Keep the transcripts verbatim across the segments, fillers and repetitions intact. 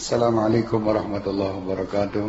Assalamualaikum warahmatullahi wabarakatuh.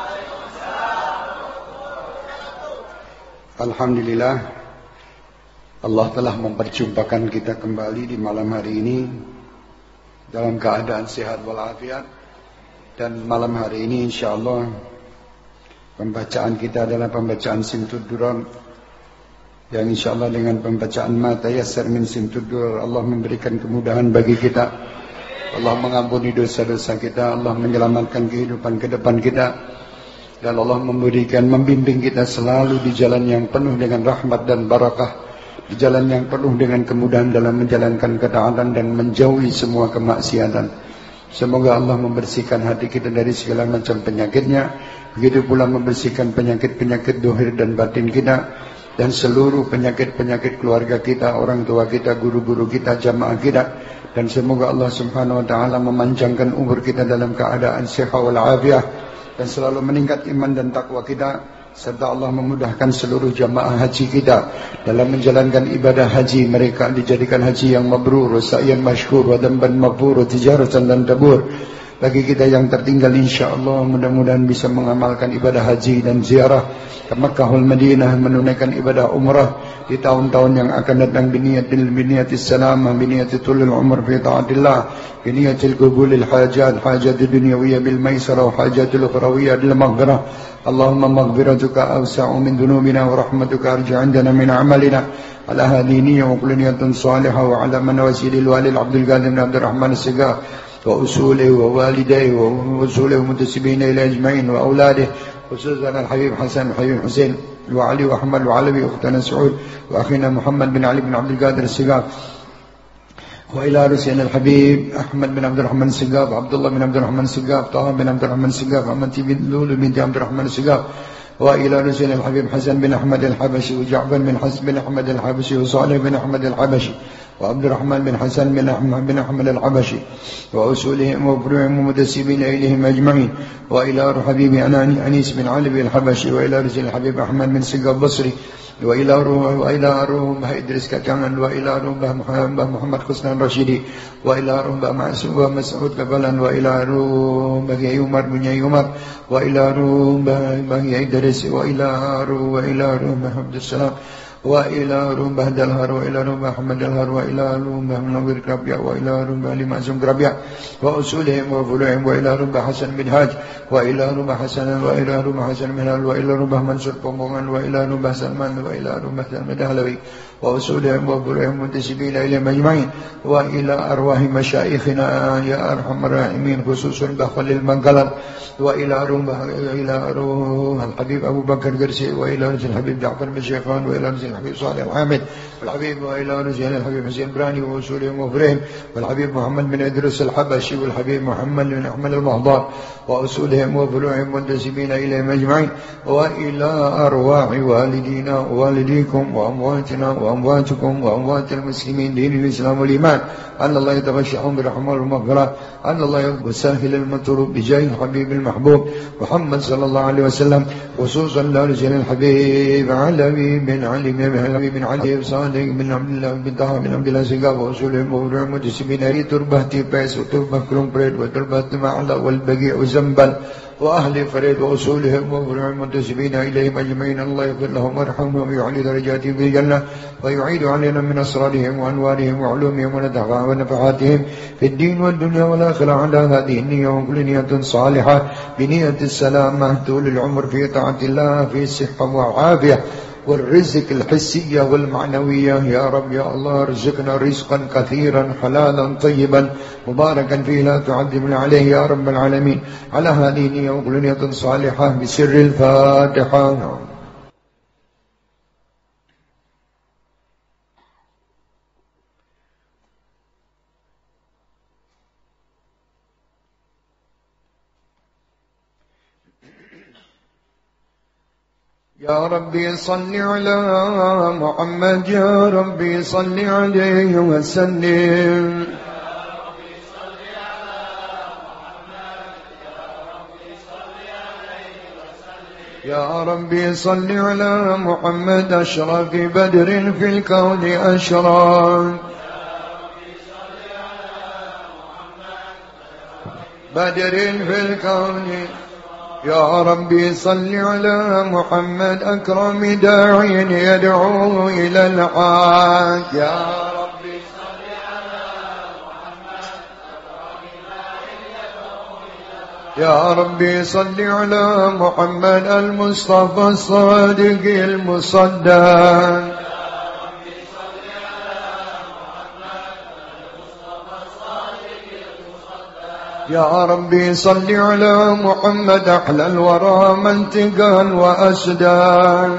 Alhamdulillah, Allah telah memperjumpakan kita kembali di malam hari ini dalam keadaan sehat walafiat. Dan malam hari ini insyaallah pembacaan kita adalah pembacaan Simtud Durar, yang insyaallah dengan pembacaan ma tayassar min Simtud Durar Allah memberikan kemudahan bagi kita. Allah mengampuni dosa-dosa kita, Allah menyelamatkan kehidupan ke depan kita, dan Allah memberikan, membimbing kita selalu di jalan yang penuh dengan rahmat dan barakah, di jalan yang penuh dengan kemudahan dalam menjalankan ketaatan dan menjauhi semua kemaksiatan. Semoga Allah membersihkan hati kita dari segala macam penyakitnya, begitu pula membersihkan penyakit-penyakit dohir dan batin kita, dan seluruh penyakit-penyakit keluarga kita, orang tua kita, guru-guru kita, jamaah kita. Dan semoga Allah subhanahu wa ta'ala memanjangkan umur kita dalam keadaan sehat wal afiat, dan selalu meningkat iman dan takwa kita, serta Allah memudahkan seluruh jamaah haji kita dalam menjalankan ibadah haji mereka, dijadikan haji yang mabrur, sa'yan masykur, wa damban maghfur, tijaratan dan tabur. Bagi kita yang tertinggal insyaallah mudah-mudahan bisa mengamalkan ibadah haji dan ziarah ke Makkahul Madinah, menunaikan ibadah umrah di tahun-tahun yang akan datang, biniyatil biniyatis salamah, biniyatil tulul umur fi taatillah, biniyatil qubulil hajat, hajatul dunyawiyah bil maisarah, wa hajatul ukhrawiyah bil maghfirah. Allahumma maghfiratuka awsa'u min dhunubina wa rahmatuka arju 'indana min 'amalina. Ala hadhihi wa kullu niyatin salihah wa ala man wasilil walil Abdul Qadir bin Abdul Rahman as-Sigar وأصوله ووالديه وأصوله ومنتسبين إلى أجمعين وأولاده، خصوصا الحبيب حسن وحبيب حسين وعلي وأحمد وعلوي وأختنا سعود وأخينا محمد بن علي بن عبد القادر السقاف، وإلى رسولنا الحبيب أحمد بن عبد الرحمن السقاف، عبد الله بن عبد الرحمن السقاف، طه بن عبد الرحمن السقاف، أمتي بن لولو بنت عبد الرحمن السقاف، وإلى رسولنا الحبيب حسن بن أحمد الحبشي، وجعفر بن حسن بن أحمد الحبشي، وصالح بن أحمد الحبشي، وعبد الرحمن بن حسن بن أحمد بن أحمد الحبشي، وأصولهم وفروعهم ومنتسبين إليهم أجمعين، وإلى حبيب أنيس بن علي الحبشي، وإلى رسول الحبيب أحمد بن سقاف البصري، وإلى روح وإلى روح إدريس ككامل، وإلى روح محمد حسن الرشيدي، وإلى روح مسعود كفلا، وإلى روح عمر بن عمر، وإلى روح إدريس، وإلى روح وإلى روح عبد السلام، وإلى روم بهد الهر، وإلى روم أحمد الهر، وإلى روم منور كربيع، وإلى روم علي معزوم كربيع، وأصولهم وفروعهم، وإلى روم حسن بن هاج، وإلى روم حسن، وإلى روم حسن بن هل، وإلى روم منصور بومبومان، وإلى روم سلمان، وإلى روم سلمان دهلوي، وأصولهم وفروعهم منتسبين إليهم أجمعين، وإلى أرواح مشايخنا يا أرحم الراحمين، خصوصا بخليل المنقلب، وإلى روم إلى روم الحبيب أبو بكر قرسي، وإلى رجل الحبيب جعفر بن شيخان، وإلى رجل الحبيب صالح الحامد، والحبيب وإلى رجل الحبيب حسين براني وأصولهم وفرهم، والحبيب محمد بن إدريس الحبشي، والحبيب محمد بن أحمد المهضار، وأصولهم وفروعهم منتسبين إليهم أجمعين، وإلى أرواح والدينا ووالديكم وأمواتنا وأمواتكم وأموات المسلمين دين الإسلام والإيمان، أن الله يتغشعهم برحمه والمغفرة، أن الله يسهل المطلوب بجاه الحبيب المحبوب محمد صلى الله عليه وسلم، خصوصا لرجل الحبيب علوي بن علي بن علي صادق بن عبد الله بن طه بن عبد الله سقاف، وأصولهم وفروعهم متسبين إلى تربة تيباس وتربة كرم بريد وتربة معلى والبقيع وزنبل وأهل فريد، وأصولهم وفروعهم منتسبين إليهم أجمعين. الله يغفر لهم ويرحمهم ويعلي درجاتهم في الجنة، ويعيد علينا من أسرارهم وأنوارهم وعلومهم ونفحاتهم في الدين والدنيا والآخرة على هذه النية، وكل نية صالحة بنية السلامة، طول العمر في طاعة الله، في صحة وعافية، والرزق الحسية والمعنوية. يا رب يا الله ارزقنا رزقا كثيرا حلالا طيبا مباركا فيه لا تعذبنا عليه يا رب العالمين. على هذه النية وكل نية صالحة بسر الفاتحة. يا ربي صل على محمد، يا ربي صل عليه وسلم. يا ربي صل على محمد أشرف بدر في الكون أشرف. بدر في الكون. يا ربي صل على محمد أكرم داع يدعو إلى الحق. يا ربي صل على محمد أكرم داع يدعو إلى الحق. يا ربي صل على محمد المصطفى الصادق المصدق. يا ربي صل على محمد أحلى الورى منطقا وأسدا.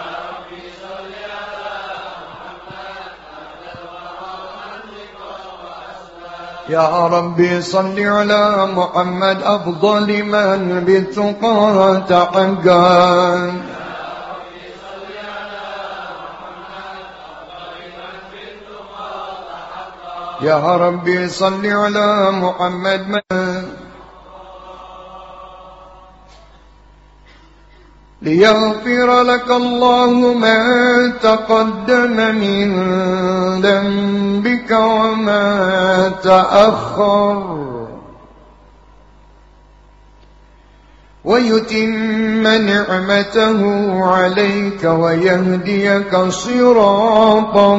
يا ربي صل على محمد أفضل من بالتقى تحقا. يا ربي صل على محمد من ليغفر لك الله ما تقدم من ذنبك وما تأخر ويتم نعمته عليك ويهديك صراطا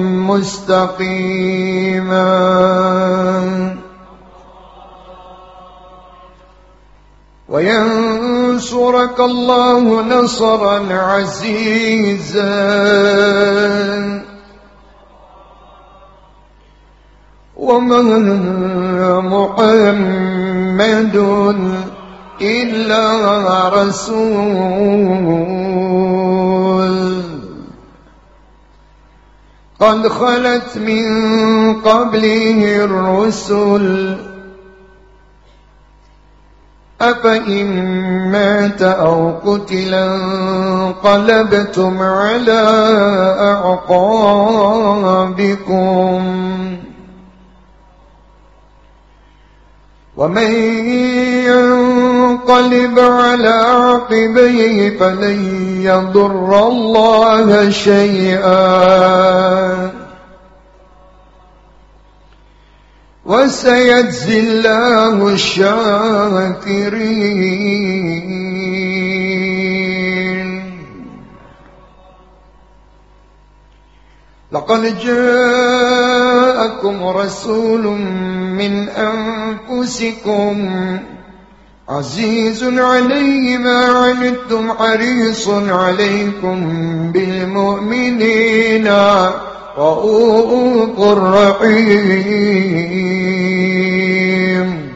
مستقيما وينصرك الله نصرا عزيزا وما محمد إلا رسول قد خلت من قبله الرسل أفإن مات أو قتلا انقلبتم على أعقابكم ومن ينقلب على عقبيه فلن يضر الله شيئا وسيجزي الله الشاكرين. لقد جاءكم رسول من أنفسكم عزيز عليه ما عنتم حريص عليكم بالمؤمنين رؤوف رحيم.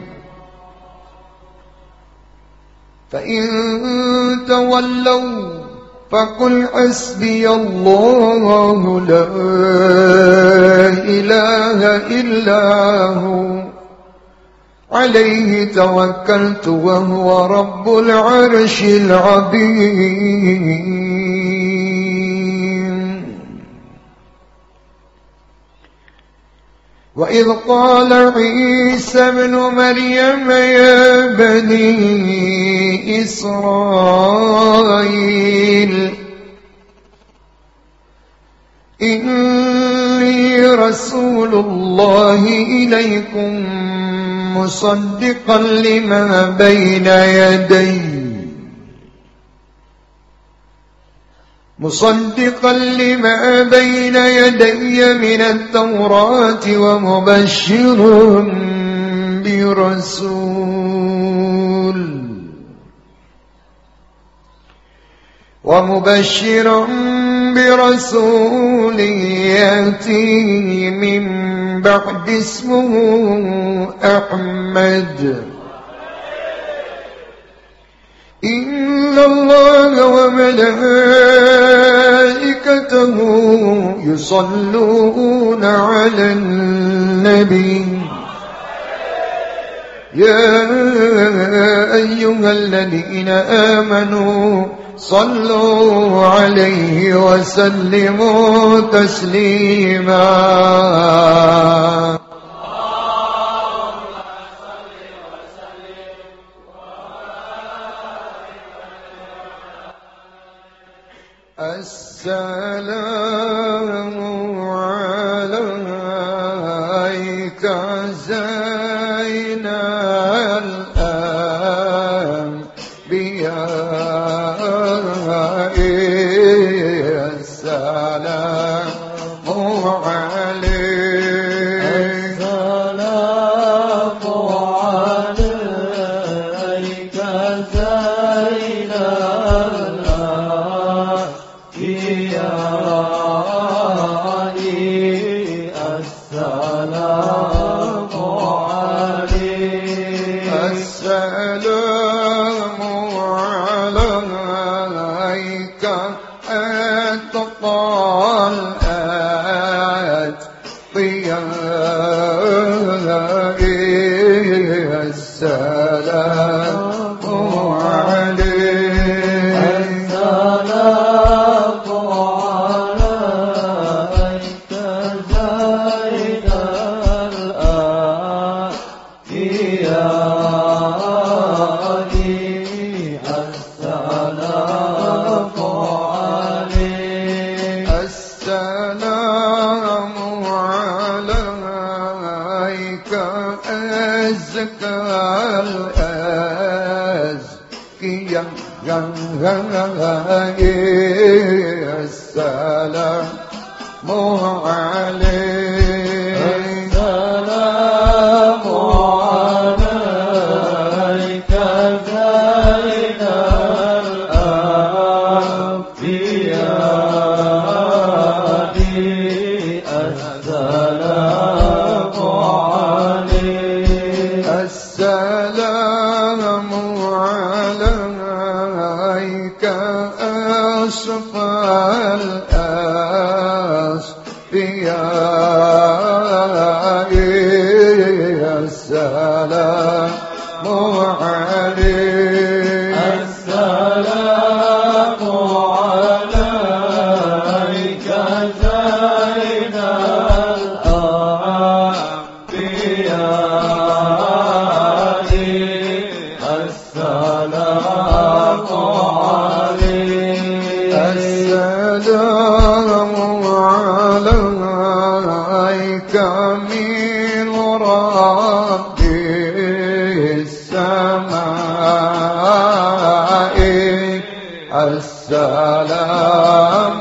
فإن تولوا فقل حسبي الله لا إله إلا هو عليه توكلت وهو رب العرش العظيم. وإذ قال عيسى ابن مريم يا بني إسرائيل إني رسول الله إليكم مصدقا لما بين يدي مصدقا لما بين يدي من التوراة ومبشر برسول ومبشرا برسول يأتي من بعد اسمه أحمد إن الله وملائكته يصلون على النبي يا أيها الذين آمنوا صلوا عليه وسلموا تسليما. السلام عليك زين السلام عليك السلام عليك زين الأنبياء السلام عليك السلام عليك أتقى الأتقياء السلام عليك السلام عليك زين الأنبياء السلام عليك السلام عليك أزكى الأزكياء السلام عليك السلام عليك زين الأنبياء السلام عليك السلام عليك أشفى الأصفياء السلام عليك السلام عليك زين الأنبياء السلام عليك السلام عليك من ربي السماء السلام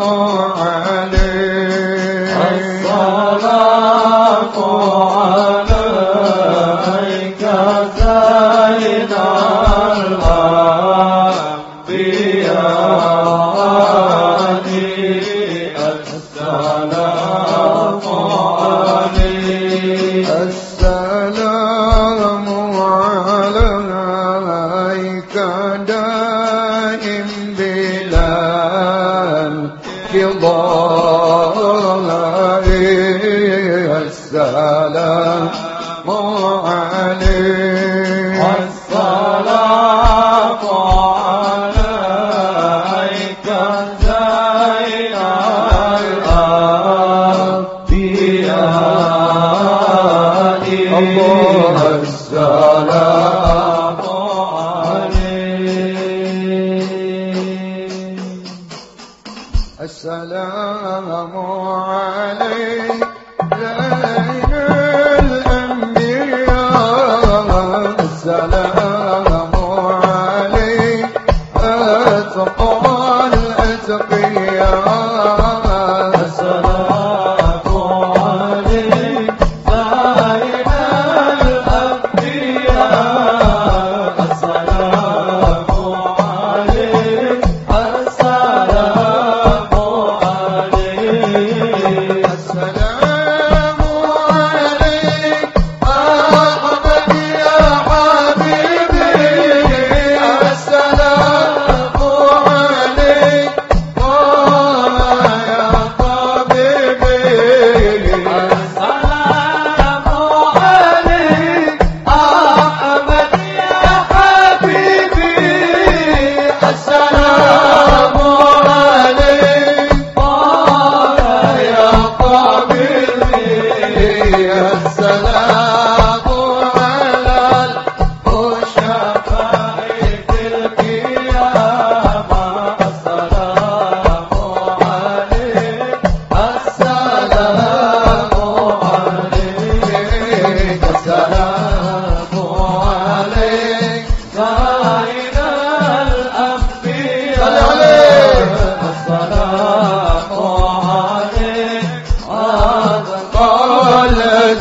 عليك الصلاة عليك زين الأنبياء السلام عليك السلام عليك دائم بلا انقضاء السلام عليك الصلاة عليك زين الأنبياء الله السلام عليك السلام عليك زين الأنبياء السلام عليك أتقى الأتقياء السلام عليك زين الأنبياء السلام عليك السلام عليك السلام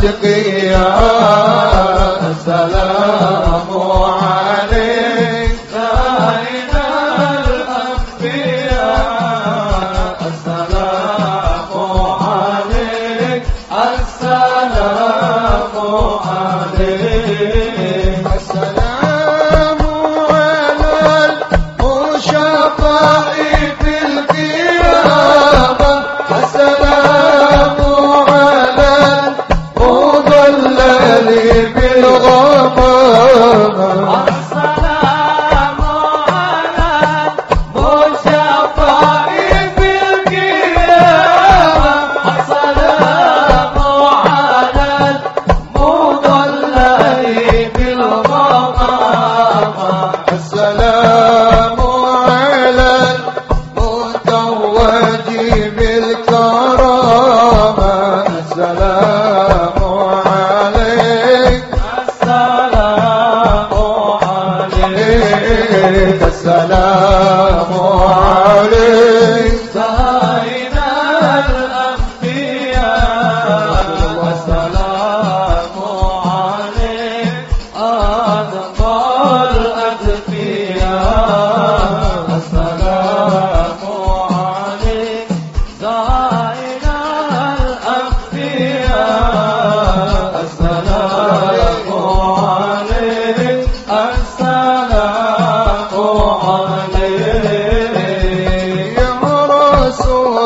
الأتقياء السلام عليك سيد الأنبياء السلام عليك السلام عليك السلام على المشفع في القيامة السلام على المضلل بالغمامة السلام على المشفع في القيامة السلام على المضلل بالغمامة السلام على المتوج بالكرامة السلام عليك السلام عليك السلام عليك سيد الأنبياء السلام عليك أنبى الأتقياء السلام عليك سيد الأنبياء السلام عليك السلام عليك يا رسول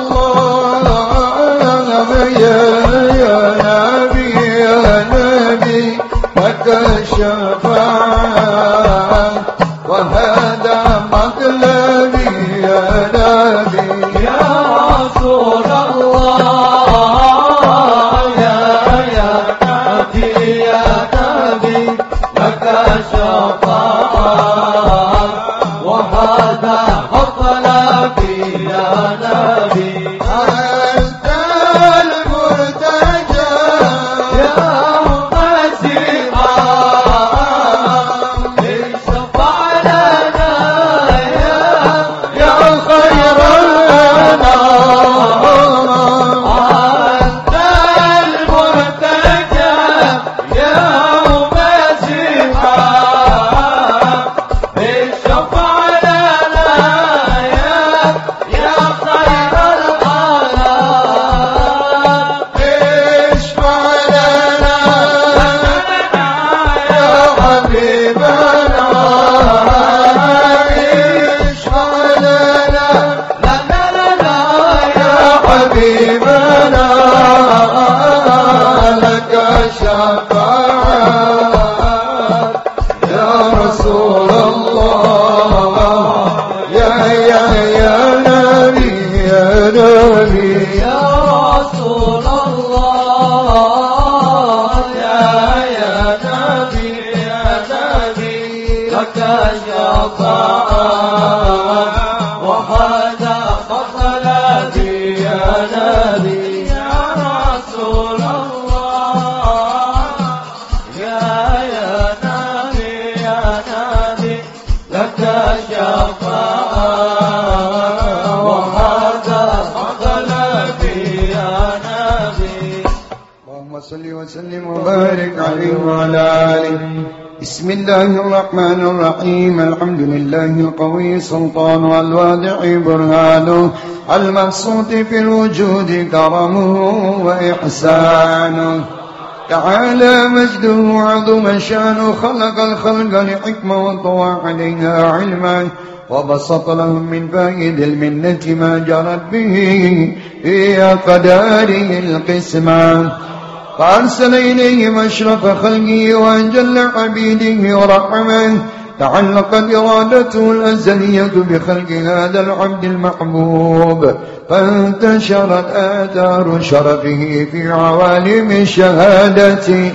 الله يا يا نبي يا نبي لك الشفاعة وهذا مطلبي يا نبي يا رسول الله يا يا نبي يا نبي لك شفاعة وهذا مطلبي يا نبي أنت المرتجى يا مسيحا اشفع لنا يا يا خير الأنام أنت المرتجى يا مسيحا اشفع لنا يا يا خير الأنام اشفع لنا يا حبيبنا اشفع لنا لا لا لا لا يا حبيبنا لك الشفاعة يا رسول الله يا يا يا نبي يا نبي يا رسول الله يا يا نبي يا نبي لك الشفاعة وهذا مطلبي يا نبي يا رسول الله يا يا نبي يا نبي لك الشفاعة وهذا مطلبي يا نبي اللهم صل وسلم وبارك عليه وعلى آله. بسم الله الرحمن الرحيم. الحمد لله القوي سلطانه الوادع برهانه المبسوط في الوجود كرمه وإحسانه تعالى مجده وعظم شانه خلق الخلق لحكمة وطوى عليها علما وبسط لهم من فائد المنة ما جرت به في قداره القسمان فأرسل إليهم أشرف خلقه وأنجل عبيده ورحمه تعلقت إرادته الأزلية بخلق هذا العبد المحبوب فانتشرت آثار شرفه في عوالم الشهادة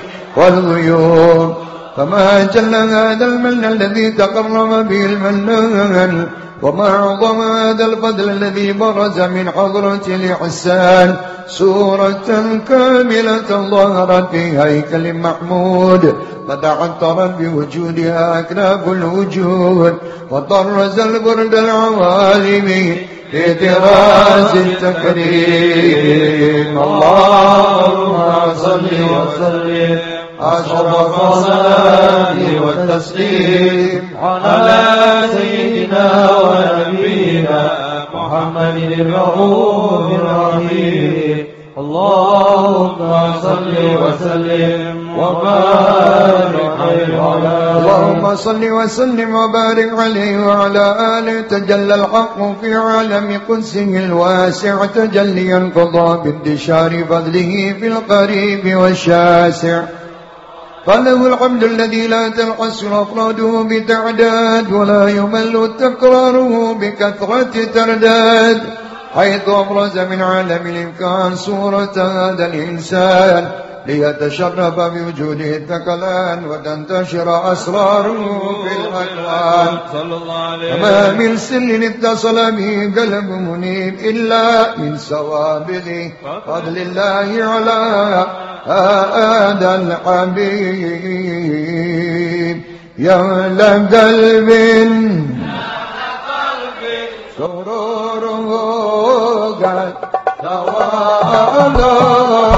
والغيوب فما جل هذا المن الذي تقرب به المنان وما أعظم هذا الفضل الذي برز من حضرة الإحسان سورة كاملة ظهرت في هيكل محمود فتعطرت بوجودها أكناف الوجود وطرز البرد العوالم في طراز التكريم. اللهم صل وسلم أشرف الصلاة والتسليم على سيدنا ونبينا محمد الرؤوف الرحيم. اللهم صل وسلم وبارك عليه. اللهم صل وسلم وبارك عليه وعلى آله. تجلى الحق في عالم قدسه الواسع تجليا قضى بانتشار فضله في القريب والشاسع. فله الحمد الذي لا تنحصر أفراده بتعداد ولا يمل تكراره بكثرة ترداد، حيث أبرز من عالم الإمكان صورة هذا الإنسان ليتشرف بوجوده الثقلان وتنتشر أسراره في الأكوان. وما من سر اتصل به قلب منيب إلا من سوابغ فضل الله على هذا الحبيب. يا لقلب سروره قد توالى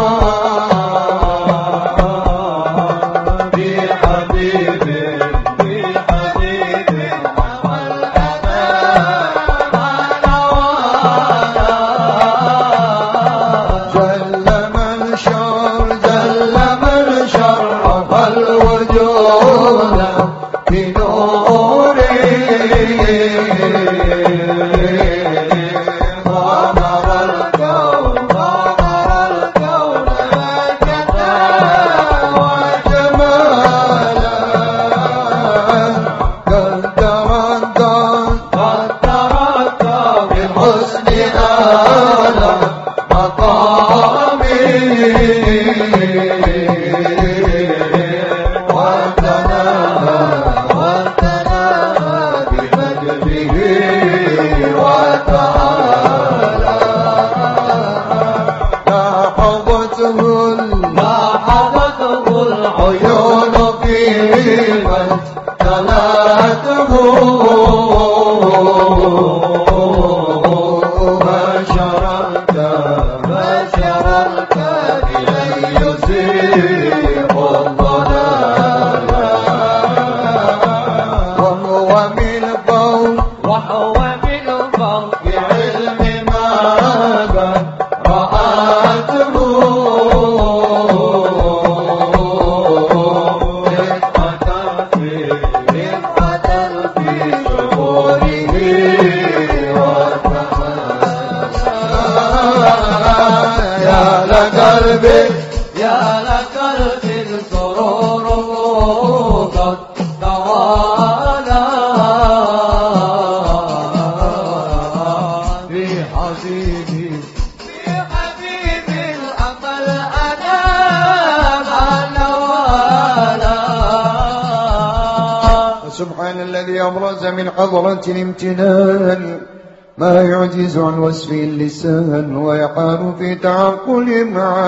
من حضرة الامتنان ما يعجز عن وصفه اللسان ويحار في تعقل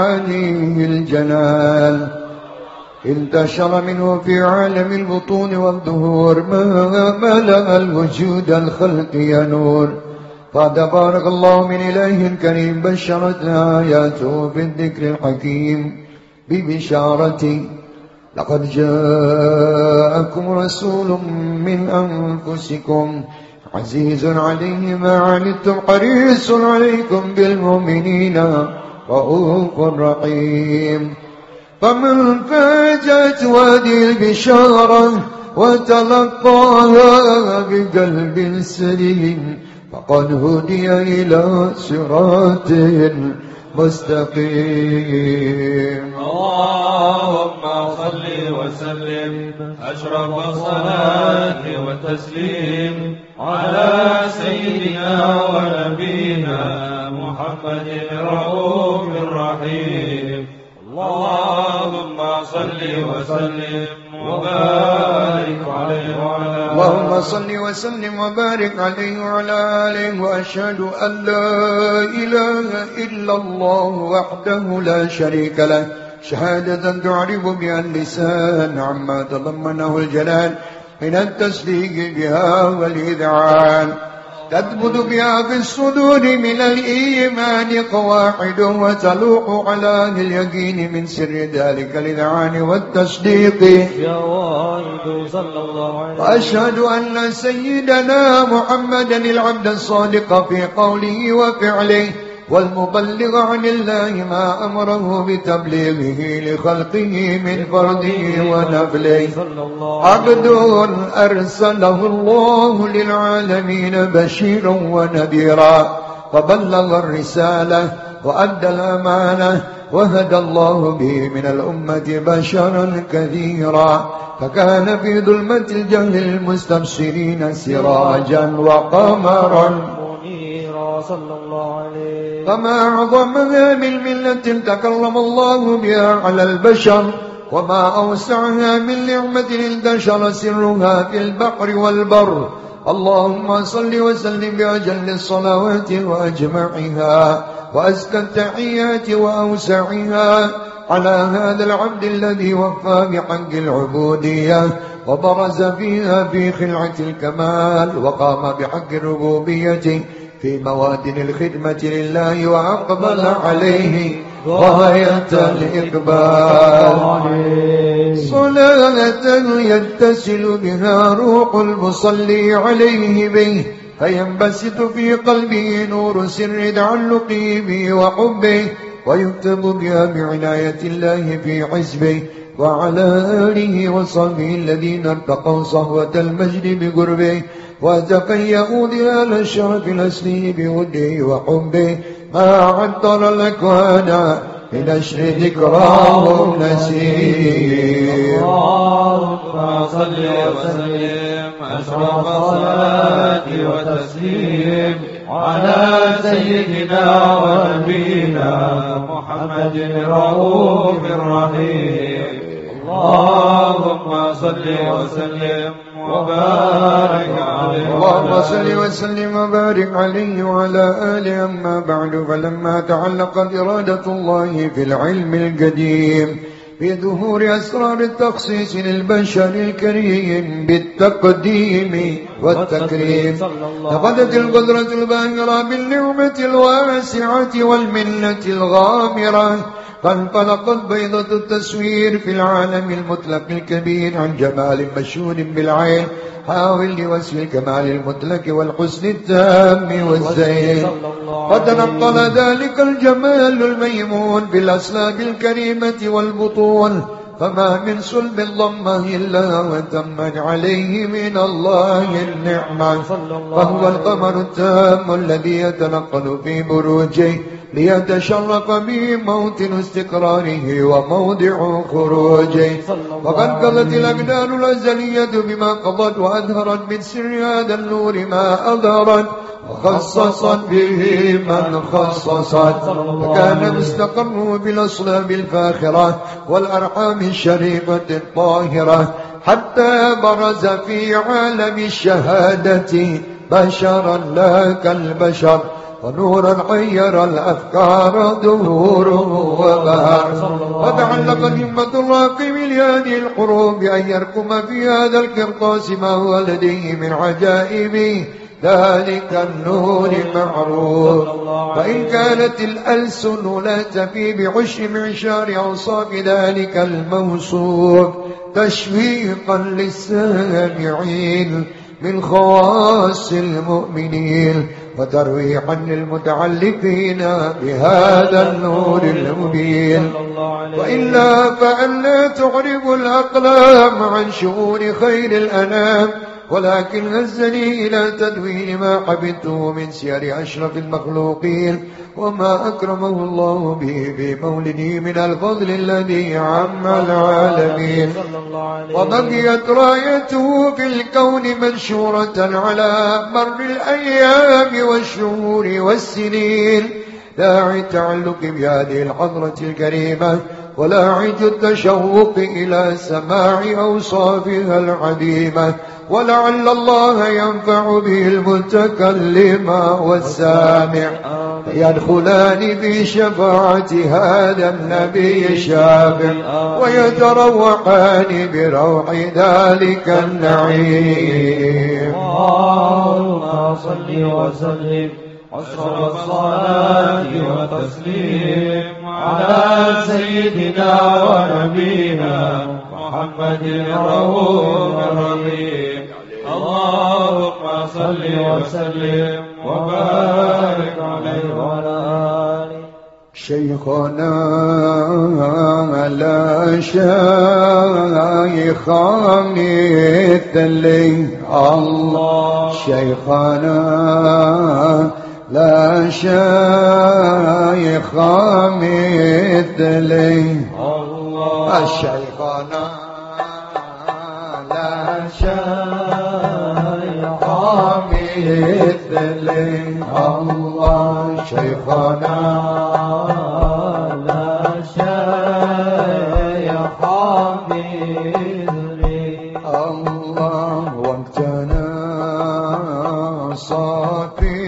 معانيه الجنان. انتشر منه في عالم البطون والظهور ما ملأ الوجود الخلق يا نور. فتبارك الله من إله كريم بشرتنا آياته في الذكر الحكيم ببشارة لقد جاءكم رسول من أنفسكم عزيز عليه ما عنتم حريص عليكم بالمؤمنين رؤوف رحيم. فمن فاجأت هذه البشارة وتلقاها بقلب سليم فقد هدي إلى صراط مستقيم. اللهم صل وسلم أشرف الصلاة والتسليم على سيدنا ونبينا محمد الرؤوف الرحيم. اللهم صل وسلم وبارك عليه وعلى اللهم صل وسلم وبارك عليه وعلى آله وأشهد أن لا إله إلا الله وحده لا شريك له شهادة تعرف بها اللسان عما تضمنه الجلال من التصديق بها والإذعان تثبت بها في الصدور من الإيمان قواعد وتلوح على أهل اليقين من سر ذلك الإذعان والتصديق وأشهد أن سيدنا محمدا العبد الصادق في قوله وفعله والمبلغ عن الله ما أمره بتبليغه لخلقه من فرده ونفله عبد أرسله الله للعالمين بشيرا ونذيرا فبلغ الرسالة وأدى الأمانة وهدى الله به من الأمة بشرا كثيرا فكان في ظلمة الجهل المستبصرين سراجا وقمرا صلى الله عليه. فما أعظمها من ملة تكرم الله بها على البشر وما أوسعها من نعمة انتشر سرها في البحر والبر. اللهم صل وسلم بأجل الصلوات وأجمعها وأزكى التحيات وأوسعها على هذا العبد الذي وفى بحق العبودية وبرز فيها في خلعة الكمال وقام بحق الربوبية في موادن الخدمة لله وأقبل عليه غاية الإقبال صلاة يتصل بها روح المصلي عليه به فينبسط في قلبه نور سر تعلقه به وحبه ويكتب بها بعناية الله في حزبه وعلى آله وصحبه الذين ارتقوا صهوة المجد بقربه وتقيأوا ظلال الشرف الأسلي بوده وحبه ما عطر الأكوان بنشر ذكراه نسير. اللهم صل وسلم أشرف الصلاة وتسليم على سيدنا ونبينا محمد الرؤوف الرحيم. اللهم صل وسلم وبارك عليه. اللهم صل وسلم وبارك عليه وعلى آله. أما بعد فلما تعلقت إرادة الله في العلم القديم بظهور أسرار التخصيص للبشر الكريم بالتقديم والتكريم تقدت القدرة الباهرة بالنعمة الواسعة والمنة الغامرة فانطلقت بيضة التصوير في العالم المطلق الكبير عن جمال مشهود بالعين حاول لوصف الكمال المطلق والحسن التام والزين فتنقل ذلك الجمال الميمون بالأسلاب الكريمة والبطون فما من صلب الضمه إلا وتمت عليه من الله النعمة وهو القمر التام الذي يتنقل في بروجه ليتشرف به موطن استقراره وموضع خروجه وقد قضت الأقدار الأزلية بما قضت وأظهرت من سر هذا النور ما أظهرت وخصصت به من خصصت فكان مستقره بالأصلاب الفاخرة والأرحام الشريفة الطاهرة حتى برز في عالم الشهادة بشرا لا كالبشر ونورا غير الأفكار ظهوره وبهر وتعلق همة الراقب لهذه الحروب بأن يركم في هذا القرطاس ما هو لديه من عجائب ذلك النور معروف وإن كانت الألسن لا تفي بعشر معشار أوصاف ذلك الموصوف تشويقا للسامعين من خواص المؤمنين وترويحا للمتعلقين بهذا النور المبين وإلا فألا تعرب الأقلام عن شؤون خير الأنام ولكن هزني إلى تدوين ما حببته من سير أشرف المخلوقين وما أكرمه الله به في مولده من الفضل الذي عم العالمين وبقيت رايته في الكون منشورة على مر الأيام والشهور والسنين داعي التعلق بهذه الحضرة الكريمة ولاعج التشوق إلى سماع أوصافها العديمة، ولعل الله ينفع به المتكلم والسامع يدخلان في شفاعة هذا النبي الشافع ويتروحان بروح ذلك النعيم. اللهم صل وسلم أشرف الصلاة والتسليم على سيدنا ونبينا محمد الرؤوف الرحيم. اللهم صل وسلم وبارك عليه وعلى آله. شيخنا لا شيخ مثلي الله، شيخنا لا شيخ مثلي الله، شيخنا لا شيخ مثلي الله، شيخنا لا شيخ مثلي الله، وقتنا صافي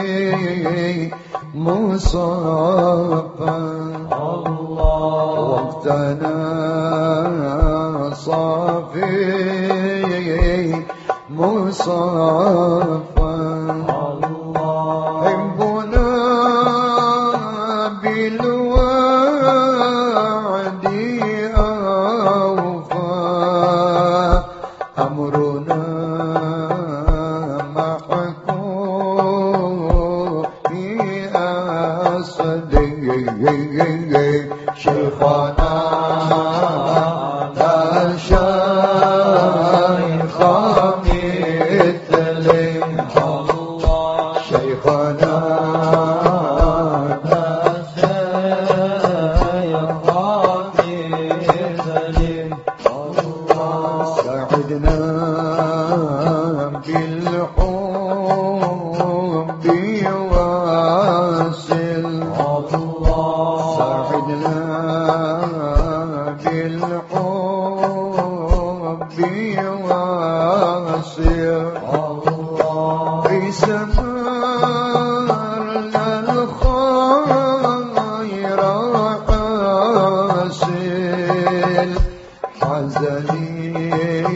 مصافى الله، وقتنا صافي مصافى الله، حبنا بالوعد أوفى، أمرنا شيخنا لا شيخ مثلي الله، شيخنا لا شيخ مثلي الله، ساعدنا بالحب واصل الله، ساعدنا بالحب واصل الله، في سفرنا الخير حاصل، حزني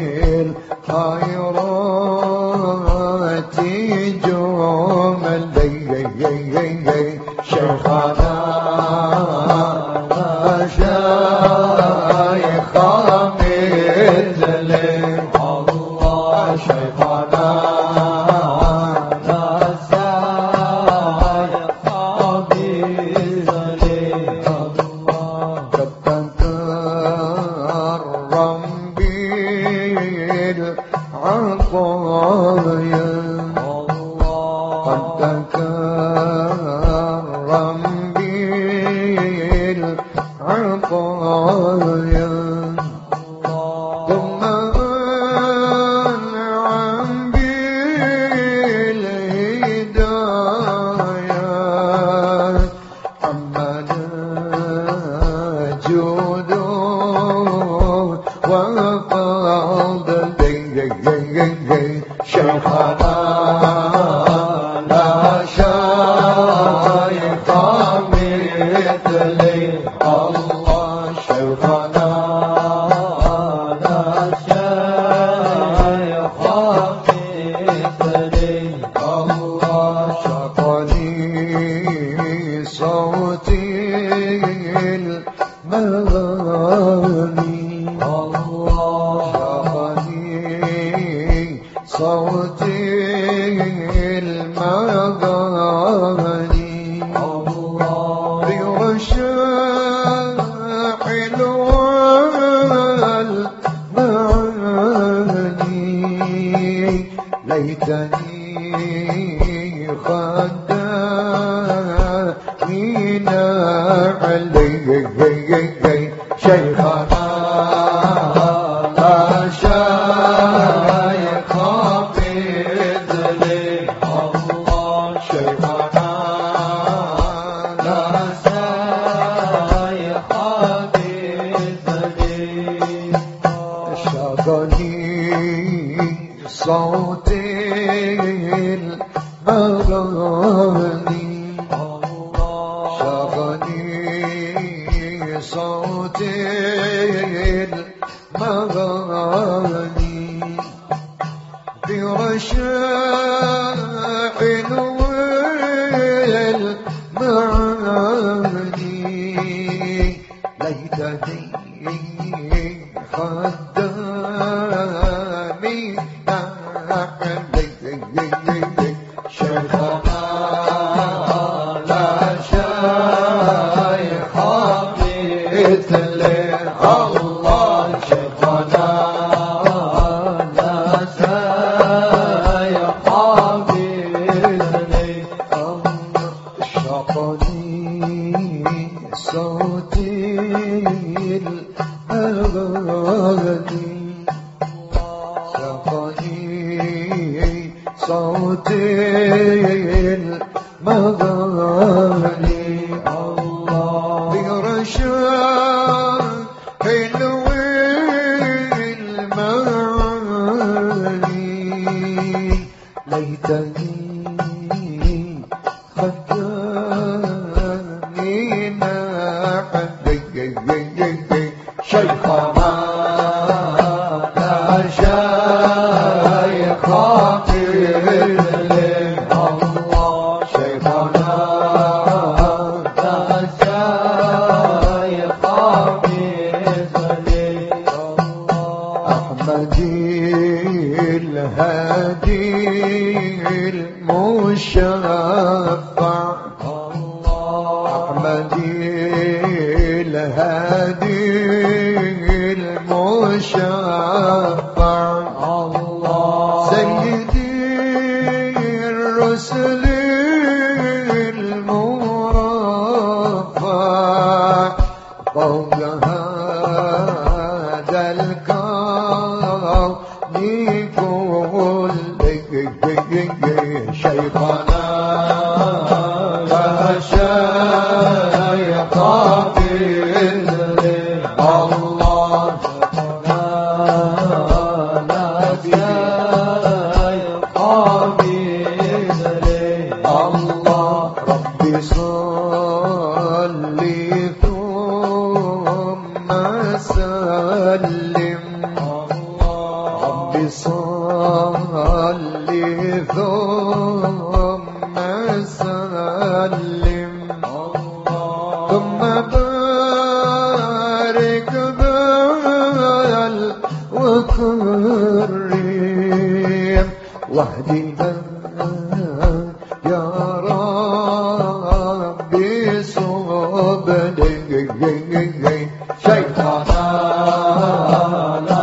الخيرات جمل، شيخنا شيخ مثلي الله، شيخنا لا شيخ مثلي الله، قد تكرم بالعطايا الله، قد تكرم بالعطايا ثم أنعم بالهدايا، حمنا جوده وفضل، شيخنا لا شيخ مثلي الله، شيخنا لا شيخ مثلي الله، شقني صوتي المغاني الله، شقني صوتي المغاني الله، برشاح والمعاني، ليتني خدامينا علي، شيخنا لا شيخ مثلي الله، شيخنا لا شيخ مثلي صوت المغاني برشاح المعاني ليتني خدامي شيخنا لا شيخ مثل الله شيخنا لا شيخ مثلي شقني صوتي الأغاني شقني صوتي المغاني الله برشاق حلو المعاني ليتني خدامي نحبي شيخنا لا شيخ مثلي الله شيخنا لا شيخ مثلي أحمدي الهادي المشفع أحمدي الهادي المشفع سيدي الرسل المرفع فوق هذا الكون كل شيخنا لا شيخ مثلي الله لا شيخ مثلي الله ربي صلي ثم سلم ربي صلي ثم سلم ثم بارك بل وكرم واهدنا يا ربي سبلي شيخنا لا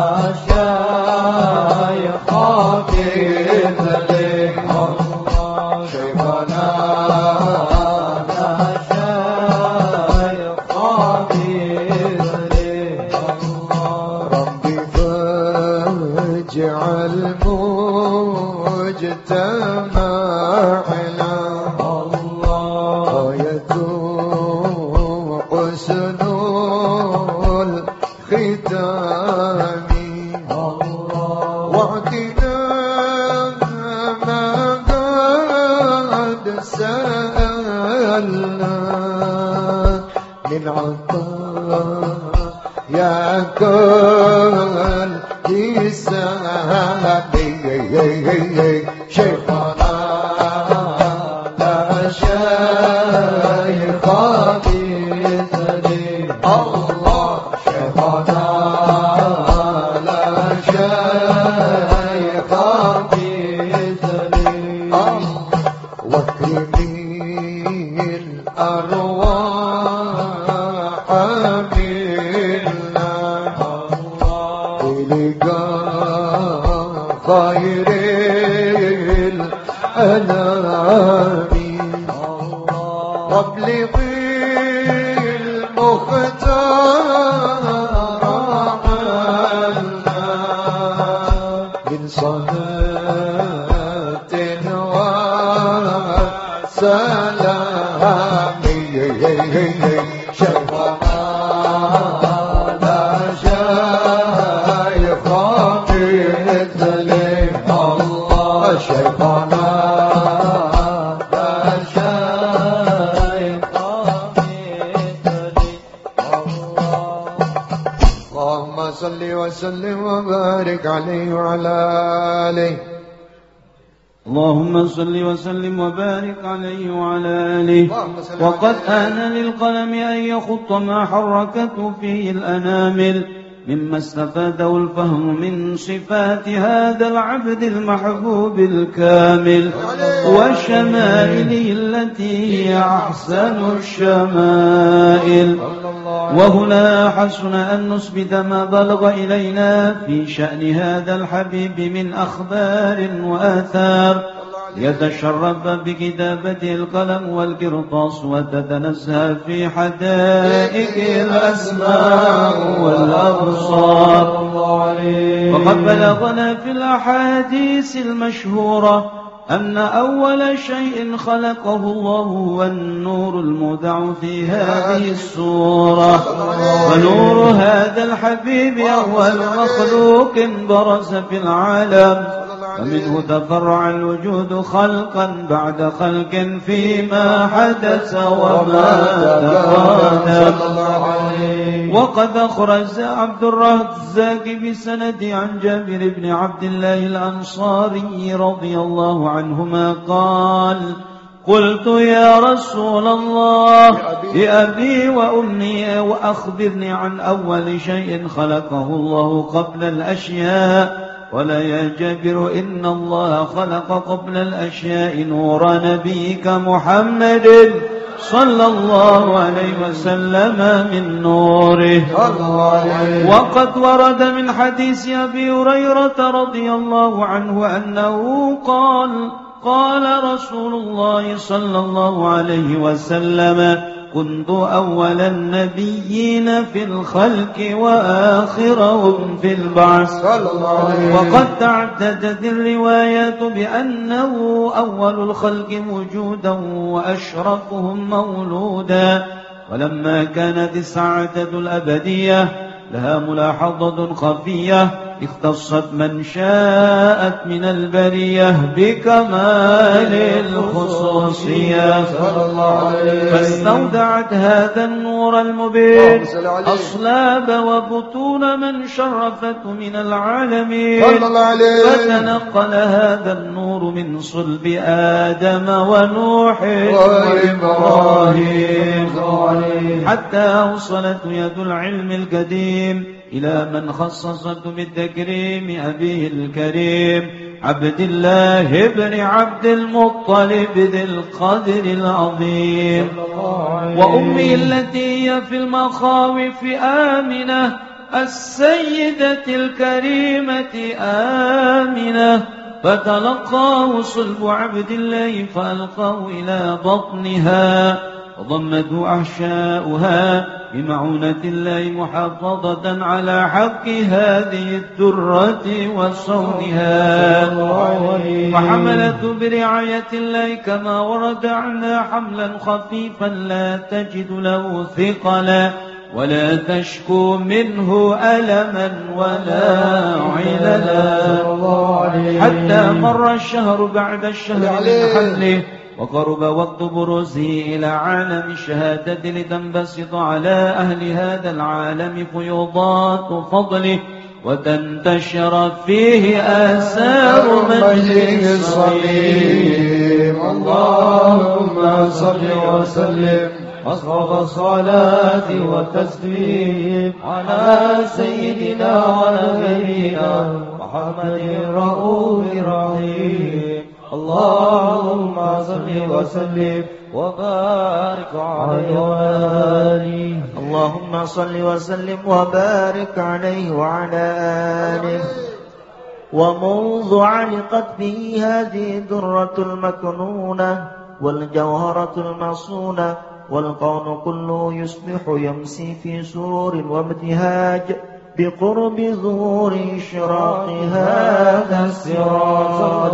شيخ مثلي شيخنا لا شيخ مثلي ربي فاجعل مجتمعنا غاية حسن الختام واعطنا ما قد سألنا من عطاء يا كل حسابي شيخنا لا شيخ مثلي الله شيخنا لا شيخ مثلي واكرمي الأرواح منا بلقاء خير الأنام وابلغ المختار عنا من صلاة وسلام شيخنا لا شيخ مثلي الله شيخنا لا شيخ مثلي الله اللهم صل وسلم وبارك عليه وعلى آله. اللهم صل وسلم وبارك عليه وعلى آله. وقد آن للقلم أن يخط ما حركته فيه الأنامل مما استفاده الفهم من صفات هذا العبد المحبوب الكامل وشمائله التي هي أحسن الشمائل. وهنا حسن أن نثبت ما بلغ إلينا في شأن هذا الحبيب من أخبار وآثار يتشرف بكتابته القلم والقرطاس وتتنزه في حدائق الأسماء والأبصار. وقد بلغنا في الأحاديث المشهورة أن أول شيء خلقه الله هو النور المودع في هذه السورة. ونور هذا الحبيب أول مخلوق برز في العالم ومنه تفرع الوجود خلقا بعد خلق فيما حدث وما تقدم. وقد أخرج عبد الرزاق بسند عن جابر بن عبد الله الأنصاري رضي الله عنهما قال: قلت يا رسول الله بأبي وأمي وأخبرني عن أول شيء خلقه الله قبل الأشياء. ولا يا جابر إن الله خلق قبل الأشياء نور نبيك محمد صلى الله عليه وسلم من نوره. وقد ورد من حديث أبي هريرة رضي الله عنه أنه قال: قال رسول الله صلى الله عليه وسلم: كنت أول النبيين في الخلق وآخرهم في البعث. وقد تعددت الروايات بأنه أول الخلق وجودا وأشرفهم مولودا. ولما كانت السعادة الأبدية لها ملاحظة خفية اختصت من شاءت من البرية بكمال الخصوصية فاستودعت هذا النور المبين أصلاب وبطون من شرفته من العالمين. فتنقل هذا النور من صلب آدم ونوح وإبراهيم حتى وصلت يد العلم القديم إلى من خصصته بالتكريم أبيه الكريم عبد الله بن عبد المطلب ذي القدر العظيم، وأمه التي هي في المخاوف آمنة السيدة الكريمة آمنة، فتلقاه صلب عبد الله فألقاه إلى بطنها وضمته أحشاؤها بمعونة الله محافظة على حق هذه الدرة وصونها، وحملته برعاية الله كما ورد عنها حملا خفيفا لا تجد له ثقلا ولا تشكو منه ألما ولا عللا، حتى مر الشهر بعد الشهر من حمله وقرب وقت بروزه إلى عالم الشهادة لتنبسط على أهل هذا العالم فيوضات فضله وتنتشر فيه آثار مجده الصليم. اللهم صل وسلم أصرف الصلاة والتسليم على سيدنا ونبينا محمد الرؤوف الرحيم. اللهم صل وسلم وبارك عليه وعلى آله. اللهم صل وسلم وبارك عليه وعلى آله. ومنذ علقت به هذه الدرة المكنونة والجوهرة المصونة والكون كله يصبح يمسي في سرور وابتهاج بقرب ظهور إشراق هذا السراج،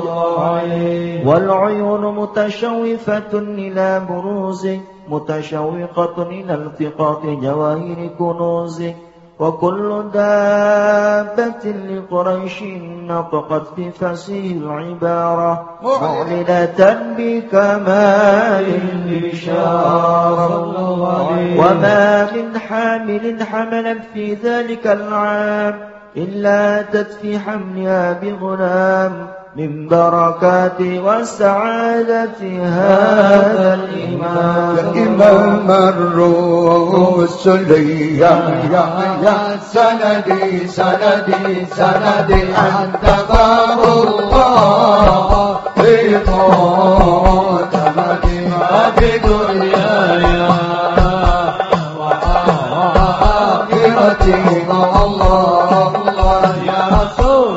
والعيون متشوفة إلى بروزه متشوقة إلى التقاط جواهر كنوزه، وكل دابة لقريش نطقت بفصيح العبارة معلنة بكمال البشارة وما من حامل حملت في ذلك العام إلا أتت في حملها بغلام من بركات وسعادة هذا الإمام الإمام الرسل يا يا يا سندي سندي سندي أنت باب الله بمعتمدي بدنياي وآخرتي الله الله يا رسول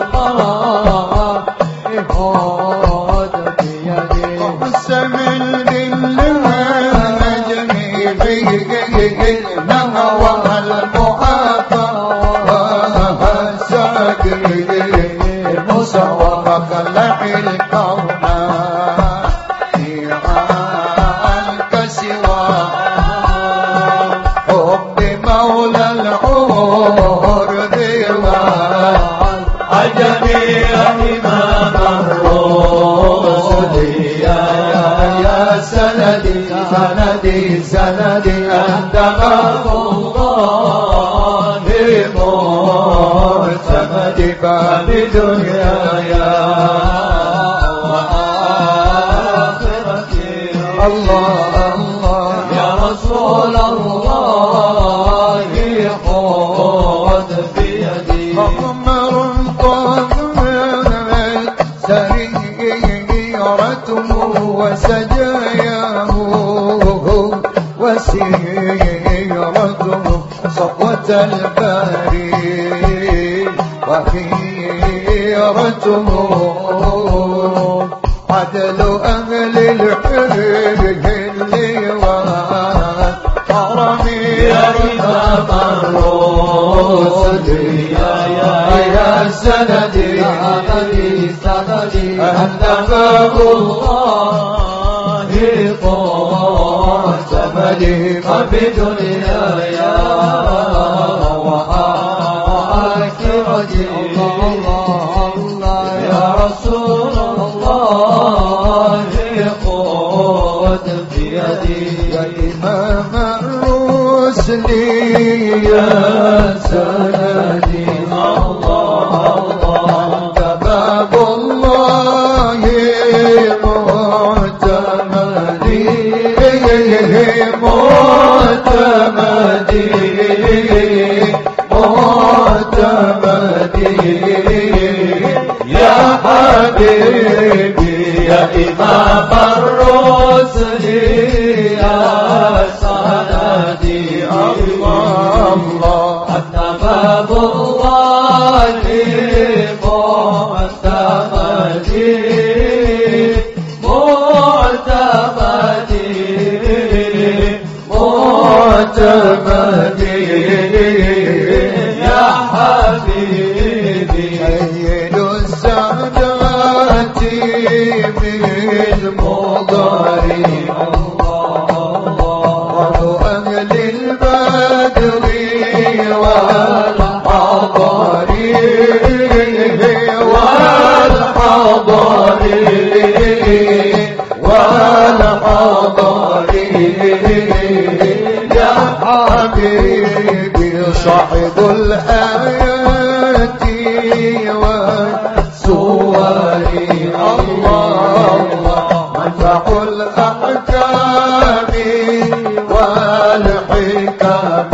سندي سندي أنت باب الله معتمدي باب دنياي وآخرتي الله الله يا رسول الله خذ بيدي أمر طاهر سريرته وسجاياه وسيرته صفوة الباري وخيرته عدل أهل الحرب والحرم يا إمام الرسل يا يا سندي سندي سندي أنت باب الله معتمدي بدنياي وآخرتي يا رسول الله خذ بيدي يا إمام الرسل يا سندي الله الله أنت باب الله معتمدي معتمدي معتمدي يا حبيبي يا إمام الرسل يا سندي الله الله أنت باب الله معتمدي معتمدي يا حبيبي أيد السادات بالمضاري وضو أهل البدر والحضر والحضر والحضر يا حبيبي صاحب الآيات والسور الله منفع الأحكام والحكم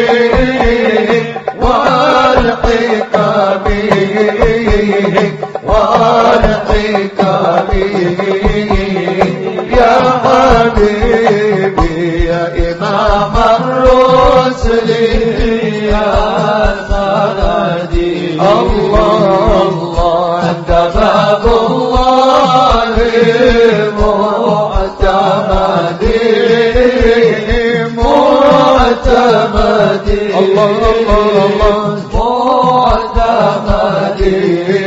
والحكم والحكم يا حبيبي يا إمام الرسل يا سندي الله الله أنت باب الله معتمدي معتمدي الله الله معتمدي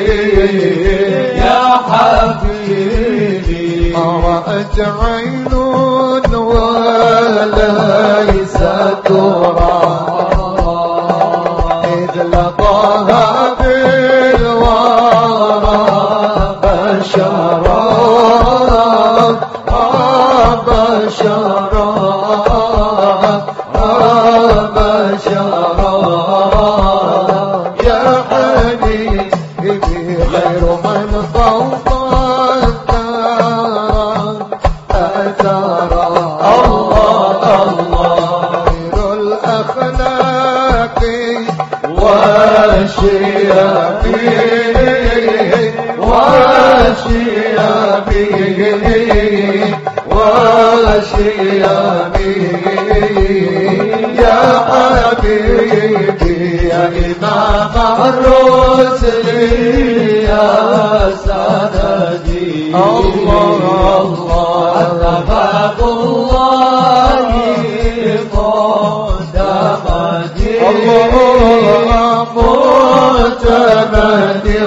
يا حبيبي رأت عين وليس ترى طه بالورى بشرا بشرا بشرا يا حبيبي خير من فوق الثرى أثرى الله الله خير الأخلاق وشيابه وشيابه وشيابه يا حبيبي يا إمام الرسل يا سندي الله الله أتباب الله قدمتي الله معتمدي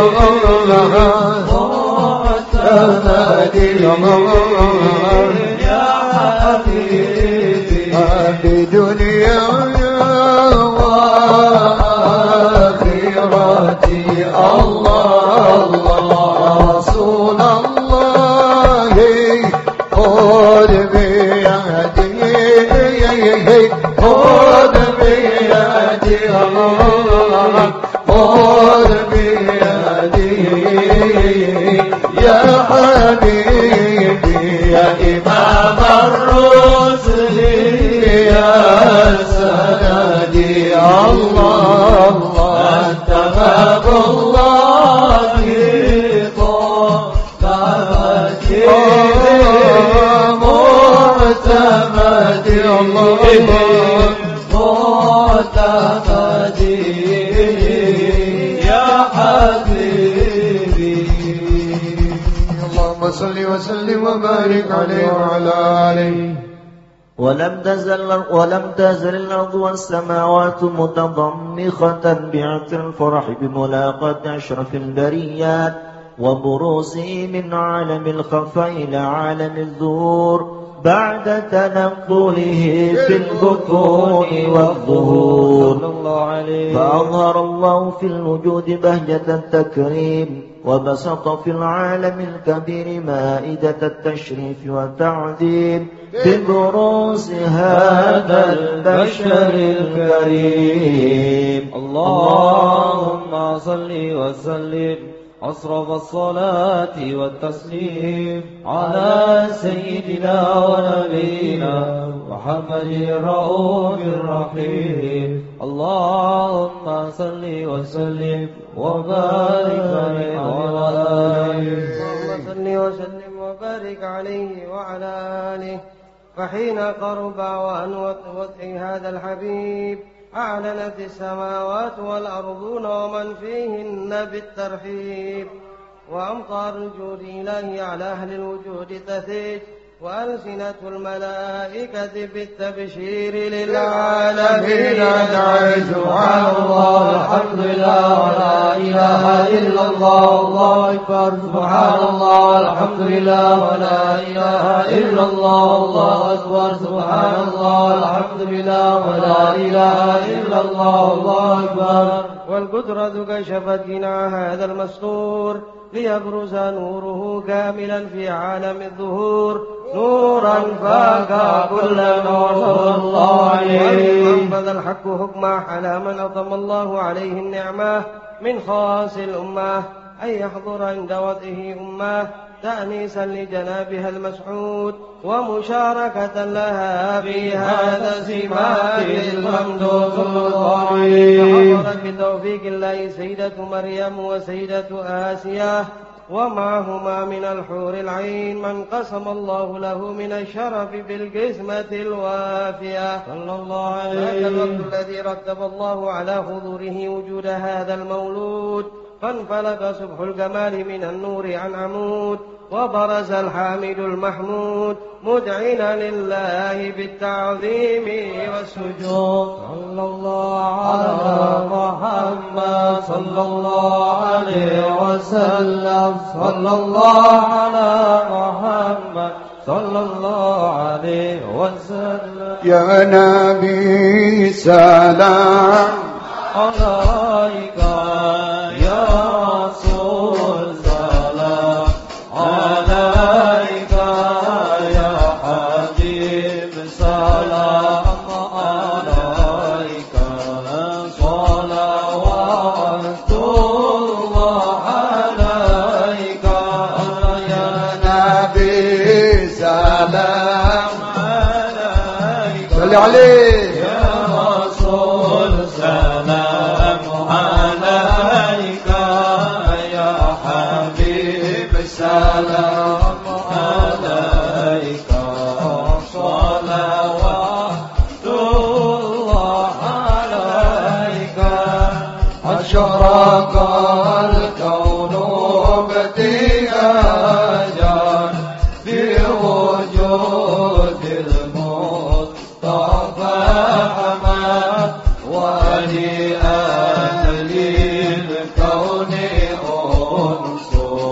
معتمدي يا حبيبي بدنيا وآخرتي الله الله رسول الله خذ بيدي خذ بيدي خذ بيدي يا حبيبي يا إمام الرسل يا سندي الله الله أنت باب الله قدمتي معتمدي معتمدي يا حبيبي اللهم صل وسلم وبارك عليه وعلى آله. ولم تزل ولم تزل الأرض والسماوات متضمخة بعطر الفرح بملاقاة أشرف البريات وبروزه من عالم الخفاء إلى عالم الظهور بعد تنقله في البكور والظهور فأظهر الله في الوجود بهجة التكريم وبسط في العالم الكبير مائدة التشريف والتعظيم ببروز هذا البشر الكريم. اللهم صل وسلم أصرف الصلاة والتسليم على سيدنا ونبينا محمد الرؤوف الرحيم. اللهم صل وسلم وبارك عليه وعلى آله. اللهم صل وسلم وبارك عليه وعلى آله. فحين قرب وأن وضع هذا الحبيب أعلنت السماوات والأرضون ومن فيهن بالترحيب وأمطار الجود إلهي على أهل الوجود تثيج وألسنة الملائكة بالتبشير للعالمين دعيت سبحان الله الحمد لله ولا إله إلا الله الله أكبر سبحان الله الحمد لله ولا إله إلا الله الله أكبر سبحان الله الحمد لله ولا إله إلا الله الله أكبر. والقدرة كشفت جناح هذا المستور ليبرز نوره كاملا في عالم الظهور نورا فاق كل نور صلى الله عليه. وانفذ الحق حكمه على من أطم الله عليه النعمة من خاص الأمة أن يحضر عند وضعه أمة تأنيسا لجنابها المسعود ومشاركة لها في هذا الزمام الممدود صلى الله عليه. حضرت بتوفيق الله سيدة مريم وسيدة آسيا ومعهما من الحور العين من قسم الله له من الشرف بالقسمة الوافية صلى الله عليه. هذا الوقت الذي رتب الله على حضوره وجود هذا المولود فانفلق صبح الجمال من النور عن عمود وبرز الحامد المحمود مدعنا لله بالتعظيم والسجود صلى الله على محمد صلى الله عليه وسلم صلى الله على محمد صلى الله عليه وسلم. يا نبي سلام عليك يا رسول سلام عليك يا حبيب سلام عليك صلوات الله عليك يا نبي سلام عليك صل عليه يا رسول سلام عليك يا حبيب سلام عليك صلوات الله عليك أشرق الكون ابتهاجا بوجود المصطفى أحمد ولأهل الكون أنس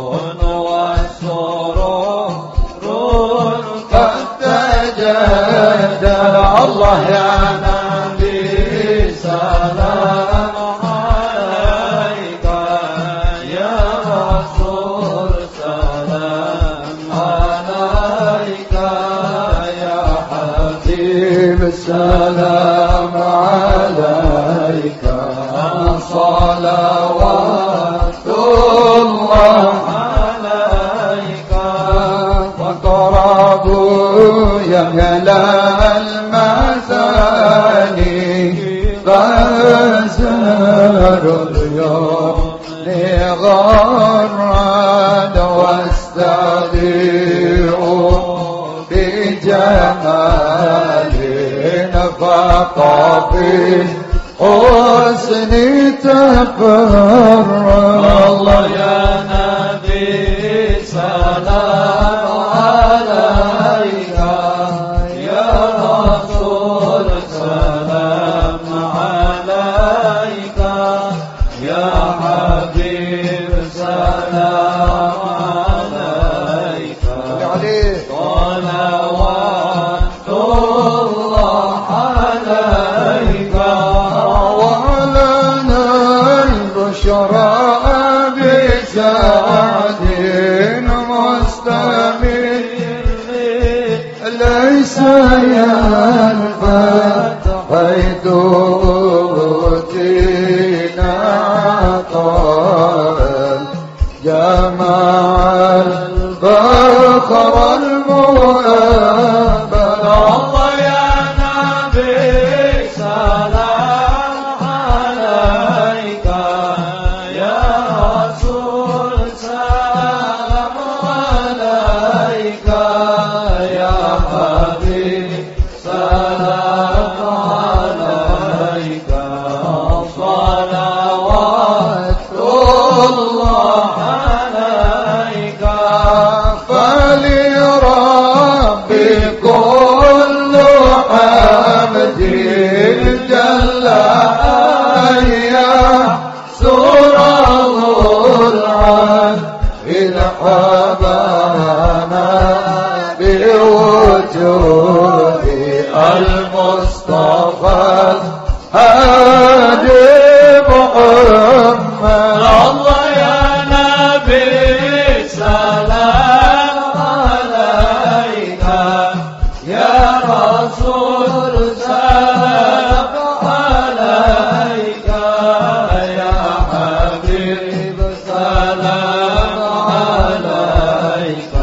وسرور قد تجدد الله يا نبي سلام عليك يا رسول سلام عليك يا حبيب سلام عليك صلوات الله عليك فقربوا يا أهل المثاني فازروا اليوم لغرد واستذيعوا بجمال فطفي حسن تفرد الله يا نبي سلام عليك يا رسول سلام عليك يا حبيب سلام عليك صلوات الله عليك وعلنا البشرى بسعد مستمر ليس ينفد حيث أوتينا عطاء جمع البخر المؤبد الله يا نبي سلام عليك يا رسول سلام عليك يا حبيب سلام عليك صلوات الله عليك فلربي كل حمد جل يا سره العن الحبانا بوجود المصطفى هادي محمد الله يا نبي سلام عليك يا رسول سلام عليك يا حبيب سلام عليك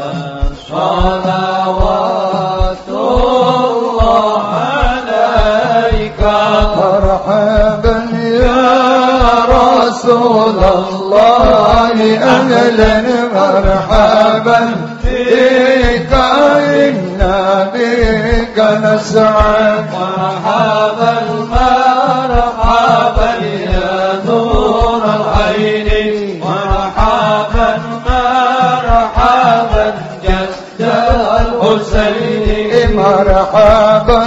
صلوات الله عليك مرحبا يا رسول الله أهلا مرحبا بك إنا بك نسعد مرحبا مرحبا يا نور العين مرحبا مرحبا جد الحسين مرحبا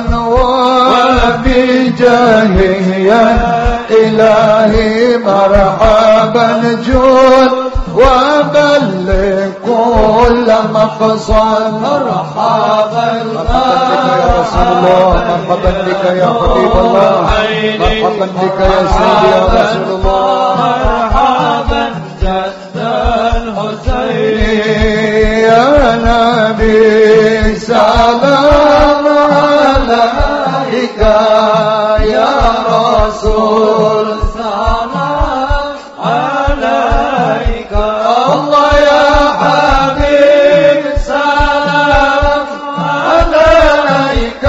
وبجاهه يا إلهي مرحبا جود وبلغ كل مقصد. مرحبا يا رسول الله، مرحبا بك يا حبيب الله، مرحبا بك يا سيدي يا رسول الله. مرحبا جد الحسين يا نبي سلام عليك يا رسول سلام عليك الله يا حبيب سلام عليك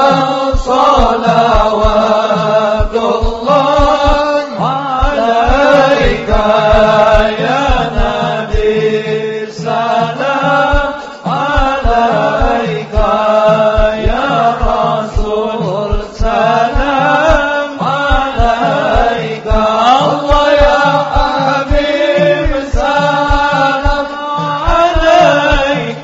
صلوات الله عليك يا نبي سلام عليك يا رسول سلام عليك الله يا حبيب سلام عليك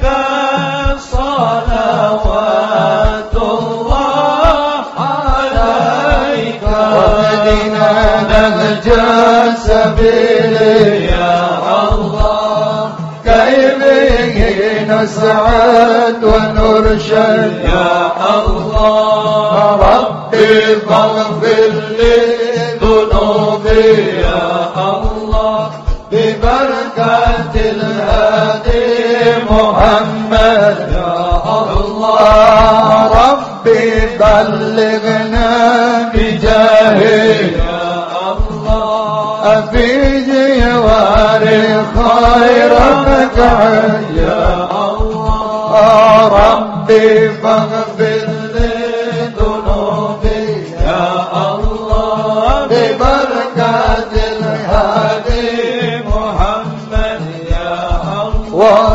صلوات الله عليك وهدنا نهج سبيل يا الله كي به نسعد ونرشد يا الله ربي فاغفر لي ذنوبي يا الله ببركة الهادي محمد يا الله ربي بلغنا بجاهه يا الله في جوار خير مكعد يا الله ربي فاغفر لي ذنوبي يا الله ببركة الهادي محمد يا الله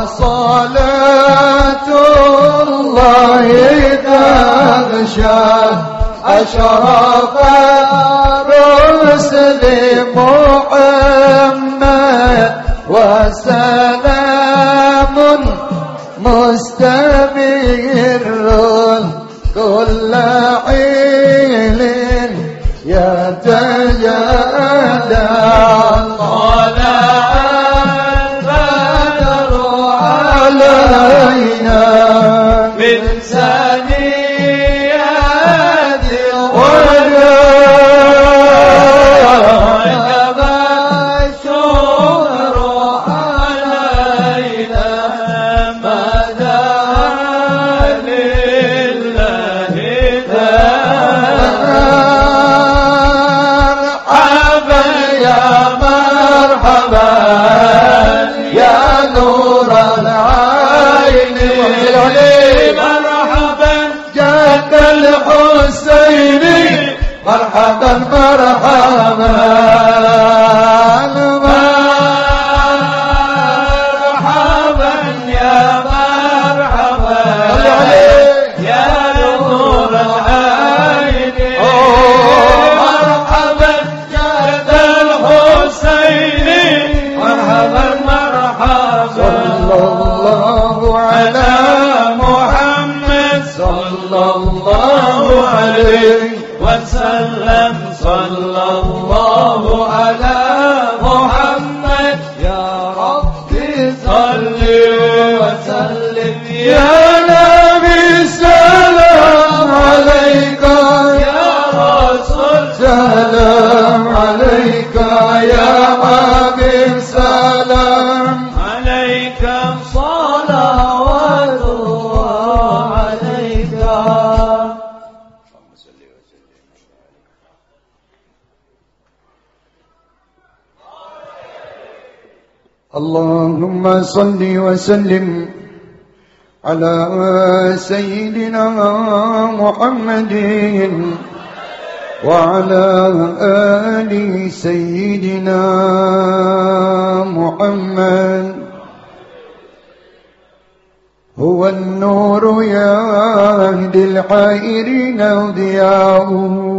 وصلاة الله تغشى أشرف الرسل محمد وسلام مستمر كل حين يتجلى طلع البدر علينا من ثنيات وجب الشكر علينا مدى لله مرحبا يا مرحبا يا نور العين مرحبا جد الحسين مرحبا مرحبا مرحبا يا مرحبا يا نور العين مرحبا جد الحسين مرحبا مرحبا صلى الله على على محمد صلى الله عليه وسلم صلى الله على محمد يا ربي صل وسلم يا نبي سلام عليك يا رسول سلام عليك يا حبيب سلام عليك صلوات الله عليك اللهم صل وسلم على سيدنا محمد وعلى آل سيدنا محمد. هو النور يهدي الحائرين ضياؤه،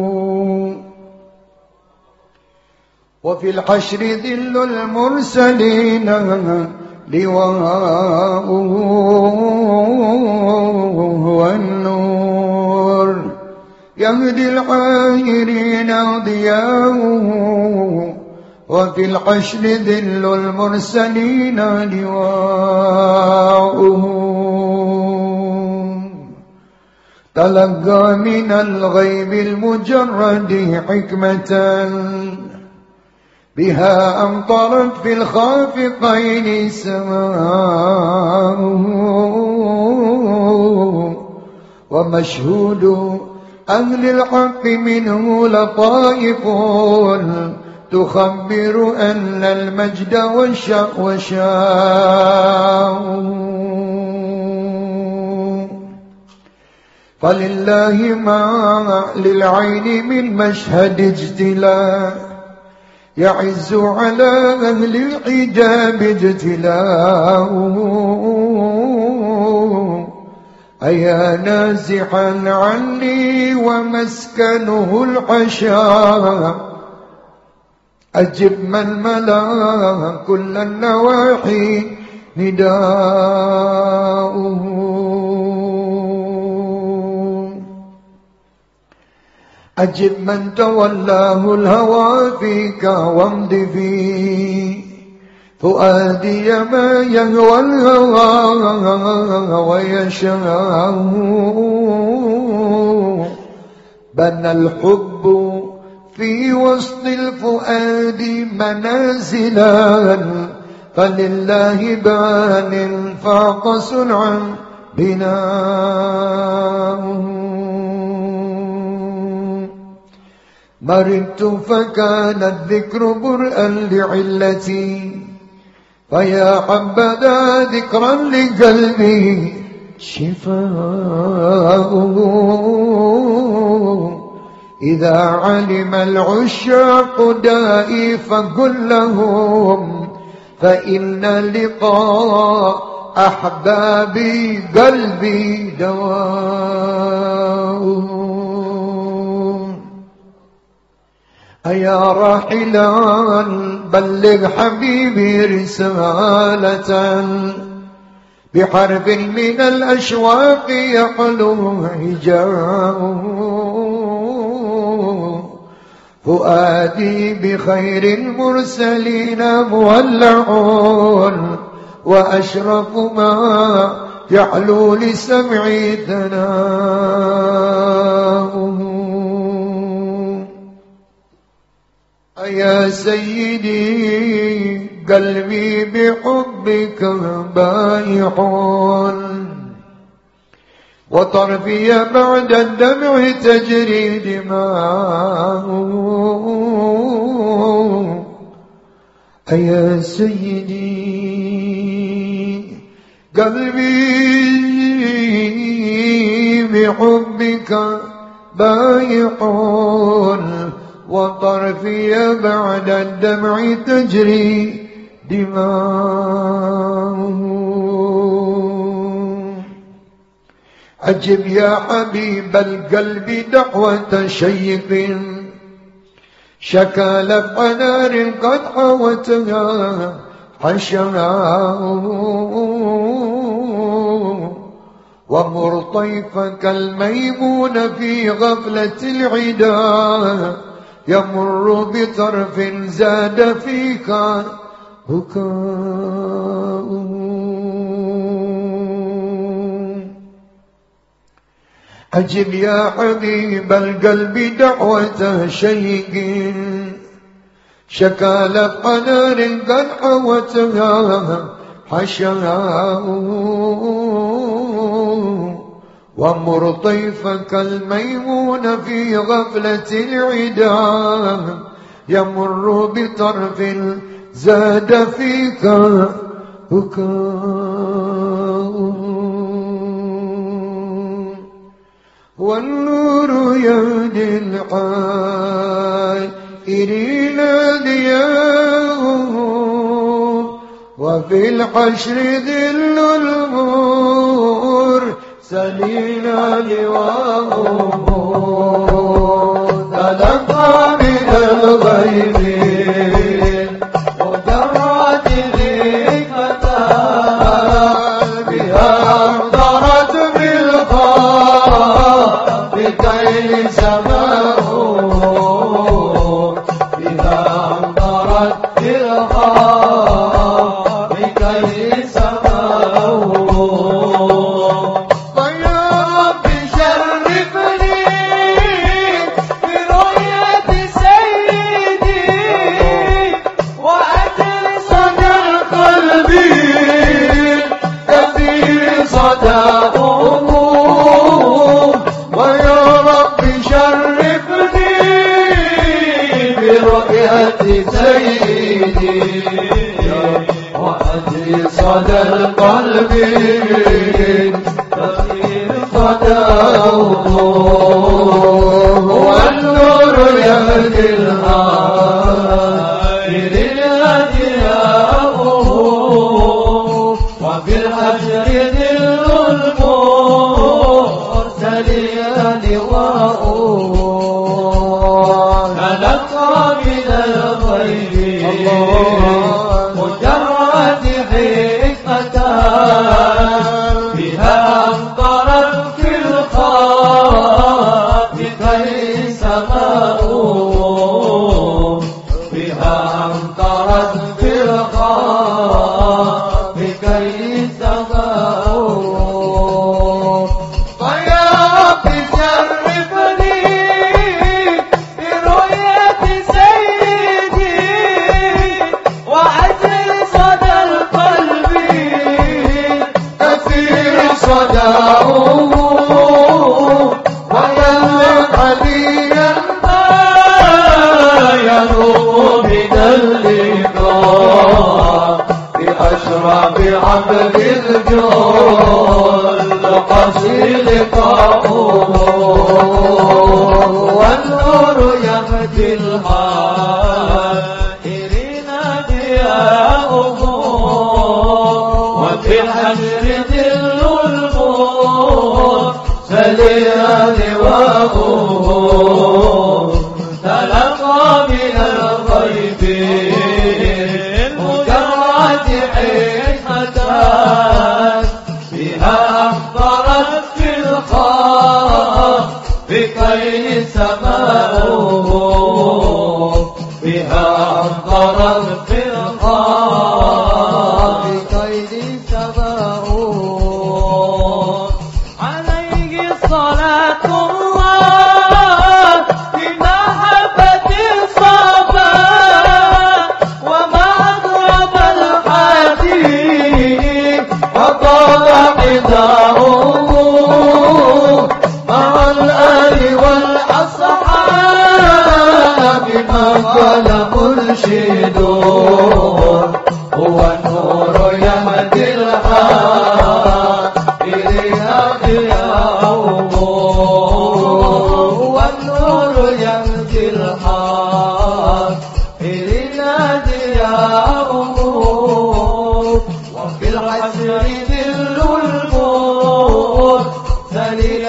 وفي الحشر ذل المرسلين لواءه. هو النور يهدي الحائرين ضياؤه، وفي الحشر ذل المرسلين لواؤهم تلقى من الغيب المجرد حكمة بها أمطرت في الخافقين سماؤه ومشهود أهل الحق منه لطائف تخبر أن المجد والشأو شاء فلله ما للعين من مشهد اجتلاء يعز على أهل الحجاب اجتلاؤه أيا نازحا عني ومسكنه الحشاء أجب من ملا كل النواحي نداؤه أجب من تولاه الهوى فيك وامض في فؤادي ما يهوى الهوى ويشاء بنى الحب في وسط الفؤاد منازلا فلله بان فاق صنعا بناؤه مرضت فكان الذكر برءا لعلتي فيا حبذا ذكرا لقلبي شفاؤه إذا علم العشاق دائي فقل لهم فإن لقاء أحبابي قلبي دواؤه أيا راحلا بلغ حبيبي رسالة بحرف من الأشواق يحلو هجاؤه فؤادي بخير المرسلين مولع وأشرف ما يحلو لسمعي ثناؤه يا سيدي قلبي بحبك بايح وطرفي بعد الدمع تجري دماؤه يا سيدي قلبي بحبك بايح وطرفي بعد الدمع تجري دماؤه عجب يا حبيب القلب دعوة شيق شكا لفع نار قد حوتها حشاؤه ومرطيفك الميمون في غفلة العدا يمر بطرف زاد فيك بكاؤه أجب يا حبيب القلب دعوة شيق شكا لفع نار قد حوتها حشاؤه ومرطيفك الميمون في غفلة العدا يمر بطرف زاد فيك بكاؤه والنور يهدي الحائرين ضياؤه وفي الحشر ذل المرسلين لواؤه تلقى من الغيب مجرد ذكرى بها امطرت بالخاء بكيل سماؤه بها امطرت برؤية سيدي وأجري صدى القلب تطير صداه والنور يهدي الآخر الأدياء وفي الحشر ذل المرسلين لواء تلقى من الغيب مجرد حكمة بها أمطرت في الخاف كي سماء بها أمطرت في الخاف كي سماء فيا رب شرفني برؤية سيدي وأجل صدى القلب كثير صداه ويملك عليا ما يروم من اللقاء بأشرف عبد الجود وقصر لقاؤه والنور يهدي الحائرين ضياؤه وفي الحشر ذل المرسلين لواءه تلقى من الغيب مجرد حكمة بها أمطرت في الخاف بكي سماؤه بها أمطرت في الخاف بكي سماؤه عليه صلاة الله بمحبة الصفا وما أضرب الحديث وطال حذاؤه مع الآل والأصحاب ما قال مرشد هو النور يهدي الحائرين ضياؤه هو النور يهدي الحائرين ضياؤه وفي الحشر ذل المرسلين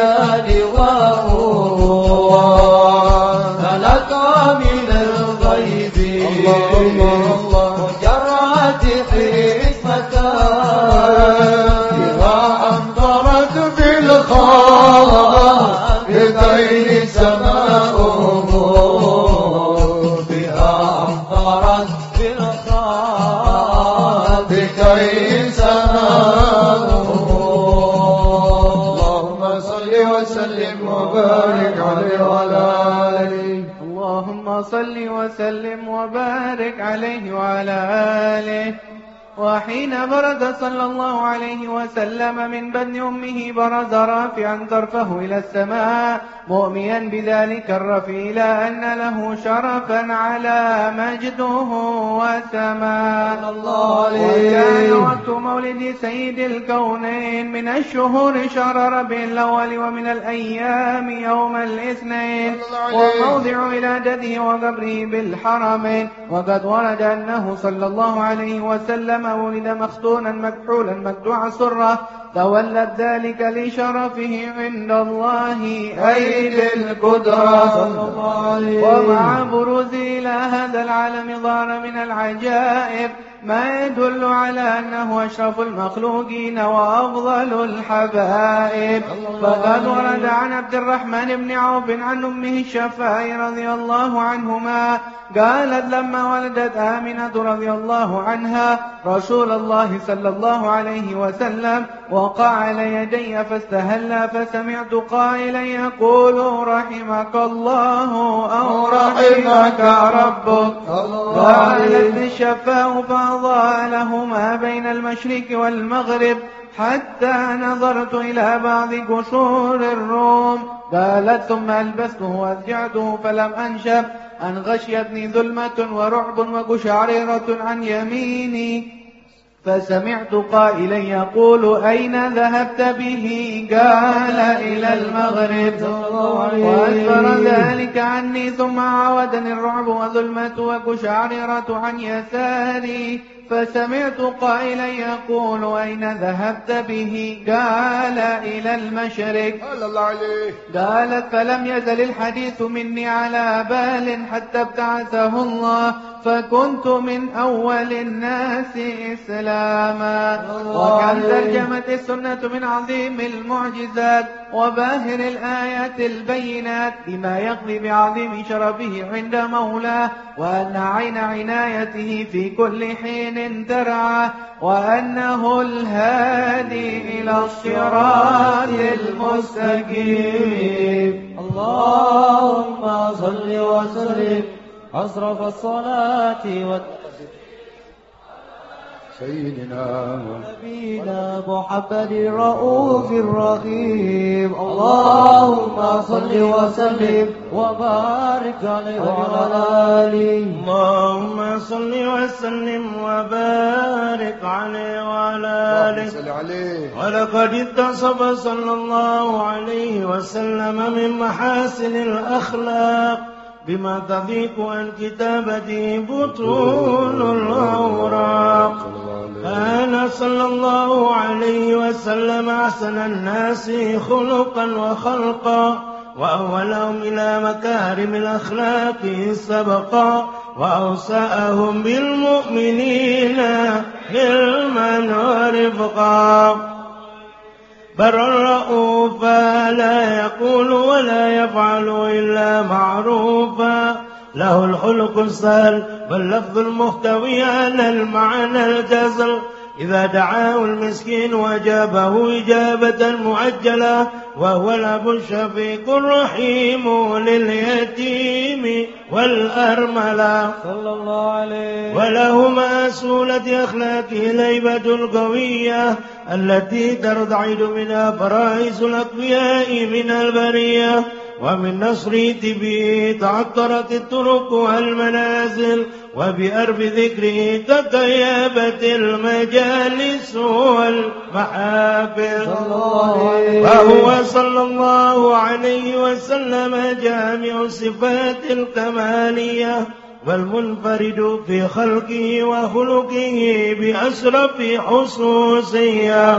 لواءه تلقى من الغيب مجرد حكمة بها أمطرت في الخاف بغير سماؤه بها أمطرت في الخاف بغير سماؤه اللهم صل وسلم وبارك عليه وعلى آله اللهم صل وسلم وبارك عليه وعلى آله. وحين برز صلى الله عليه وسلم من بطن أمه برز رافعا طرفه إلى السماء مؤميا بذلك الرفيع إلى أن له شرفا على مجده وسماء. وكان وقت مولد سيد الكونين من الشهور شهر ربيع الأول ومن الأيام يوم الاثنين وموضع ولادته وقبره بالحرمين. وقد ورد أنه صلى الله عليه وسلم ولد مختونا مكحولا مكدوع السرة تولد ذلك لشرفه عند الله أي للقدرة. ومع بروزه إلى هذا العالم ظهر من العجائب ما يدل على أنه أشرف المخلوقين وأفضل الحبائب. فقد ورد عن عبد الرحمن بن عوف عن أمه الشفاء رضي الله عنهما قالت لما ولدت آمنة رضي الله عنها رسول الله صلى الله عليه وسلم وقع على يدي فاستهل فسمعت قائلا يقول رحمك الله أو رحمك ربك. قالت الشفاء فأضاء له ما بين المشرق والمغرب حتى نظرت إلى بعض قصور الروم. قالت ثم ألبسته وأزجعته فلم أنشب أن غشيتني ظلمة ورعب وقشعريرة عن يميني، فسمعت قائلا يقول أين ذهبت به؟ قال إلى المغرب، وأدبر ذلك عني، ثم عاودني الرعب وظلمة وقشعريرة عن يساري، فسمعت قائلا يقول أين ذهبت به؟ قال إلى المشرق. قالت فلم يزل الحديث مني على بال حتى ابتعثه الله، فكنت من أول الناس إسلاما. وكم ترجمت السنة من عظيم المعجزات وباهر الآيات البينات لما يقضي بعظيم شرفه عند مولاه، وأن عين عنايته في كل حين ترعى، وأنه الهادي إلى الصراط المستقيم. اللهم صل وسلم أشرف الصلاة والتسليم سيدنا ونبينا محمد الرؤوف الرحيم. اللهم صل وسلم وبارك عليه وعلى آله. اللهم صل وسلم وبارك عليه وعلى آله. ولقد اتصف صلى الله عليه وسلم من محاسن الأخلاق بما تضيق عن كتابته بطون الأوراق. كان صلى الله عليه وسلم أحسن الناس خلقا وخلقا، وأولهم إلى مكارم الأخلاق سبقا، وأوسأهم بالمؤمنين علما ورفقا. بر رؤوفا لا يقول ولا يفعل إلا معروفا، له الخلق السهل واللفظ المحتوي على المعنى الجزل، إذا دعاه المسكين وأجابه إجابة معجلة، وهو الأب الشفيق الرحيم لليتيم والأرملة صلى الله عليه. وله مأسولة أخلاقه الهيبة القوية التي ترتعد منها فرائس الأقوياء من البرية، ومن نصر به تعطرت الطرق والمنازل، وبأرب ذكره تطيبت المجالس والمحافل. وهو صلى الله عليه وسلم جامع الصفات الكمالية، والمنفرد في خلقه وخلقه بأشرف خصوصية.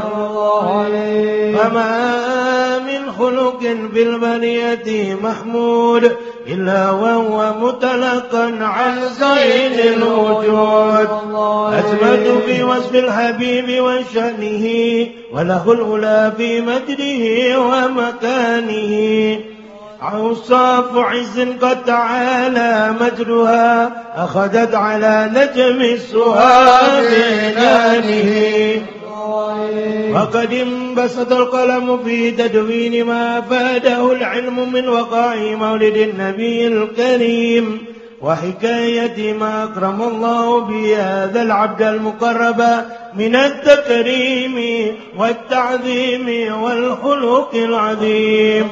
فما من خلق في البرية محمود إلا وهو متلقا عن زين الوجود، أثبت في وصف الحبيب وشأنه، وله الأولى في مجده ومكانه. أوصاف عز قد تعالى مجدها، أخذت على نجم السهام بإنانه. وقد انبسط القلم في تدوين ما أفاده العلم من وقائع مولد النبي الكريم، وحكاية ما أكرم الله بهذا العبد المقرب من التكريم والتعظيم والخلق العظيم.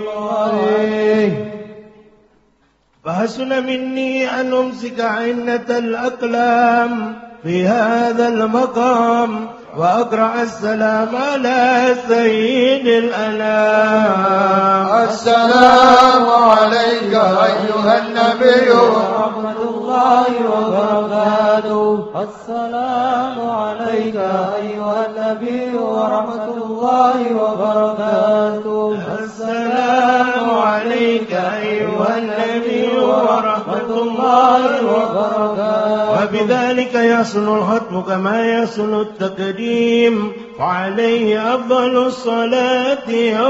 فحسن مني أن أمسك عنة الأقلام في هذا المقام، وأقرأ السلام على سيد الأنام. السلام عليك أيها النبي ورحمة الله وبركاته. السلام عليك أيها النبي ورحمة الله وبركاته. السلام عليك أيها النبي ورحمة الله وبركاته. وبذلك يحصل الختم كما يحصل التقديم، فعليه أفضل الصلاة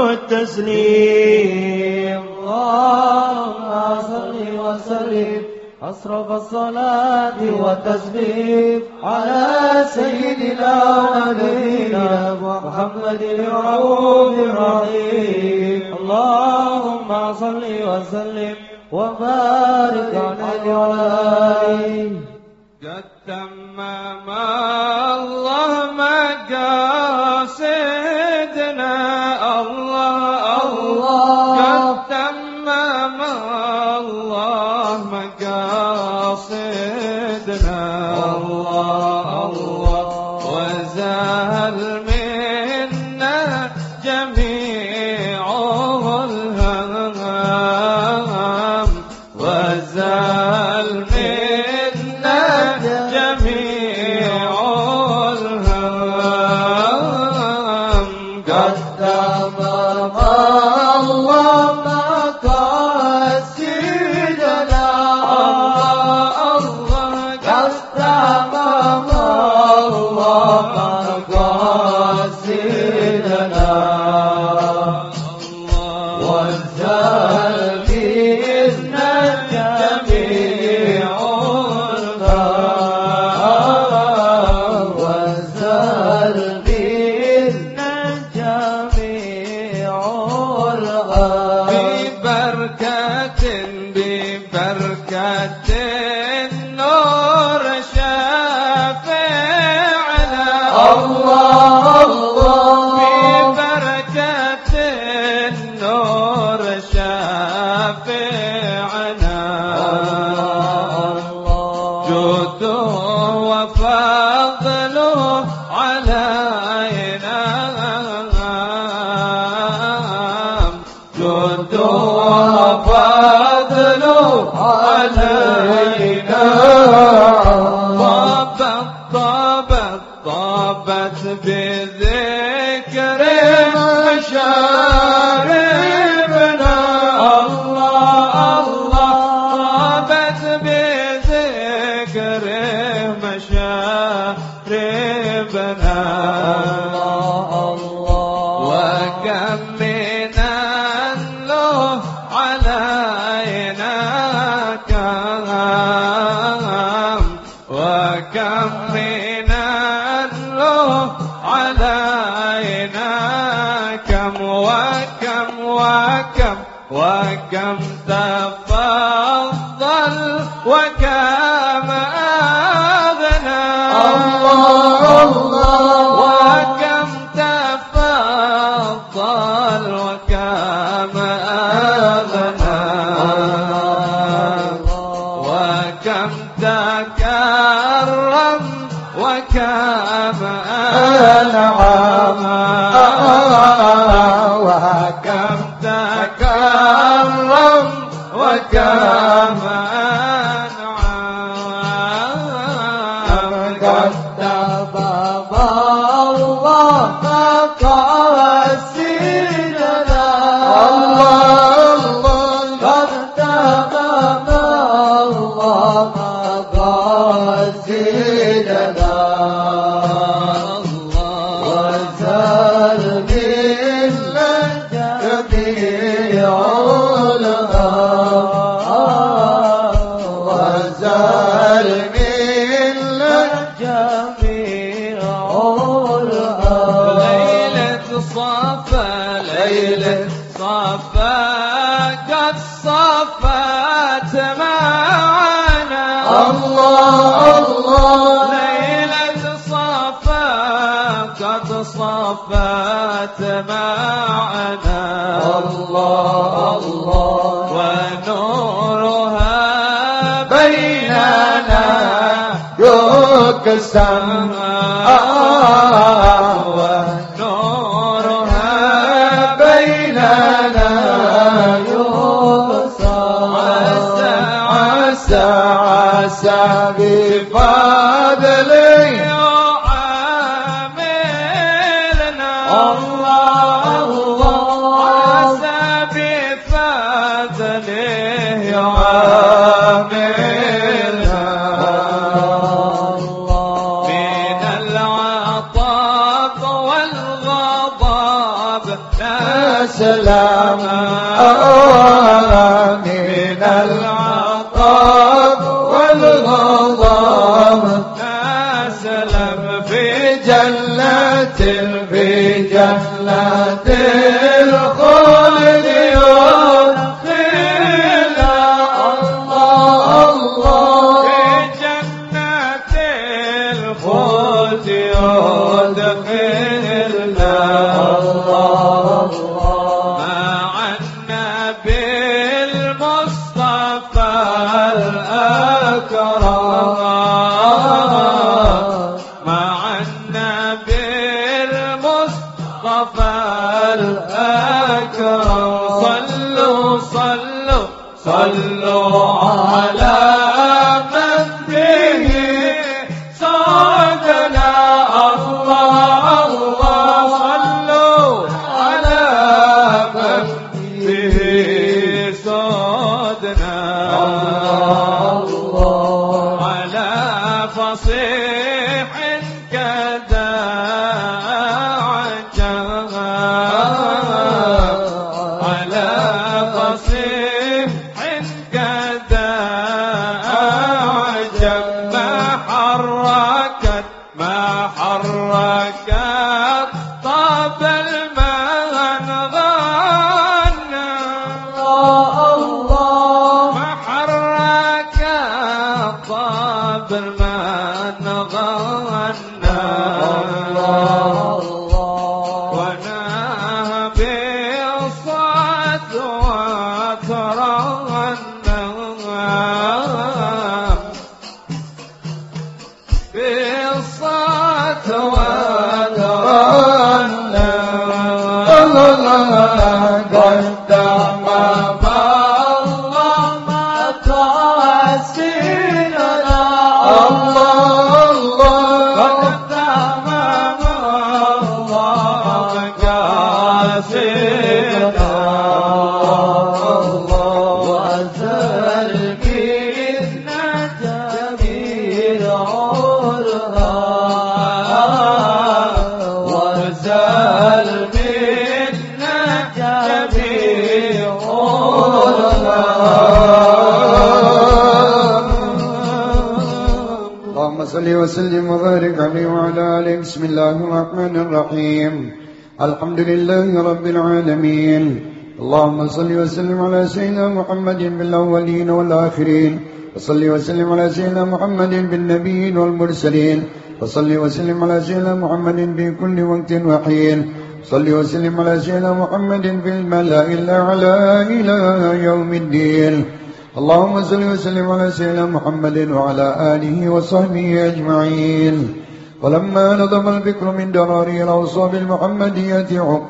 والتسليم. اللهم صل وسلم أشرف الصلاة والتسليم على سيدنا ونبينا محمد الرؤوف الرحيم. اللهم صل وسلم وبارك عليه وعلى آله. قد تمم الله مقاصدنا، الله الله قد تمم الله مقاصدنا. مقاصدنا الله الله وزال منا جميع الهم وزال منا جميع الهم قدم الله مقاصدنا الله قدم الله مقاصدنا وزال منا جميع الهم وزال منا جميع الهم ببركة ببركة النور شافعنا الله الله ببركة النور شافعنا جوده وفضله علينا جوده وفضله علينا طابت طابت طابت بذكر مشاربنا الله الله طابت بذكر مشاربنا وكم من له علينا كم وكم من له علينا كم وكم وكم وكم تفضل وكم أغنى الله الله وكم تفضل وكم أغنى وكم تكرم وكم أنعم وكم تكرم وكم أنعم قدم الله مقاصدنا الله قدم الله مقاصدنا وزال منا جميع الهم وزال منا جميع الهم ليلة صفا ليلة صفا قد صفت معنا الله الله ليلة صفا قد صفت معنا الله الله ونورها بيننا يقسم ونورها بيننا يقسم عسى عسى عسى بفضله يعاملنا الله الله عسى بفضله يعاملنا من العطاء والغضب لا سلام من العطاء والغضب لا سلام في جنة في جنة الخلد يدخلنا الله الله في جنة الخلد يدخلنا الله مع النبي المصطفى الأمين صابر من غنى الله ونهى بالصوت وترنى بالصوت وترنى قدم الله ما تعسينا الله الله قدم الله مقاسينا الله وزل بإذن جميل عرها وزل بإذن جميل عرها اللهم صل وسلم وبارك عليه وعلى آله. بسم الله الرحمن الرحيم. الحمد لله رب العالمين. اللهم صل وسلم على سيدنا محمد بالأولين والآخرين، وصل وسلم على سيدنا محمد بالنبيين والمرسلين، وصل وسلم على سيدنا محمد في كل وقت وحين، صل وسلم على سيدنا محمد في الملأ الأعلى إلى يوم الدين. اللهم صل وسلم على سيدنا محمد وعلى آله وصحبه أجمعين. ولما نظم الفكر من دراري الأوصاف المحمدية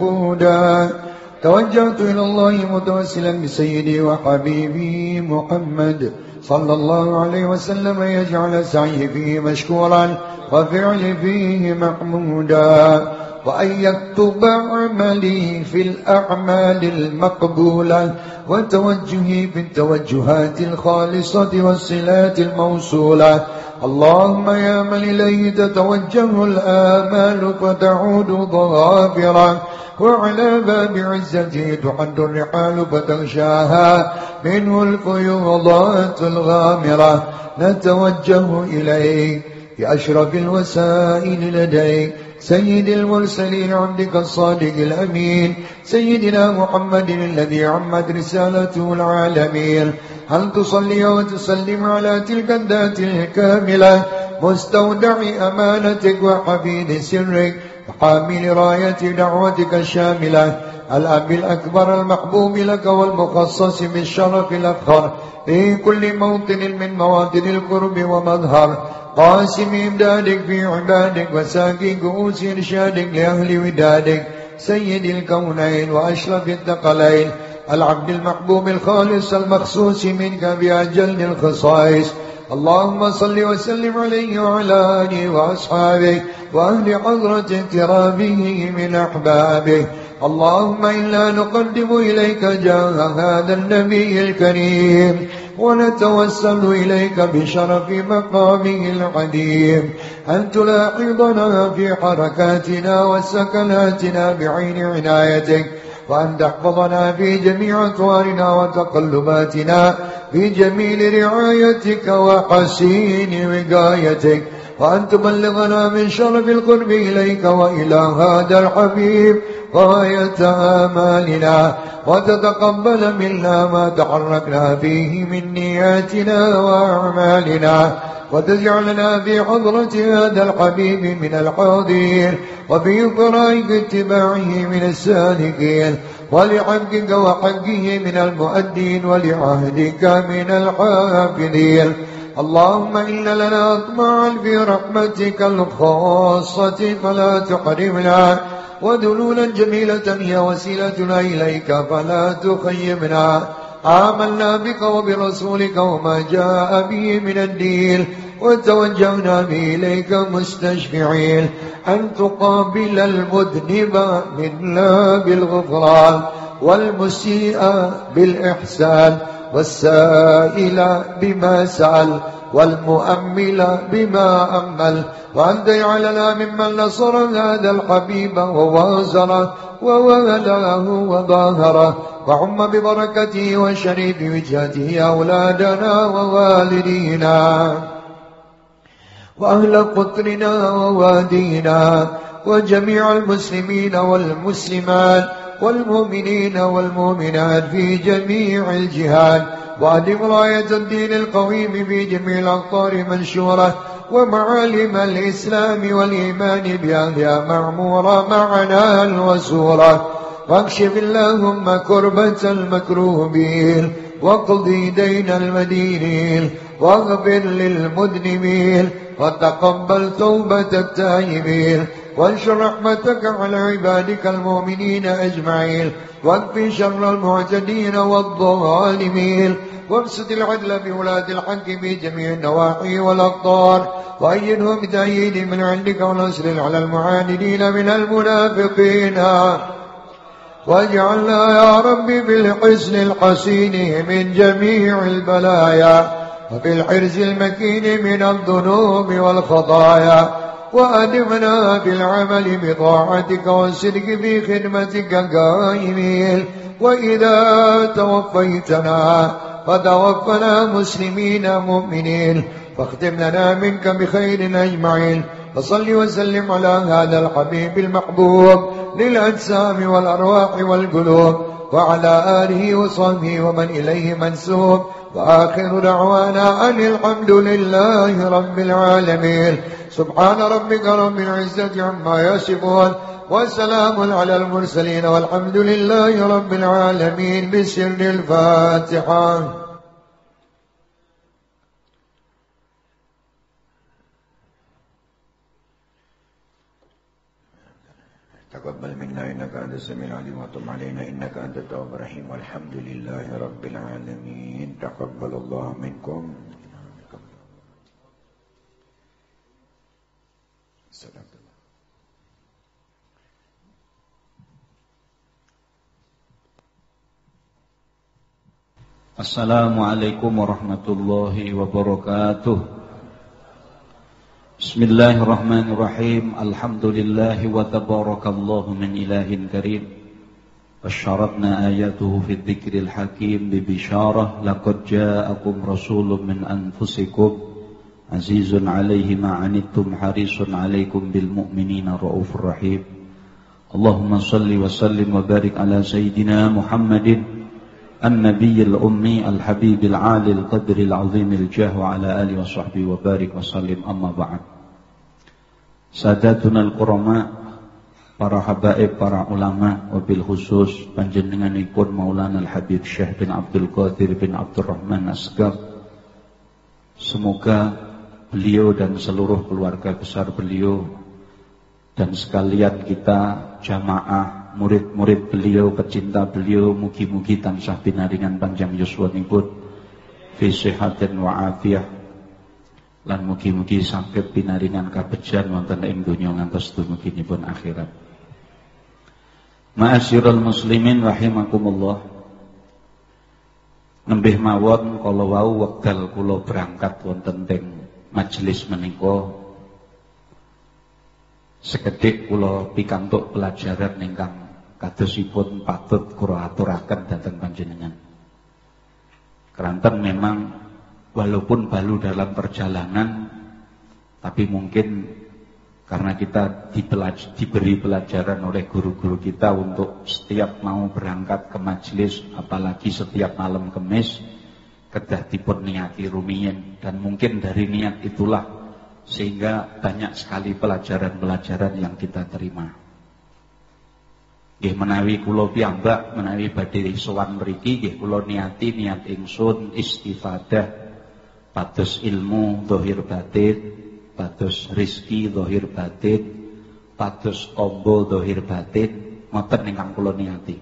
عقودا، توجهت إلى الله متوسلا بسيدي وحبيبي محمد صلى الله عليه وسلم يجعل سعي فيه مشكورا وفعل فيه محمودا، وأن يكتب عملي في الأعمال المقبولة وتوجهي في التوجهات الخالصة والصلات الموصولة. اللهم يا من إليه تتوجه الآمال فتعود ظافرة، وعلى باب عزته تحد الرحال فتغشاها منه الفيوضات الغامرة. نتوجه إليك بأشرف الوسائل لديك سيد المرسلين عبدك الصادق الأمين سيدنا محمد الذي عمت رسالته العالمين. هل تصلي وتسلم على تلك الذات الكاملة مستودع أمانتك وحفيد سرك وحامل راية دعوتك الشاملة، الأب الأكبر المحبوب لك والمخصص بالشرف الأفخر في كل موطن من مواطن القرب ومظهر، قاسم إمدادك في عبادك وساقي كؤوس إرشادك لأهل ودادك، سيد الكونين وأشرف الثقلين، العبد المحبوب الخالص المخصوص منك بأجل الخصائص. اللهم صل وسلم عليه وعلى آله وأصحابه وأهل حضرة كرامه من أحبابه. اللهم إنا نقدم إليك جاه هذا النبي الكريم، ونتوسل إليك بشرف مقامه العظيم أن تلاحظنا في حركاتنا وسكناتنا بعين عنايتك، وأن تحفظنا في جميع أطوارنا وتقلباتنا في جميل رعايتك وحسين وقايتك، وأن تبلغنا من شرف القرب إليك وإلى هذا الحبيب غاية آمالنا، وتتقبل منا ما تحركنا فيه من نياتنا وأعمالنا، وتجعلنا في حضرة هذا الحبيب من الحاضرين، وفي طرائق اتباعه من السالكين، ولحقك وحقه من المؤدين، ولعهدك من الحافظين. اللهم إن لنا أطمعا في رحمتك الخاصة فلا تحرمنا، وذنونا جميلة هي وسيلتنا إليك فلا تخيبنا. آمنا بك وبرسولك وما جاء به من الدين، وتوجهنا به إليك مستشفعين أن تقابل المذنب منا بالغفران، والمسيء بالإحسان، والسائل بما سأل، والمؤمل بما أمل، وأن تجعلنا ممن نصر هذا الحبيب ووازره وولاه وظاهره، وعم ببركته وشريف وجهته أولادنا ووالدينا وأهل قطرنا ووادينا وجميع المسلمين والمسلمات والمؤمنين والمؤمنات في جميع الجهات، وأدم راية الدين القويم في جميع الأقطار منشورة، ومعالم الإسلام والإيمان بأهلها معمورة معنا وسورة. واكشف اللهم كربة المكروبين، واقضي دين المدينين، واغفر للمذنبين، وتقبل توبة التائبين، وانشر رحمتك على عبادك المؤمنين أجمعين، واكف شر المعتدين والظالمين، وابسط العدل في ولاة الحق في جميع النواحي والأقطار، وأيدهم بتأييد من عندك ونصر على المعاندين من المنافقين، واجعلنا يا ربي بالحسن الحسين من جميع البلايا، وبالحرز المكين من الذنوب والخطايا، وأدمنا بالعمل بطاعتك والصدق في خدمتك قائمين. وإذا توفيتنا فتوفنا مسلمين مؤمنين، فاختم لنا منك بخير أجمعين. فصل وسلم على هذا الحبيب المحبوب للأجسام والأرواح والقلوب، وعلى آله وصحبه ومن إليه منسوب. وآخر دعوانا أن الحمد لله رب العالمين. سبحان ربك رب العزة عما يصفون، وسلام على المرسلين، والحمد لله رب العالمين. بسر الفاتحة. تقبل منا إنك أنت السميع العليم، وتب علينا إنك أنت التواب الرحيم، والحمد لله رب العالمين. تقبل الله منكم. Assalamualaikum warahmatullahi wabarakatuh. Bismillahirrahmanirrahim. Alhamdulillahi wa tabarakallahu min ilahin karim. Basyaratna ayatuhu fi dzikril hakim bi bisyarah laqad ja'akum rasulun min anfusikum azizun 'alaihi ma 'anittum harisun 'alaikum bil mu'minina raufur rahim. Allahumma shalli wa sallim wa barik ala sayyidina Muhammadin النبي الأمي الحبيب العالي القدر العظيم الجاه وعلى آله وصحبه وبارك وسلم. أما بعد. Sadatuna al-qurama, para habaib, para ulama, wabil khusus panjenenganipun Maulana al-Habib Syekh bin Abdul Qadir bin Abdurrahman Asgaf. Semoga beliau dan seluruh keluarga besar beliau dan sekalian kita jamaah murid-murid beliau, pecinta beliau, mugi-mugi tansah pinaringan panjang yuswanipun fi sihatin wa afiyah, lan mugi-mugi saged pinaringan kabejan wonten ing donya ngantos dumuginipun akhirat. Ma'asyiral muslimin rahimakumullah. Nembih mawon kala wau wekdal kula berangkat wonten teng majelis menika, sekedhik kula pikantuk pelajaran ingkang kadosipun patut kula aturaken dhateng panjenengan. Keranten memang walaupun baru dalam perjalanan, tapi mungkin karena kita dipelaj- diberi pelajaran oleh guru-guru kita untuk setiap mau berangkat ke majelis, apalagi setiap malam Kemis, kedah dipun niati rumiyin, dan mungkin dari niat itulah sehingga banyak sekali pelajaran-pelajaran yang kita terima. Nggih menawi kula piyambak menawi badhe sowan mriki nggih kula niati niat ingsun istifadah pados ilmu zahir batin, pados rezeki zahir batin, pados ombo zahir batin, ngoten ingkang kula niati.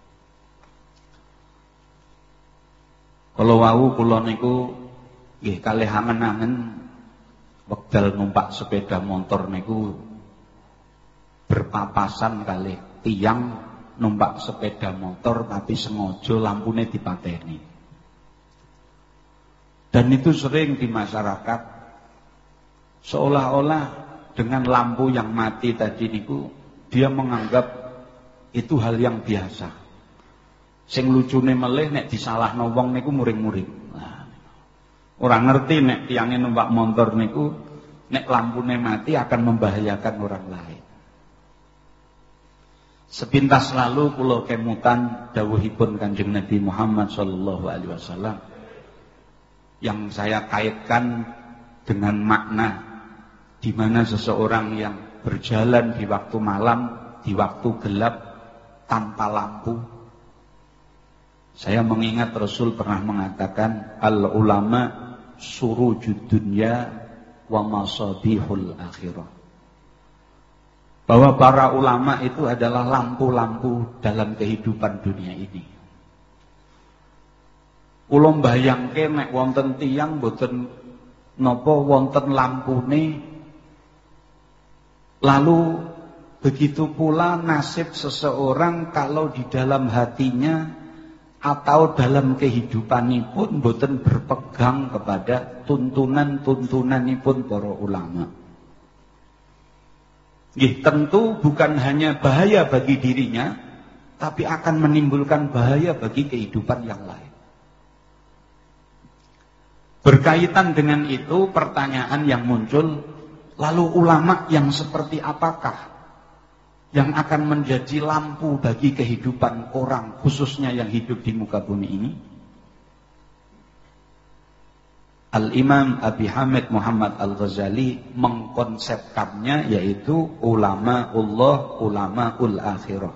Kala wau kula niku nggih kalih angen-angen wekdal numpak sepeda motor niku berpapasan kalih tiyang numpak sepeda motor tapi sengaja lampune dipateni. Dan itu sering di masyarakat, seolah-olah dengan lampu yang mati tadi niku dia menganggap itu hal yang biasa. Sing lucune melih nek disalahno wong niku muring-muring. Nah, ora ngerti nek tiyange numpak motor niku nek lampune mati akan membahayakan orang lain. Sepintas lalu kula kemutan dawuhipun Kanjeng Nabi Muhammad sallallahu alaihi wasallam yang saya kaitkan dengan makna di mana seseorang yang berjalan di waktu malam, di waktu gelap tanpa lampu. Saya mengingat Rasul pernah mengatakan al ulama surujud dunya wa masabihul akhirah. Bahwa para ulama itu adalah lampu-lampu dalam kehidupan dunia ini. Kula mbayangke nek wonten tiyang mboten napa wonten lampune, lalu begitu pula nasib seseorang kalau di dalam hatinya atau dalam kehidupanipun mboten berpegang kepada tuntunan-tuntunanipun para ulama. Nggih, tentu bukan hanya bahaya bagi dirinya, tapi akan menimbulkan bahaya bagi kehidupan yang lain. Berkaitan dengan itu, pertanyaan yang muncul, lalu ulama yang seperti apakah yang akan menjadi lampu bagi kehidupan orang, khususnya yang hidup di muka bumi ini? Al-Imam Abi Hamid Muhammad Al-Ghazali mengkonsepkannya yaitu ulama-ullah, ulama-ul akhirah.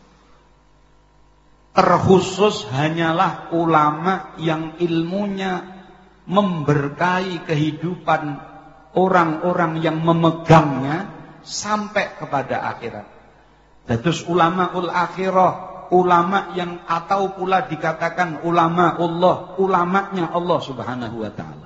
Terkhusus hanyalah ulama yang ilmunya memberkahi kehidupan orang-orang yang memegangnya sampai kepada akhirat. Terus ulama-ul akhirah, ulama yang atau pula dikatakan ulama Allah, ulamanya Allah Subhanahu wa taala.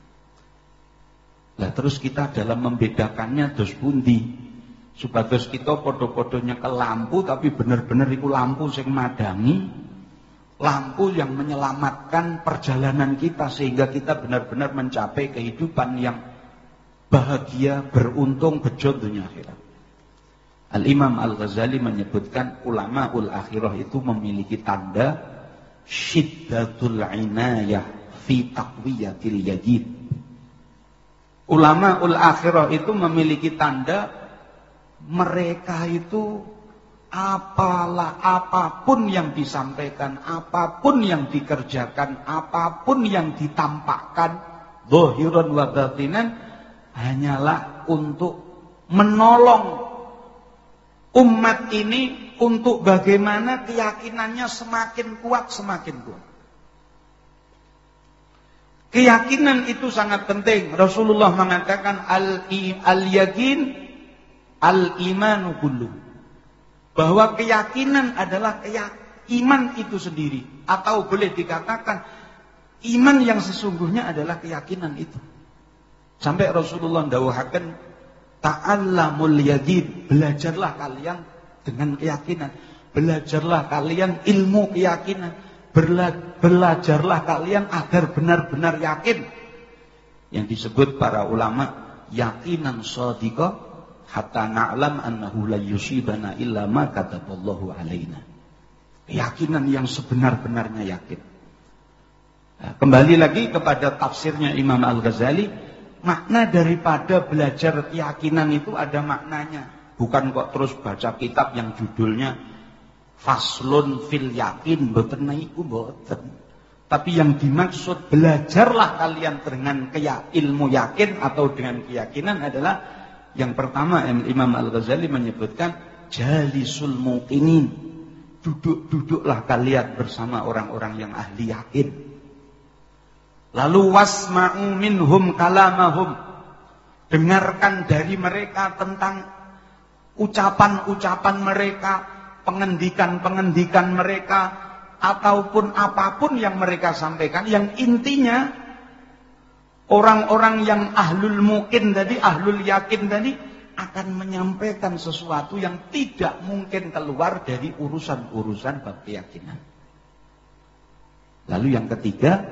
Lah terus kita dalam membedakannya dos pundi? Supados kita padha-padha nyekel lampu tapi bener-bener iku lampu sing madangi, lampu yang menyelamatkan perjalanan kita sehingga kita benar-benar mencapai kehidupan yang bahagia, beruntung, bejo dunia akhirat. Al-Imam Al-Ghazali menyebutkan ulama-ul akhirah itu memiliki tanda syiddatul inayah fi taqwiyatil yadid. Ulama-ul akhirah itu memiliki tanda mereka itu apalah apapun yang disampaikan, apapun yang dikerjakan, apapun yang ditampakkan, zahiran wa batinan, hanyalah untuk menolong umat ini untuk bagaimana keyakinannya semakin kuat, semakin kuat. Keyakinan itu sangat penting. Rasulullah mengatakan al-yakin al-imanu kullu. Bahwa keyakinan adalah iman itu sendiri. Atau boleh dikatakan iman yang sesungguhnya adalah keyakinan itu. Sampai Rasulullah ndawuhaken ta'allamul yaqin, belajarlah kalian dengan keyakinan. Belajarlah kalian ilmu keyakinan. Bela, belajarlah kalian agar benar-benar yakin. Yang disebut para ulama yakinan shadiqah hatta na'lam annahu la yusibana illa ma kataballahu alaina. Keyakinan yang sebenar-benarnya yakin. Nah, kembali lagi kepada tafsirnya Imam Al-Ghazali, makna daripada belajar keyakinan itu ada maknanya. Bukan kok terus baca kitab yang judulnya Faslun fil yakin, mboten niku mboten. Tapi yang dimaksud belajarlah kalian dengan kaya, ilmu yakin atau dengan keyakinan adalah yang pertama Imam Al-Ghazali menyebutkan jalisul muqinin. Duduk-duduklah kalian bersama orang-orang yang ahli yakin. Lalu wasma'u minhum kalamahum. Dengarkan dari mereka tentang ucapan-ucapan mereka, pengendikan-pengendikan mereka, ataupun apapun yang mereka sampaikan, yang intinya orang-orang yang ahlul muqin tadi, ahlul yakin tadi akan menyampaikan sesuatu yang tidak mungkin keluar dari urusan-urusan bab keyakinan. Lalu yang ketiga,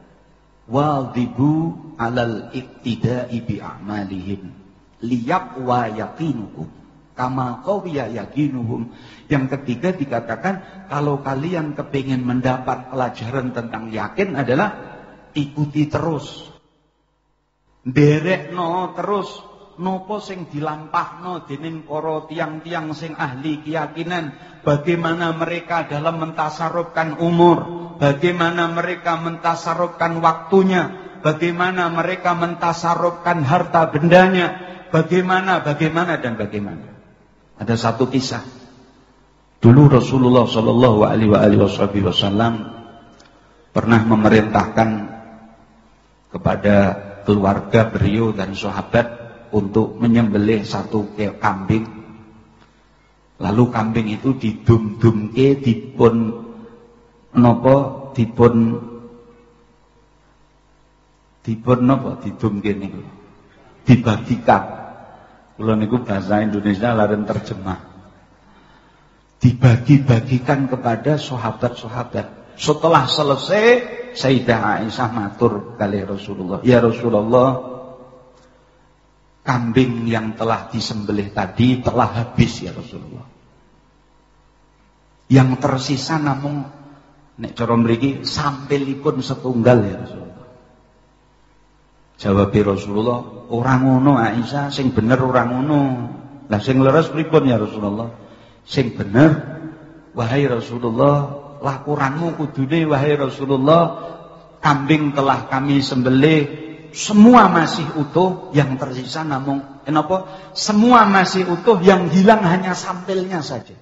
wadhibu alal iktida'i bi a'malihim liyaqwa yaqinukum kama qawiya yaqinuhum. Yang ketiga dikatakan kalau kalian kepingin mendapat pelajaran tentang yakin adalah ikuti terus, derekno terus napa sing dilampahno dening para tiang-tiang sing ahli keyakinan, bagaimana mereka dalam mentasarrufkan umur, bagaimana mereka mentasarrufkan waktunya, bagaimana mereka mentasarrufkan harta bendanya, bagaimana, bagaimana dan bagaimana. Ada satu kisah. Dulu Rasulullah Shallallahu Alaihi Wasallam pernah memerintahkan kepada keluarga beliau dan sahabat untuk menyembelih satu kambing. Lalu kambing itu didum-dumke, dipun nopo, dipun dipun nopo, didumke niku, dibagikan. Kula niku bahasa Indonesia laren terjemah. Dibagi-bagikan kepada sahabat-sahabat. Setelah selesai, Sayyidah Aisyah matur kali Rasulullah, "Ya Rasulullah, kambing yang telah disembelih tadi telah habis ya Rasulullah. Yang tersisa namung nek cara mriki sampelipun setunggal ya Rasulullah." Jawab Rasulullah, "Ora ngono Aisyah, sing bener ora ngono." Lah sing leres pripun ya Rasulullah? Sing bener, wahai Rasulullah, laporanmu kudune wahai Rasulullah, kambing telah kami sembelih, semua masih utuh, yang tersisa namung kenapa? Semua masih utuh, yang hilang hanya sampelnya saja.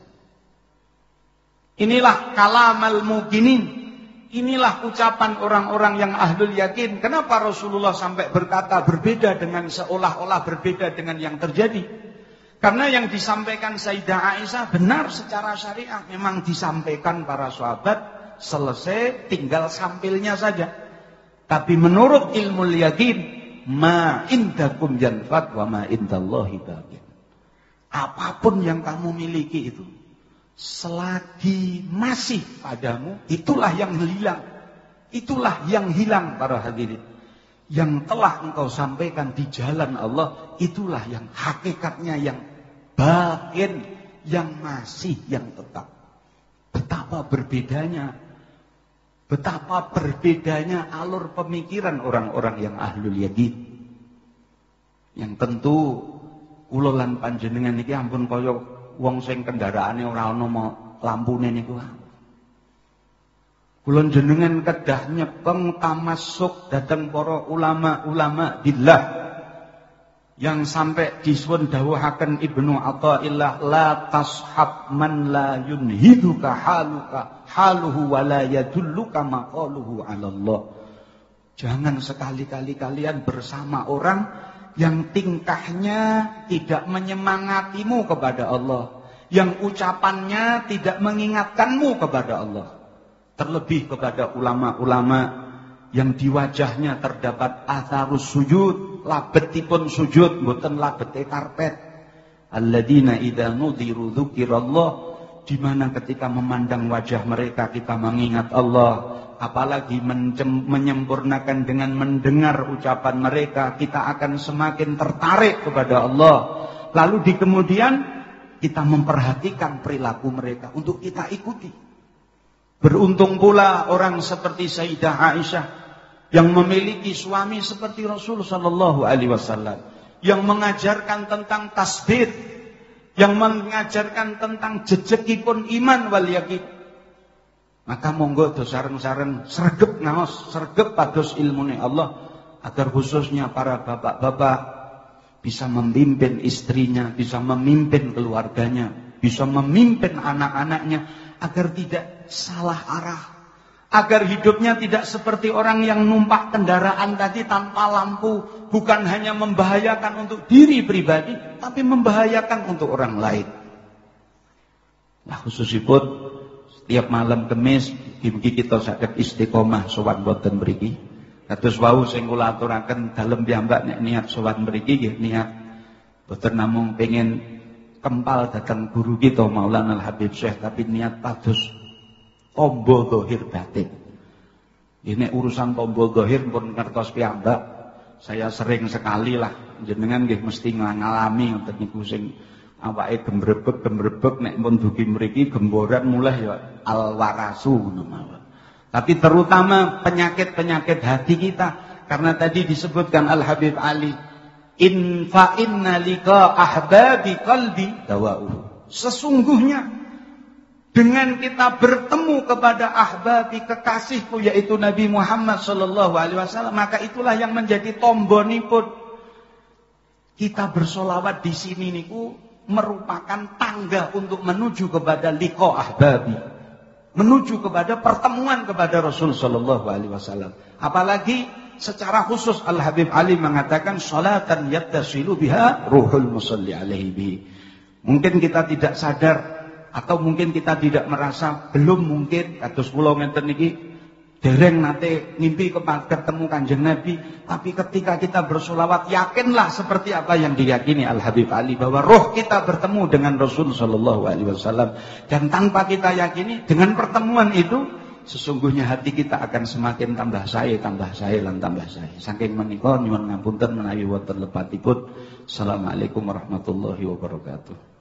Inilah kalamal mukinin, inilah ucapan orang-orang yang ahlul yakin. Kenapa Rasulullah sampai berkata berbeda dengan seolah-olah berbeda dengan yang terjadi? Karena yang disampaikan Sayyidah Aisyah benar secara syariah, memang disampaikan para sahabat, selesai tinggal sampilnya saja. Tapi menurut ilmu yakin, ma indakum yanfad wa ma indallahi baqin. Apapun yang kamu miliki itu, selagi masih padamu, itulah yang hilang. Itulah yang hilang para hadirin. Yang telah engkau sampaikan di jalan Allah, itulah yang hakikatnya yang batin, yang masih, yang tetap. Betapa berbedanya, betapa berbedanya alur pemikiran orang-orang yang ahlul yakin. Yang tentu kula lan panjenengan iki ampun kaya wong sing kendaraane ora ana lampune niku. Kula jenengan kedah nyepeng tamasuk dhateng para ulama-ulama billah yang sampai disuwun dawuhaken Ibnu Athaillah, la tashab man la yunhiduka haluka haluhu wa la yadulluka maqaluhu 'ala Allah. Jangan sekali-kali kalian bersama orang yang tingkahnya tidak menyemangatimu kepada Allah, yang ucapannya tidak mengingatkanmu kepada Allah. Terlebih kepada ulama-ulama yang di wajahnya terdapat atharus sujud, labetipun sujud, mboten labete karpet. Alladzina idza nudziru dzukirallah, di mana ketika memandang wajah mereka kita mengingat Allah, apalagi menyempurnakan dengan mendengar ucapan mereka, kita akan semakin tertarik kepada Allah. Lalu di kemudian kita memperhatikan perilaku mereka untuk kita ikuti. Beruntung pula orang seperti Sayyidah Aisyah yang memiliki suami seperti Rasul sallallahu alaihi wasallam, yang mengajarkan tentang tasbih, yang mengajarkan tentang jejekipun iman wal yakin. Maka monggo do sareng-sareng sregep ngaos, sregep pados ilmune Allah, agar khususnya para bapak-bapak bisa memimpin istrinya, bisa memimpin keluarganya, bisa memimpin anak-anaknya, agar tidak salah arah, agar hidupnya tidak seperti orang yang numpak kendaraan tadi tanpa lampu, bukan hanya membahayakan untuk diri pribadi, tapi membahayakan untuk orang lain. Nah khususipun setiap malam Kamis mugi kita saged istiqomah sowan boten mriki. Kados wau sing kula aturaken dalem piyambak nek niat sowan mriki nggih niat boten namung pengin kempal datang guru kita Maulana Al-Habib Syekh, tapi niat pados tombol zahir batin. Ini urusan tombol zahir pun ngertos piyambak, saya sering sekali lah jenengan nggih mesti ngalami ngoten niku sing awake gembrebek-gembrebek nek pun dugi mriki gemboran mulai ya al-warasu ngono mawon. Tapi terutama penyakit-penyakit hati kita, karena tadi disebutkan Al-Habib Ali, In fa inna liqa ahbabi qalbi dawa'uhu. Sesungguhnya dengan kita bertemu kepada ahbabi kekasihku yaitu Nabi Muhammad sallallahu alaihi wasallam, maka itulah yang menjadi tombonipun. Kita bersolawat di sini niku merupakan tangga untuk menuju kepada liqa ahbabi, menuju kepada pertemuan kepada Rasul sallallahu alaihi wasallam. Apalagi secara khusus Al Habib Ali mengatakan salatan yattasilu biha ruhul musalli alaihi bihi. Mungkin kita tidak sadar atau mungkin kita tidak merasa, belum mungkin kados kula ngenten niki dereng nate mimpi ketemu Kanjeng Nabi, tapi ketika kita bersolawat yakinlah seperti apa yang diyakini Al Habib Ali bahwa roh kita bertemu dengan Rasul sallallahu alaihi wasallam, dan tanpa kita yakini dengan pertemuan itu sesungguhnya hati kita akan semakin tambah sae, tambah sae lan tambah sae. Saking menika nyuwun ngapunten menawi wonten lepatipun. Assalamualaikum warahmatullahi wabarakatuh.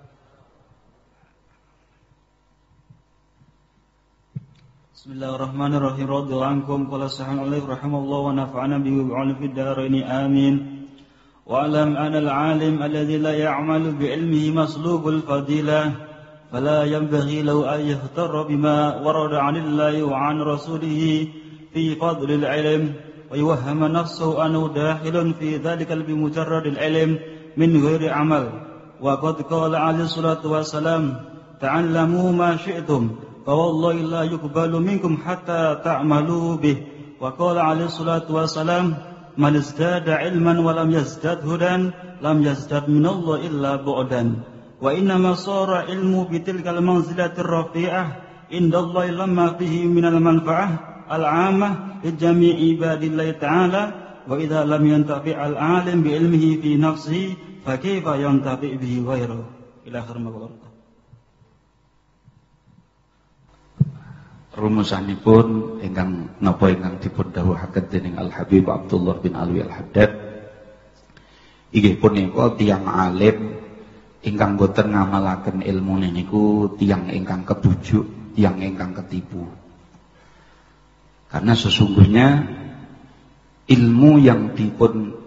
Bismillahirrahmanirrahim. Radhiyallahu ankum qala sahan alaihi rahimallahu wa nafa'ana bihi wa 'ala fid darain amin. Wa alam ana al-'alim alladhi la ya'malu bi 'ilmihi maslubul fadilah fala yanbaghi lahu an yaghtarra bima warada 'anillahi wa 'an rasulih fi fadlil 'ilm wa yuwahhama nafsuhu annahu dakhilun fi dhalikal bi mujarradil 'ilm min ghairi 'amal. Wa qad qala 'alaihi salatu wassalam ta'allamu ma syi'tum فوالله لا يقبل منكم حتى تعملوا به. وقال عليه الصلاة والسلام من ازداد علما ولم يزداد هدى لم يزداد من الله إلا بعدا. وإنما صار علم بتلك المنزلة الرفيعة عند الله لما فيه من المنفعة العامة لجميع عباد الله تعالى. وإذا لم ينتفع العالم بعلمه في نفسه فكيف ينتفع به غيره. إلى آخر ما قال. Rumusanipun ingkang napa ingkang dipun dawuhaken dening Al Habib Abdullah bin Alwi Al Haddad inggih punika tiyang alim ingkang boten ngamalaken ilmune niku tiyang ingkang kebujuk, tiyang ingkang ketipu. Karena sesungguhnya ilmu yang dipun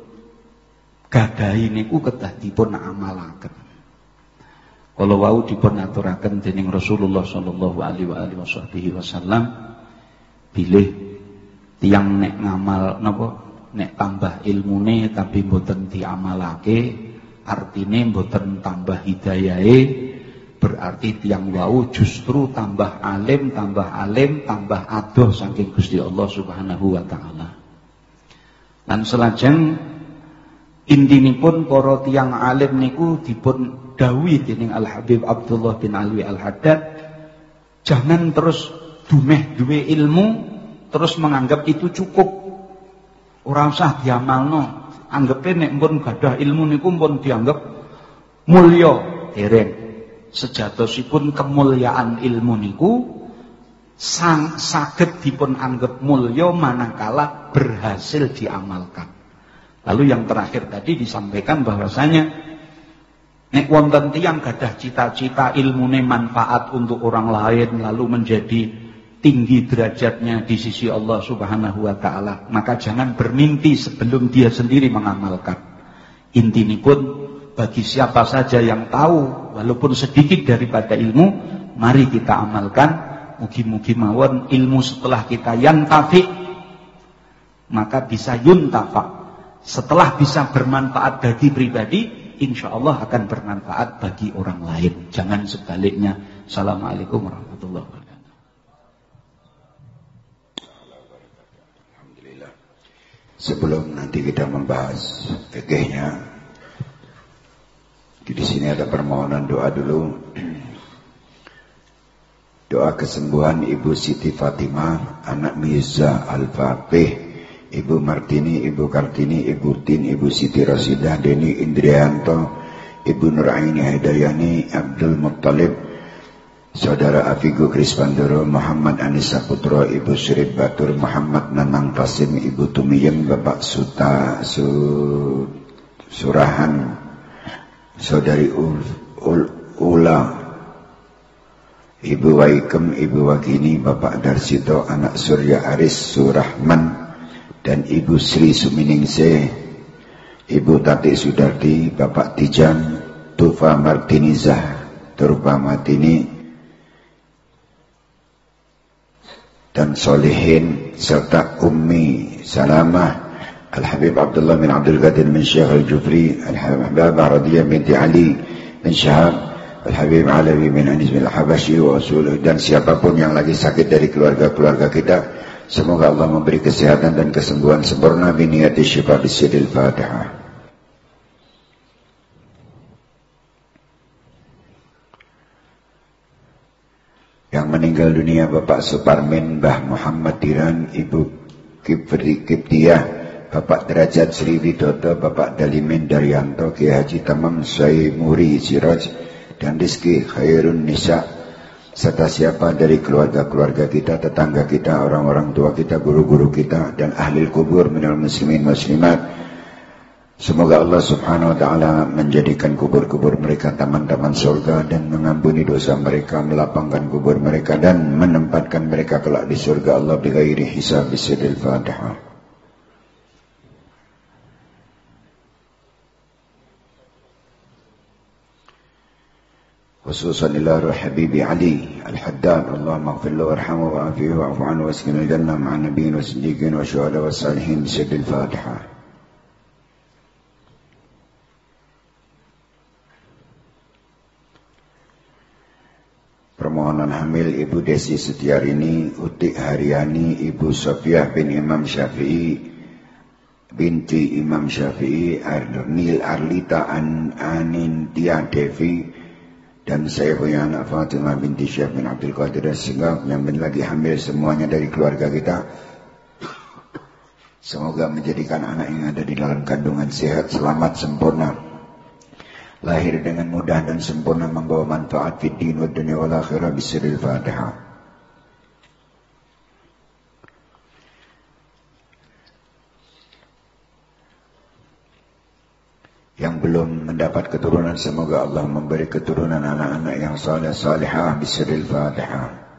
gadahi niku kedah dipun amalaken. Kalau wau dipun aturaken dening Rasulullah sallallahu alaihi wasallam, bilih tiyang nek ngamal napa nek tambah ilmune tapi mboten diamalake, artine mboten tambah hidayahe, berarti tiyang wau justru tambah alim, tambah alim, tambah adoh saking Gusti Allah Subhanahu wa taala. Lan selajeng intinipun para tiyang alim niku dipun dawuhi dening Al Habib Abdullah bin Alwi Al Haddad, jangan terus dumeh duwe ilmu terus menganggap itu cukup, ora usah diamalno, anggepe nek pun gadah ilmu niku pun dianggap mulya. Dereng, sejatosipun kemuliaan ilmu niku sang saged dipun anggap mulya manakala berhasil diamalkan. Lalu yang terakhir tadi disampaikan bahwasanya nek wonten tiyang gadah cita-cita ilmune manfaat untuk orang lain lalu menjadi tinggi derajatnya di sisi Allah Subhanahu wa taala, maka jangan bermimpi sebelum dia sendiri mengamalkan. Intinipun bagi siapa saja yang tahu walaupun sedikit daripada ilmu, mari kita amalkan. Mugi-mugi mawon ilmu setelah kita yantafi maka bisa yuntafa. Setelah bisa bermanfaat bagi pribadi, insya Allah akan bermanfaat bagi orang lain. Jangan sebaliknya. Assalamualaikum warahmatullahi wabarakatuh. Alhamdulillah. Sebelum nanti kita membahas fikihnya, di sini ada permohonan doa dulu. Doa kesembuhan Ibu Siti Fatimah, anak Mirza Al-Faqih, Ibu Martini, Ibu Kartini, Ibu Tin, Ibu Siti Rasidah, Deni Indrianto, Ibu Nuraini Hidayani, Abdul Muttalib, Saudara Afigu Krispandoro, Muhammad Anissa Putro, Ibu Surip Batur, Muhammad Nanang Fasim, Ibu Tumiyem, Bapak Suta Su, Surahan, Saudari Ul, Ul, Ula, Ibu Waikem, Ibu Wakini, Bapak Darsito, Anak Surya Aris Surahman, dan Ibu Sri Suminingse, Ibu Tati Sudarti, Bapak Tijan, Tufa Martinizah, Turba Martini, dan Solihin, serta Ummi Salamah, Al-Habib Abdullah bin Abdul Qadir bin Syekh Al-Jufri, Al-Habibah Radiyah binti Ali bin Syahab, Al-Habib Alawi bin Anis bin Al-Habashi wa Rasul, dan siapapun yang lagi sakit dari keluarga-keluarga kita, semoga Allah memberi kesehatan dan kesembuhan sempurna biniyati syifa bisidil Fatihah. Yang meninggal dunia Bapak Suparmin, Mbah Muhammad Tiran, Ibu Kipri Kiptiah, Bapak Derajat Sri Widodo, Bapak Dalimin Daryanto, Kiai Haji Tamam Syai Muri Siraj, dan Rizki Khairun Nisa, serta siapa dari keluarga-keluarga kita, tetangga kita, orang-orang tua kita, guru-guru kita, dan ahli kubur minal muslimin muslimat. Semoga Allah subhanahu wa ta'ala menjadikan kubur-kubur mereka taman-taman surga dan mengampuni dosa mereka, melapangkan kubur mereka dan menempatkan mereka kelak di surga Allah bighairi hisab. Bisidil Fatihah. Khususan ila ruh Habibi Ali Al-Haddad, Allah maghfirlahu warhamu wa'afihi wa'afu anhu waskinul jannah ma'an nabiyyin wa siddiqin wa syuhada wa salihin. Bisidil Fatihah. Permohonan hamil Ibu Desi Setiarini, Utik Haryani, Ibu Sofiah bin Imam Syafi'i, binti Imam Syafi'i, Arnil Arlita An Anintia Devi, dan saya punya anak Fatimah binti Syekh bin Abdul Qadir As-Sigaf yang lagi hamil, semuanya dari keluarga kita. Semoga menjadikan anak yang ada di dalam kandungan sehat, selamat, sempurna, lahir dengan mudah dan sempurna, membawa manfaat fid din wa dunya wal akhirah. Bisiril Fatihah. Yang belum mendapat keturunan, semoga Allah memberi keturunan anak-anak yang saleh salihah. Bisiril Fatihah.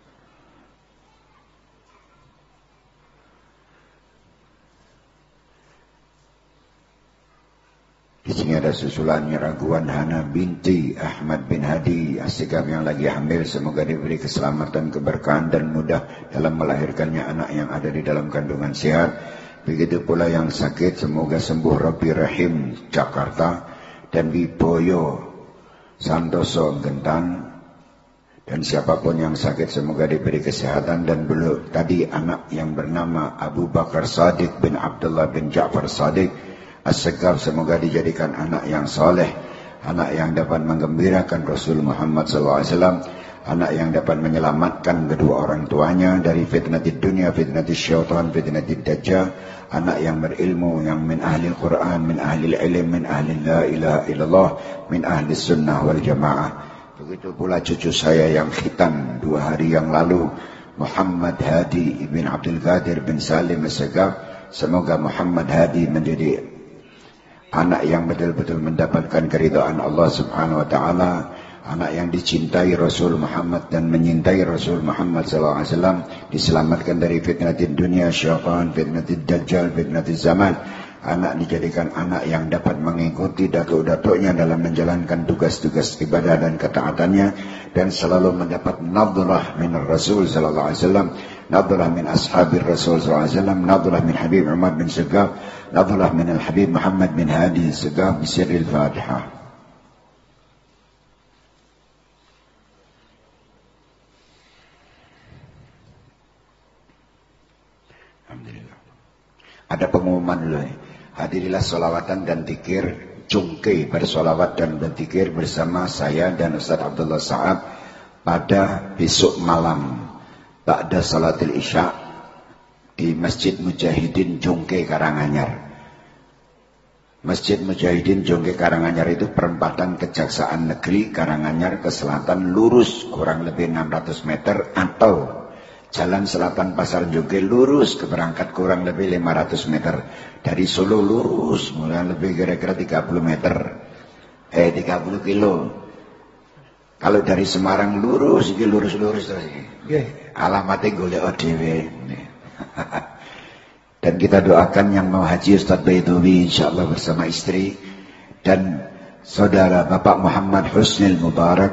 Di sini ada susulannya Raguan Hana binti Ahmad bin Hadi As-Sigaf yang lagi hamil, semoga diberi keselamatan, keberkahan dan mudah dalam melahirkannya anak yang ada di dalam kandungan sehat. Begitu pula yang sakit, semoga sembuh. Rabbi Rahim Jakarta dan Wiboyo Santoso Gentan, dan siapapun yang sakit semoga diberi kesehatan. Dan belum tadi anak yang bernama Abu Bakar Sadiq bin Abdullah bin Ja'far Sadiq As-Sigaf, semoga dijadikan anak yang soleh, anak yang dapat menggembirakan Rasul Muhammad sallallahu alaihi wasallam, anak yang dapat menyelamatkan kedua orang tuanya dari fitnatid dunia, fitnatid syaitan, fitnatid dajjal, anak yang berilmu, yang min ahli Al-Quran, min ahli ilm, min ahli la ilaha illallah, min ahli sunnah wal jamaah. Begitu pula cucu saya yang khitan dua hari yang lalu, Muhammad Hadi ibn Abdul Qadir bin Salim As-Sigaf. Semoga Muhammad Hadi menjadi anak yang betul-betul mendapatkan keridhaan Allah subhanahu wa ta'ala, anak yang dicintai Rasul Muhammad dan menyintai Rasul Muhammad sallallahu alaihi wasallam, diselamatkan dari fitnatid dunia, syaitan, fitnatid dajjal, fitnatid zaman. Anak dijadikan anak yang dapat mengikuti datuk-datuknya dalam menjalankan tugas-tugas ibadah dan ketaatannya, dan selalu mendapat nadrah min Rasul sallallahu alaihi wasallam, nadrah min ashabir Rasul sallallahu alaihi wasallam, nadrah min Habib Umar bin Sigaf, nadrah min al-Habib Muhammad bin Hadi Sigaf. Bisiril Fatihah. Alhamdulillah. Ada pengumuman dulu ya. Hadirilah solawatan dan zikir cungkei bersolawat dan berzikir bersama saya dan Ustaz Abdullah Sa'ab pada besok malam ba'da salatil isya di Masjid Mujahidin Jongke Karanganyar. Masjid Mujahidin Jongke Karanganyar itu perempatan Kejaksaan Negeri Karanganyar ke selatan, lurus kurang lebih enam ratus meter, atau Jalan Selatan Pasar Jongke lurus ke berangkat kurang lebih lima ratus meter. Dari Solo lurus mulai lebih kira-kira tiga puluh meter, eh tiga puluh kilo. Kalau dari Semarang lurus, ini lurus-lurus terus. Alamatnya golek dhewe. Dan kita doakan yang mau haji Ustaz Baidowi insyaallah bersama istri dan saudara Bapak Muhammad Husnil Mubarak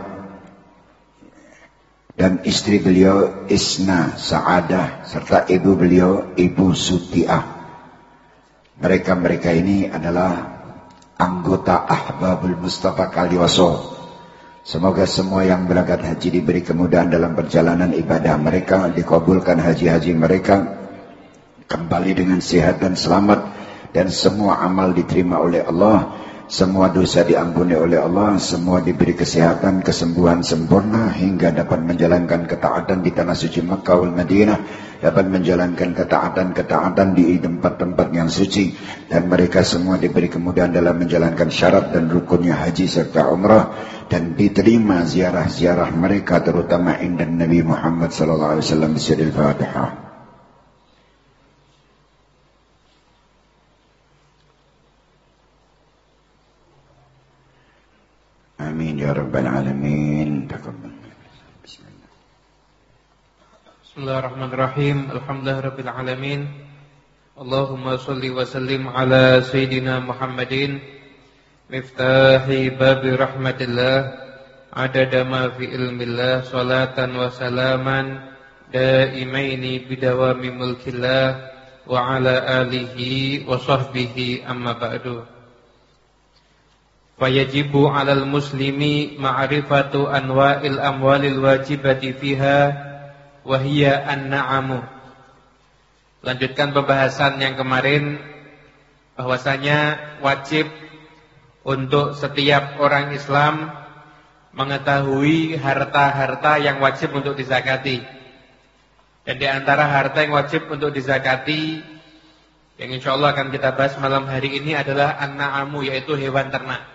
dan istri beliau Isna Saadah serta ibu beliau Ibu Sutiah. Mereka-mereka ini adalah anggota Ahbabul Mustafa Kaliwaso. Semoga semua yang berangkat haji diberi kemudahan dalam perjalanan ibadah mereka, dikabulkan haji-haji mereka, kembali dengan sehat dan selamat, dan semua amal diterima oleh Allah, semua dosa diampuni oleh Allah, semua diberi kesehatan, kesembuhan sempurna hingga dapat menjalankan ketaatan di tanah suci Makkah wal Madinah, dapat menjalankan ketaatan-ketaatan di tempat-tempat yang suci, dan mereka semua diberi kemudahan dalam menjalankan syarat dan rukunnya haji serta umrah, dan diterima ziarah-ziarah mereka terutama indah Nabi Muhammad sallallahu alaihi wasallam. Bismillahil Fatihah. Amin ya rabbal alamin. Taqabbal. Bismillah. Bismillahirrahmanirrahim. Alhamdulillahirabbil alamin. Allahumma shalli wa sallim ala sayyidina Muhammadin miftahi babi rahmatillah adada ma fi ilmillah salatan wa salaman daimaini bidawami mulkillah wa ala alihi wa sahbihi amma ba'du. Fayajibu 'alal muslimi ma'rifatu anwa'il amwalil wajibati fiha wa hiya an-na'amu. Lanjutkan pembahasan yang kemarin bahwasanya wajib untuk setiap orang Islam mengetahui harta-harta yang wajib untuk dizakati. Dan di antara harta yang wajib untuk dizakati yang insyaallah akan kita bahas malam hari ini adalah an-na'amu, yaitu hewan ternak.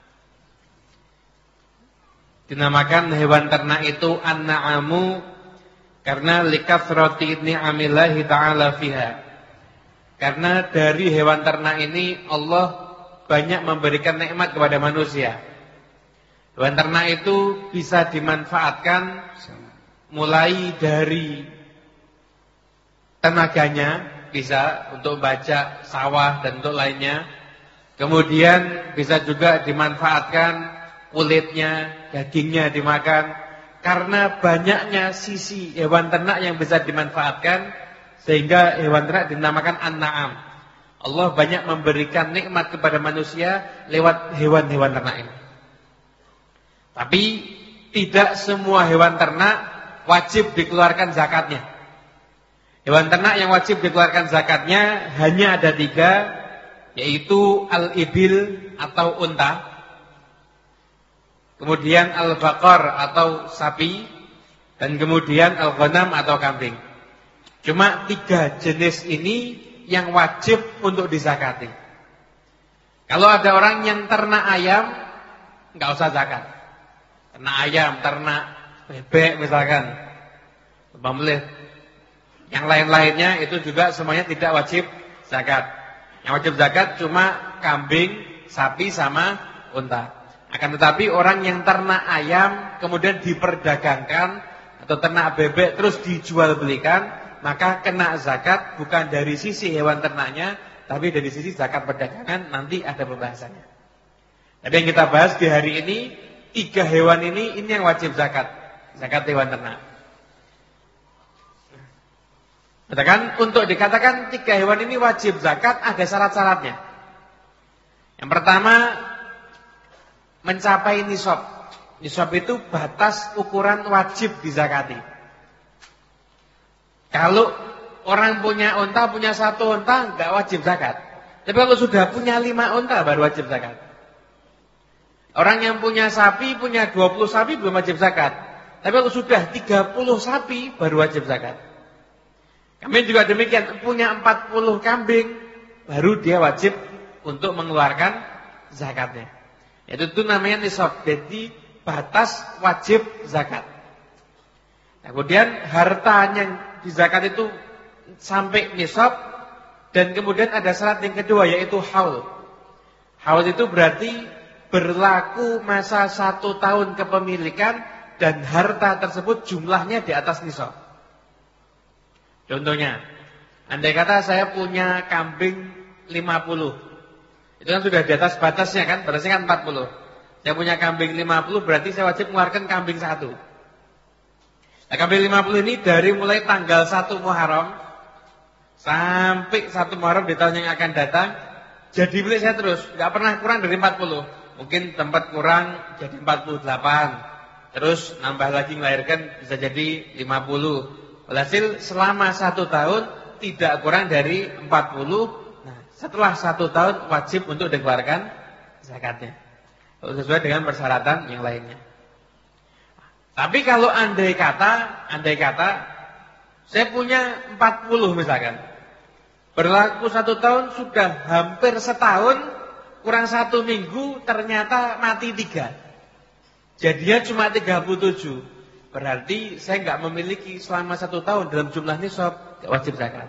Dinamakan hewan ternak itu an-na'amu karena likathrati ni'amillahi ta'ala fiha. Karena dari hewan ternak ini Allah banyak memberikan nikmat kepada manusia. Hewan ternak itu bisa dimanfaatkan mulai dari tenaganya, bisa untuk bajak sawah dan untuk lainnya. Kemudian bisa juga dimanfaatkan kulitnya, dagingnya dimakan. Karena banyaknya sisi hewan ternak yang bisa dimanfaatkan, sehingga hewan ternak dinamakan an-na'am. Allah banyak memberikan nikmat kepada manusia lewat hewan-hewan ternak ini. Tapi tidak semua hewan ternak wajib dikeluarkan zakatnya. Hewan ternak yang wajib dikeluarkan zakatnya hanya ada tiga, yaitu al-ibil atau unta, kemudian al-baqar atau sapi, dan kemudian al-ghanam atau kambing. Cuma tiga jenis ini yang wajib untuk dizakati. Kalau ada orang yang ternak ayam, nggak usah zakat. Ternak ayam, ternak bebek misalkan, pembeli. Yang lain-lainnya itu juga semuanya tidak wajib zakat. Yang wajib zakat cuma kambing, sapi sama unta. Akan tetapi orang yang ternak ayam kemudian diperdagangkan atau ternak bebek terus dijual belikan, maka kena zakat bukan dari sisi hewan ternaknya, tapi dari sisi zakat perdagangan. Nanti ada pembahasannya. Tapi yang kita bahas di hari ini, tiga hewan ini, ini yang wajib zakat. Zakat hewan ternak. Katakan untuk dikatakan tiga hewan ini wajib zakat ada syarat-syaratnya. Yang pertama, mencapai nisab. Nisab itu batas ukuran wajib dizakati. Kalau orang punya unta, punya satu unta, enggak wajib zakat. Tapi kalau sudah punya lima unta, baru wajib zakat. Orang yang punya sapi, punya dua puluh sapi, belum wajib zakat. Tapi kalau sudah tiga puluh sapi, baru wajib zakat. Kami juga demikian, punya empat puluh kambing, baru dia wajib untuk mengeluarkan zakatnya. Itu itu namanya nisab, jadi batas wajib zakat. Nah, kemudian harta yang dizakat itu sampai nisab, dan kemudian ada syarat yang kedua yaitu haul. Haul itu berarti berlaku masa satu tahun kepemilikan dan harta tersebut jumlahnya di atas nisab. Contohnya, Andai kata saya punya kambing lima puluh. Itu kan sudah di atas batasnya kan, batasnya kan empat puluh. Saya punya kambing lima puluh berarti saya wajib mengeluarkan kambing satu. Nah, kambing lima puluh ini dari mulai tanggal satu Muharram sampai satu Muharram di tahun yang akan datang jadi milik saya terus, enggak pernah kurang dari empat puluh. Mungkin tempat kurang jadi empat puluh delapan. Terus nambah lagi melahirkan bisa jadi lima puluh. Alhasil selama satu tahun tidak kurang dari empat puluh. Nah, setelah satu tahun wajib untuk dikeluarkan zakatnya. Sesuai dengan persyaratan yang lainnya. Tapi kalau andai kata, andai kata saya punya empat puluh misalkan. Berlaku satu tahun sudah hampir setahun, kurang satu minggu ternyata mati tiga. Jadinya cuma tiga puluh tujuh. Berarti saya nggak memiliki selama satu tahun dalam jumlah nisab, nggak wajib zakat.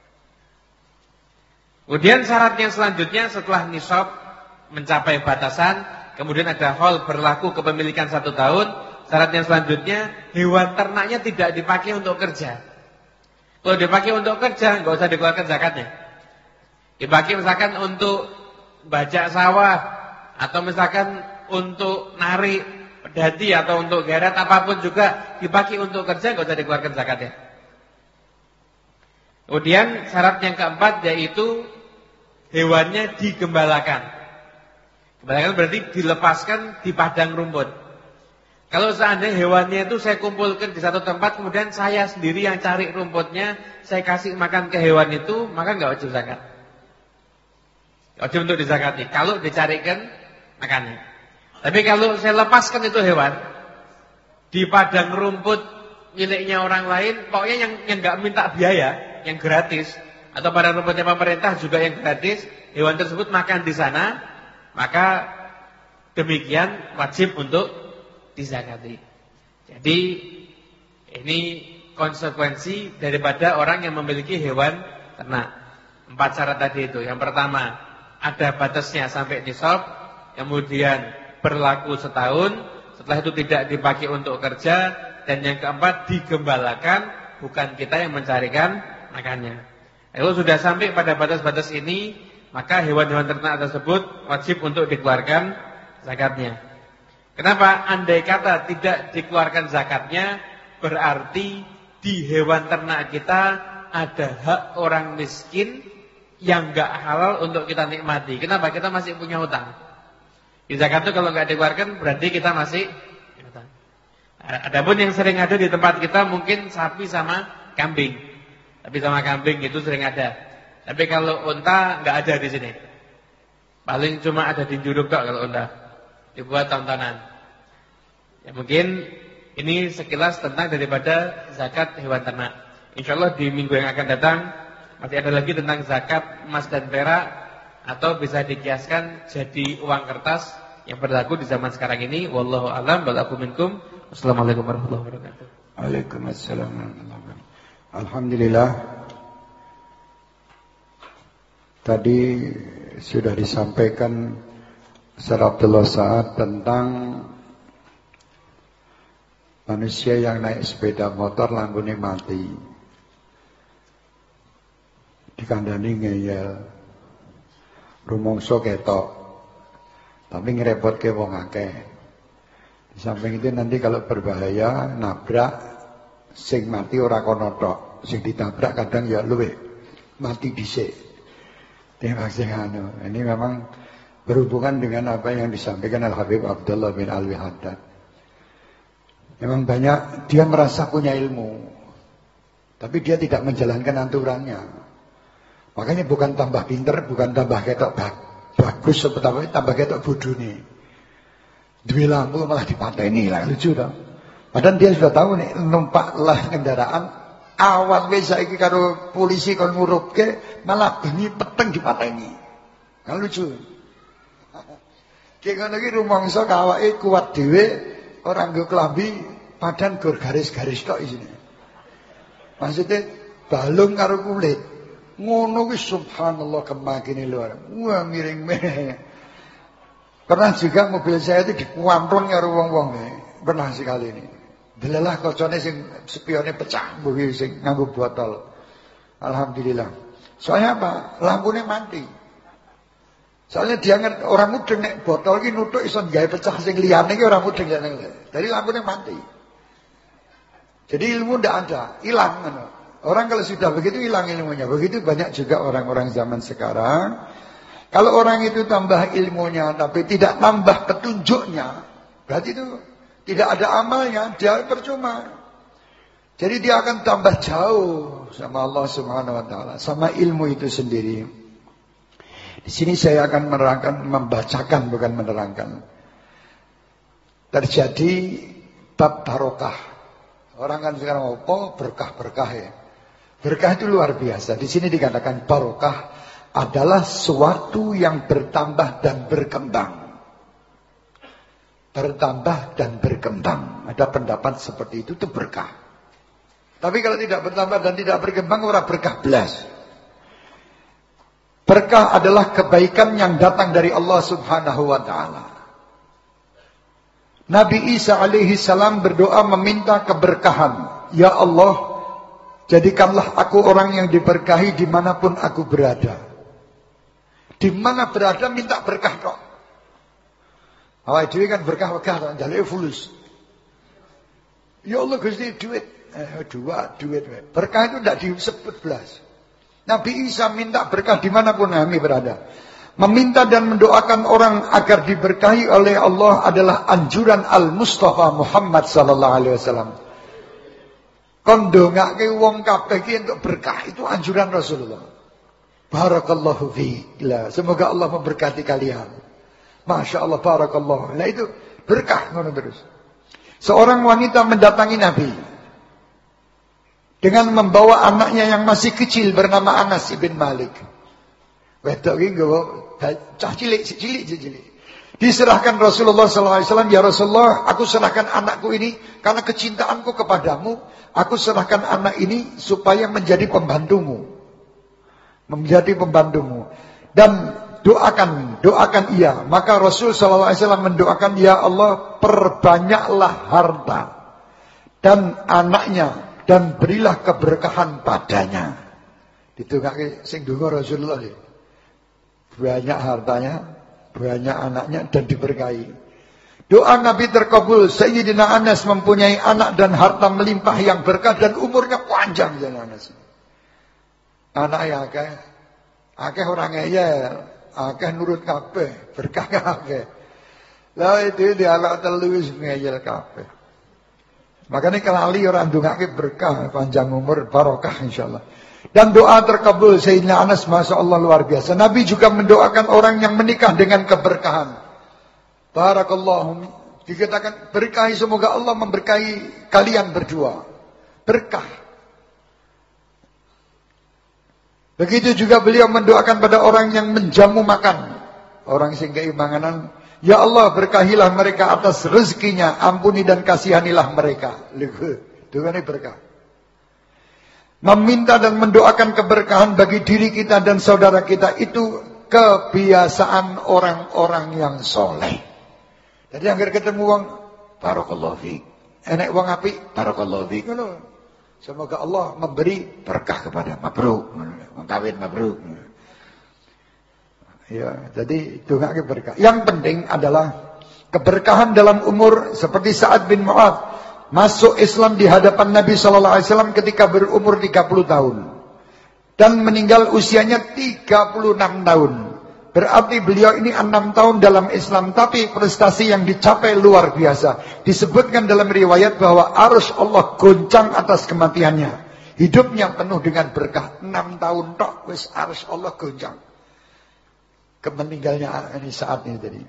Kemudian syarat yang selanjutnya setelah nisab mencapai batasan, kemudian ada haul berlaku kepemilikan satu tahun. Syarat yang selanjutnya hewan ternaknya tidak dipakai untuk kerja. Kalau dipakai untuk kerja, nggak usah dikeluarkan zakatnya. Dipakai misalkan untuk bajak sawah, atau misalkan untuk narik pedati atau untuk geret apapun juga dipakai untuk kerja, nggak usah dikeluarkan zakatnya. Kemudian syarat yang keempat yaitu hewannya digembalakan. Gembalakan berarti dilepaskan di padang rumput. Kalau seandainya hewannya itu saya kumpulkan di satu tempat, kemudian saya sendiri yang cari rumputnya, saya kasih makan ke hewan itu, maka nggak wajib zakat. Nggak wajib untuk dizakati. Kalau dicarikan makannya. Tapi kalau saya lepaskan itu hewan di padang rumput miliknya orang lain, pokoknya yang yang nggak minta biaya, yang gratis, atau padang rumputnya pemerintah juga yang gratis, hewan tersebut makan di sana, maka demikian wajib untuk dizakati. Jadi ini konsekuensi daripada orang yang memiliki hewan ternak. Empat syarat tadi itu. Yang pertama, ada batasnya sampai nisab, kemudian berlaku setahun, setelah itu tidak dipakai untuk kerja, dan yang keempat digembalakan, bukan kita yang mencarikan makannya. Kalau sudah sampai pada batas-batas ini, maka hewan-hewan ternak tersebut wajib untuk dikeluarkan zakatnya. Kenapa? Andai kata tidak dikeluarkan zakatnya, berarti di hewan ternak kita ada hak orang miskin yang enggak halal untuk kita nikmati. Kenapa? Kita masih punya hutang. Di zakat itu kalau enggak dikeluarkan berarti kita masih hutang. Adapun yang sering ada di tempat kita mungkin sapi sama kambing. Sapi sama kambing itu sering ada. Tapi kalau unta enggak ada di sini. Paling cuma ada di Juruk kok kalau unta. Dibuat tontonan. Ya mungkin ini sekilas tentang daripada zakat hewan ternak. Insyaallah di minggu yang akan datang masih ada lagi tentang zakat emas dan perak, atau bisa dikiaskan jadi uang kertas yang berlaku di zaman sekarang ini. Wallahu a'lam bal minkum. Wassalamualaikum warahmatullahi wabarakatuh. Waalaikumsalam warahmatullahi wabarakatuh. Alhamdulillah. Tadi sudah disampaikan Syekh Abdullah Sa'ad tentang manusia yang naik sepeda motor langgune mati, dikandani ngeyel, rumangsa ketok, tapi ngerepotke wong akeh. Di samping itu nanti kalau berbahaya nabrak, sing mati ora kono tok, sing ditabrak kadang ya luwih mati dhisik. Timbang sing anu. Ini memang berhubungan dengan apa yang disampaikan Al-Habib Abdullah bin Alwi Haddad. Memang banyak dia merasa punya ilmu, tapi dia tidak menjalankan aturannya. Makanya bukan tambah pinter, bukan tambah ketok bagus, seperti tambah ketok bodone. Duwe lampu malah dipateni lah, lucu dong. Padahal dia sudah tahu nih, numpaklah kendaraan awal wis saiki karo polisi kon ngurupke, malah bengi peteng dipateni. Kan lucu. Ki ngono iki rumangsa kawake kuat dhewe, ora nggo klambi, padahal gor garis-garis tok isine. Maksudnya balung karo kulit. Ngono ki subhanallah kemakine luar. Wah miring meh. Pernah juga mobil saya itu dikuamplon karo wong-wong nih. Pernah sekali ini. Delalah kocone sing spione pecah mbuh sing nganggo botol. Alhamdulillah. Soalnya apa? Lampunya mati. Soalnya dia ngerti orang mudeng nek botol iki nuthuk iso gawe pecah sing liyane iki orang mudeng ya. Jadi lampunya mati. Jadi ilmu ndak ada, hilang. Orang kalau sudah begitu hilang ilmunya. Begitu banyak juga orang-orang zaman sekarang. Kalau orang itu tambah ilmunya tapi tidak tambah petunjuknya, berarti itu tidak ada amalnya, dia percuma. Jadi dia akan tambah jauh sama Allah Subhanahu wa taala, sama ilmu itu sendiri. Di sini saya akan menerangkan, membacakan bukan menerangkan. Terjadi bab barokah. Orang kan sekarang apa? Berkah-berkah ya. Berkah itu luar biasa. Di sini dikatakan barokah adalah sesuatu yang bertambah dan berkembang. Bertambah dan berkembang. Ada pendapat seperti itu, itu berkah. Tapi kalau tidak bertambah dan tidak berkembang, orang berkah belas. Berkah adalah kebaikan yang datang dari Allah Subhanahu wa taala. Nabi Isa alaihi salam berdoa meminta keberkahan. Ya Allah, jadikanlah aku orang yang diberkahi dimanapun aku berada. Di mana berada minta berkah kok. Awak dhewe kan berkah-berkah kok njaluk fulus. Ya Allah Gusti duit, eh dua duit. Berkah itu tidak disebut belas. Nabi Isa minta berkah dimanapun kami berada. Meminta dan mendoakan orang agar diberkahi oleh Allah adalah anjuran Al-Mustafa Muhammad sallallahu alaihi wasallam. Kon ndongake wong kabeh iki untuk berkah, itu anjuran Rasulullah. Barakallahu fiik. Semoga Allah memberkati kalian. Masya Allah, barakallah. Nah itu berkah ngono terus. Seorang wanita mendatangi Nabi dengan membawa anaknya yang masih kecil bernama Anas ibn Malik. Wedok iki nggawa cah cilik, cilik, cilik. Diserahkan Rasulullah sallallahu alaihi wasallam, ya Rasulullah, aku serahkan anakku ini karena kecintaanku kepadamu, aku serahkan anak ini supaya menjadi pembantumu. Menjadi pembantumu. Dan doakan, doakan ia. Maka Rasul sallallahu alaihi wasallam mendoakan, ya Allah, perbanyaklah harta dan anaknya dan berilah keberkahan padanya. Ditungake sing donga Rasulullah. Banyak hartanya, banyak anaknya dan diberkahi. Doa Nabi terkabul. Sayyidina Anas mempunyai anak dan harta melimpah yang berkah dan umurnya panjang ya Anas. Anak ya akeh, akeh orang ngeyel, akeh nurut kabeh, berkah kabeh. Lah itu dia anak telu wis ngeyel kabeh. Makanya kelali orang ndongake berkah, panjang umur, barokah insyaallah. Dan doa terkabul Sayyidina Anas, Masya Allah luar biasa. Nabi juga mendoakan orang yang menikah dengan keberkahan. Barakallahu. Dikatakan berkahi, semoga Allah memberkahi kalian berdua. Berkah. Begitu juga beliau mendoakan pada orang yang menjamu makan. Orang sing kei manganan, ya Allah berkahilah mereka atas rezekinya, ampuni dan kasihanilah mereka. Dongane berkah. Meminta dan mendoakan keberkahan bagi diri kita dan saudara kita itu kebiasaan orang-orang yang soleh. Jadi agar ketemu wong, barakallahu fiik. Enek wong apik, barakallahu fiik. Semoga Allah memberi berkah kepada mabruk, kawin mabruk. Ya, jadi dongake berkah. Yang penting adalah keberkahan dalam umur seperti Sa'ad bin Mu'adz. Masuk Islam di hadapan Nabi sallallahu alaihi wasallam ketika berumur tiga puluh tahun. Dan meninggal usianya tiga puluh enam tahun. Berarti beliau ini enam tahun dalam Islam. Tapi prestasi yang dicapai luar biasa. Disebutkan dalam riwayat bahwa arus Allah goncang atas kematiannya. Hidupnya penuh dengan berkah. enam tahun tok wis arus Allah goncang. Kemeninggalnya ini saat ini tadi.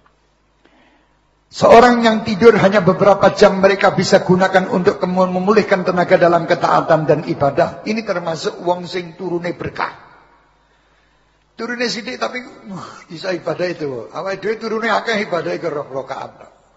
Seorang yang tidur hanya beberapa jam mereka bisa gunakan untuk memulihkan tenaga dalam ketaatan dan ibadah. Ini termasuk wong sing turune berkah. Turune sithik tapi uh, bisa ibadah itu. Awake dhewe turune akeh ibadah ke rakaat.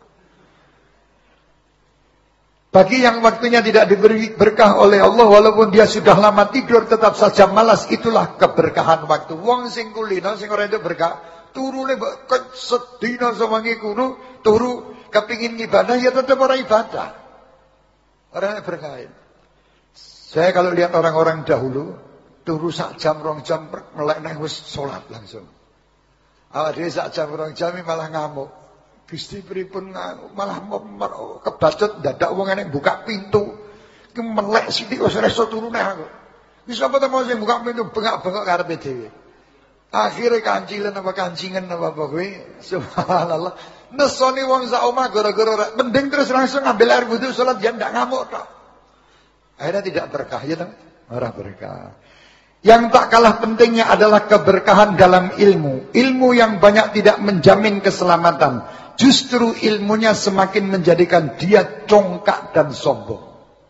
Bagi yang waktunya tidak diberi berkah oleh Allah walaupun dia sudah lama tidur tetap saja malas, itulah keberkahan waktu. Wong sing kulino sing ora itu berkah. Turune mbok sedina sewengi kuno turu kepingin ibadah ya tetap orang ibadah. Orang berkah. Saya kalau lihat orang-orang dahulu turu sak jam rong jam melek nang wis salat langsung. Awak dhewe sak jam rong jam malah ngamuk. Gusti pripun malah kebacut dadak wong enek buka pintu. Ki melek sithik wis ora iso turu neh aku. Wis apa ta mau sing buka pintu bengak-bengok karepe dhewe. Akhire kancilen apa kancingen apa apa kuwi. Subhanallah. Nesoni wong sak omah gara-gara mending terus langsung ambil air wudu salat yen ndak ngamuk tok. Akhirnya tidak berkah ya toh? Ora berkah. Yang tak kalah pentingnya adalah keberkahan dalam ilmu. Ilmu yang banyak tidak menjamin keselamatan. Justru ilmunya semakin menjadikan dia congkak dan sombong.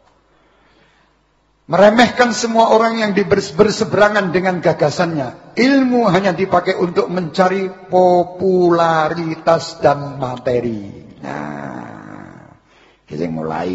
Meremehkan semua orang yang berseberangan dengan gagasannya. Ilmu hanya dipakai untuk mencari popularitas dan materi. Nah, kita mulai.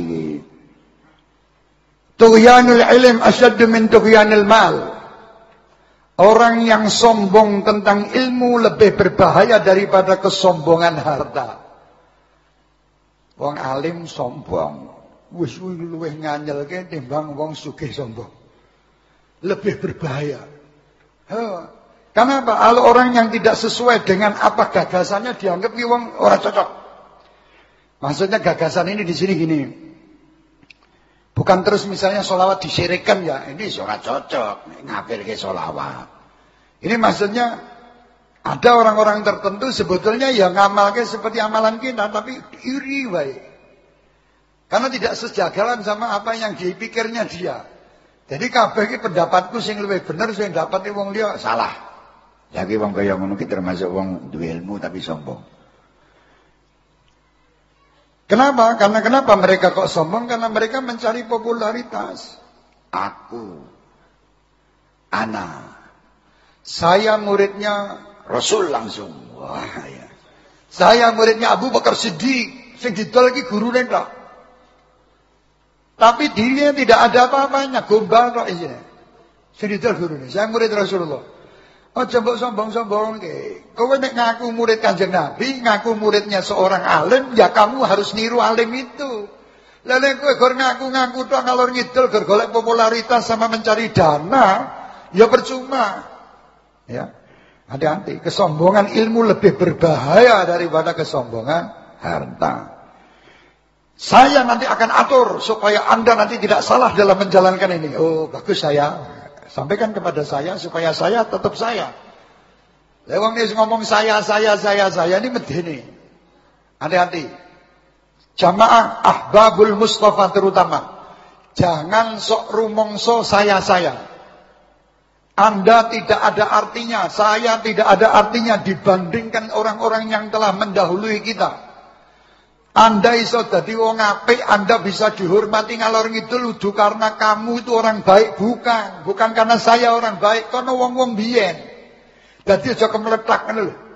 Tughyanul ilm asyaddu min tughyanil mal. Orang yang sombong tentang ilmu lebih berbahaya daripada kesombongan harta. Wong alim sombong. Wis luwih nganyelke timbang wong sugih sombong. Lebih berbahaya. Huh. Kenapa? Kalau orang yang tidak sesuai dengan apa gagasannya dianggap ki wong ora cocok. Maksudnya gagasan ini di sini gini. Bukan terus misalnya sholawat disyirikkan ya. Ini ora cocok. Ngapilke sholawat. Ini maksudnya ada orang-orang tertentu sebetulnya ya ngamalke seperti amalan kita. Tapi iri wae. Karena tidak sejagalan sama apa yang dipikirnya dia. Jadi kabeh iki pendapatku sing luwih bener sing dapate wong liya salah. Ya ki wong kaya ngono ki termasuk wong duwe ilmu tapi sombong. Kenapa? Karena kenapa mereka kok sombong? Karena mereka mencari popularitas. Aku, ana, saya muridnya Rasul langsung. Wah ya. Saya muridnya Abu Bakar Siddiq. Sing didol iki gurune tok. Tapi dirinya tidak ada apa-apanya, gombal kok isine. Sedidol gurune. Saya murid Rasulullah. Aja mbok sombong-sombong ke. Kowe nek ngaku murid Kanjeng Nabi, ngaku muridnya seorang alim, ya kamu harus niru alim itu. Lah nek kowe gor ngaku-ngaku tok ngalor ngidul gor golek popularitas sama mencari dana, ya percuma. Ya. Hati-hati, kesombongan ilmu lebih berbahaya daripada kesombongan harta. Saya nanti akan atur supaya Anda nanti tidak salah dalam menjalankan ini. Oh, bagus saya. Sampaikan kepada saya supaya saya tetap saya. Lewang ini ngomong saya, saya, saya, saya. Ini medeni. Hati-hati. Jamaah Ahbabul Mustafa terutama. Jangan sok rumongso saya, saya. Anda tidak ada artinya. Saya tidak ada artinya dibandingkan orang-orang yang telah mendahului kita. Anda iso dadi wong apik, Anda bisa dihormati ngalor ngidul udu karena kamu itu orang baik, bukan. Bukan karena saya orang baik, kono wong-wong biyen. Dadi aja kemeletak ngono lho.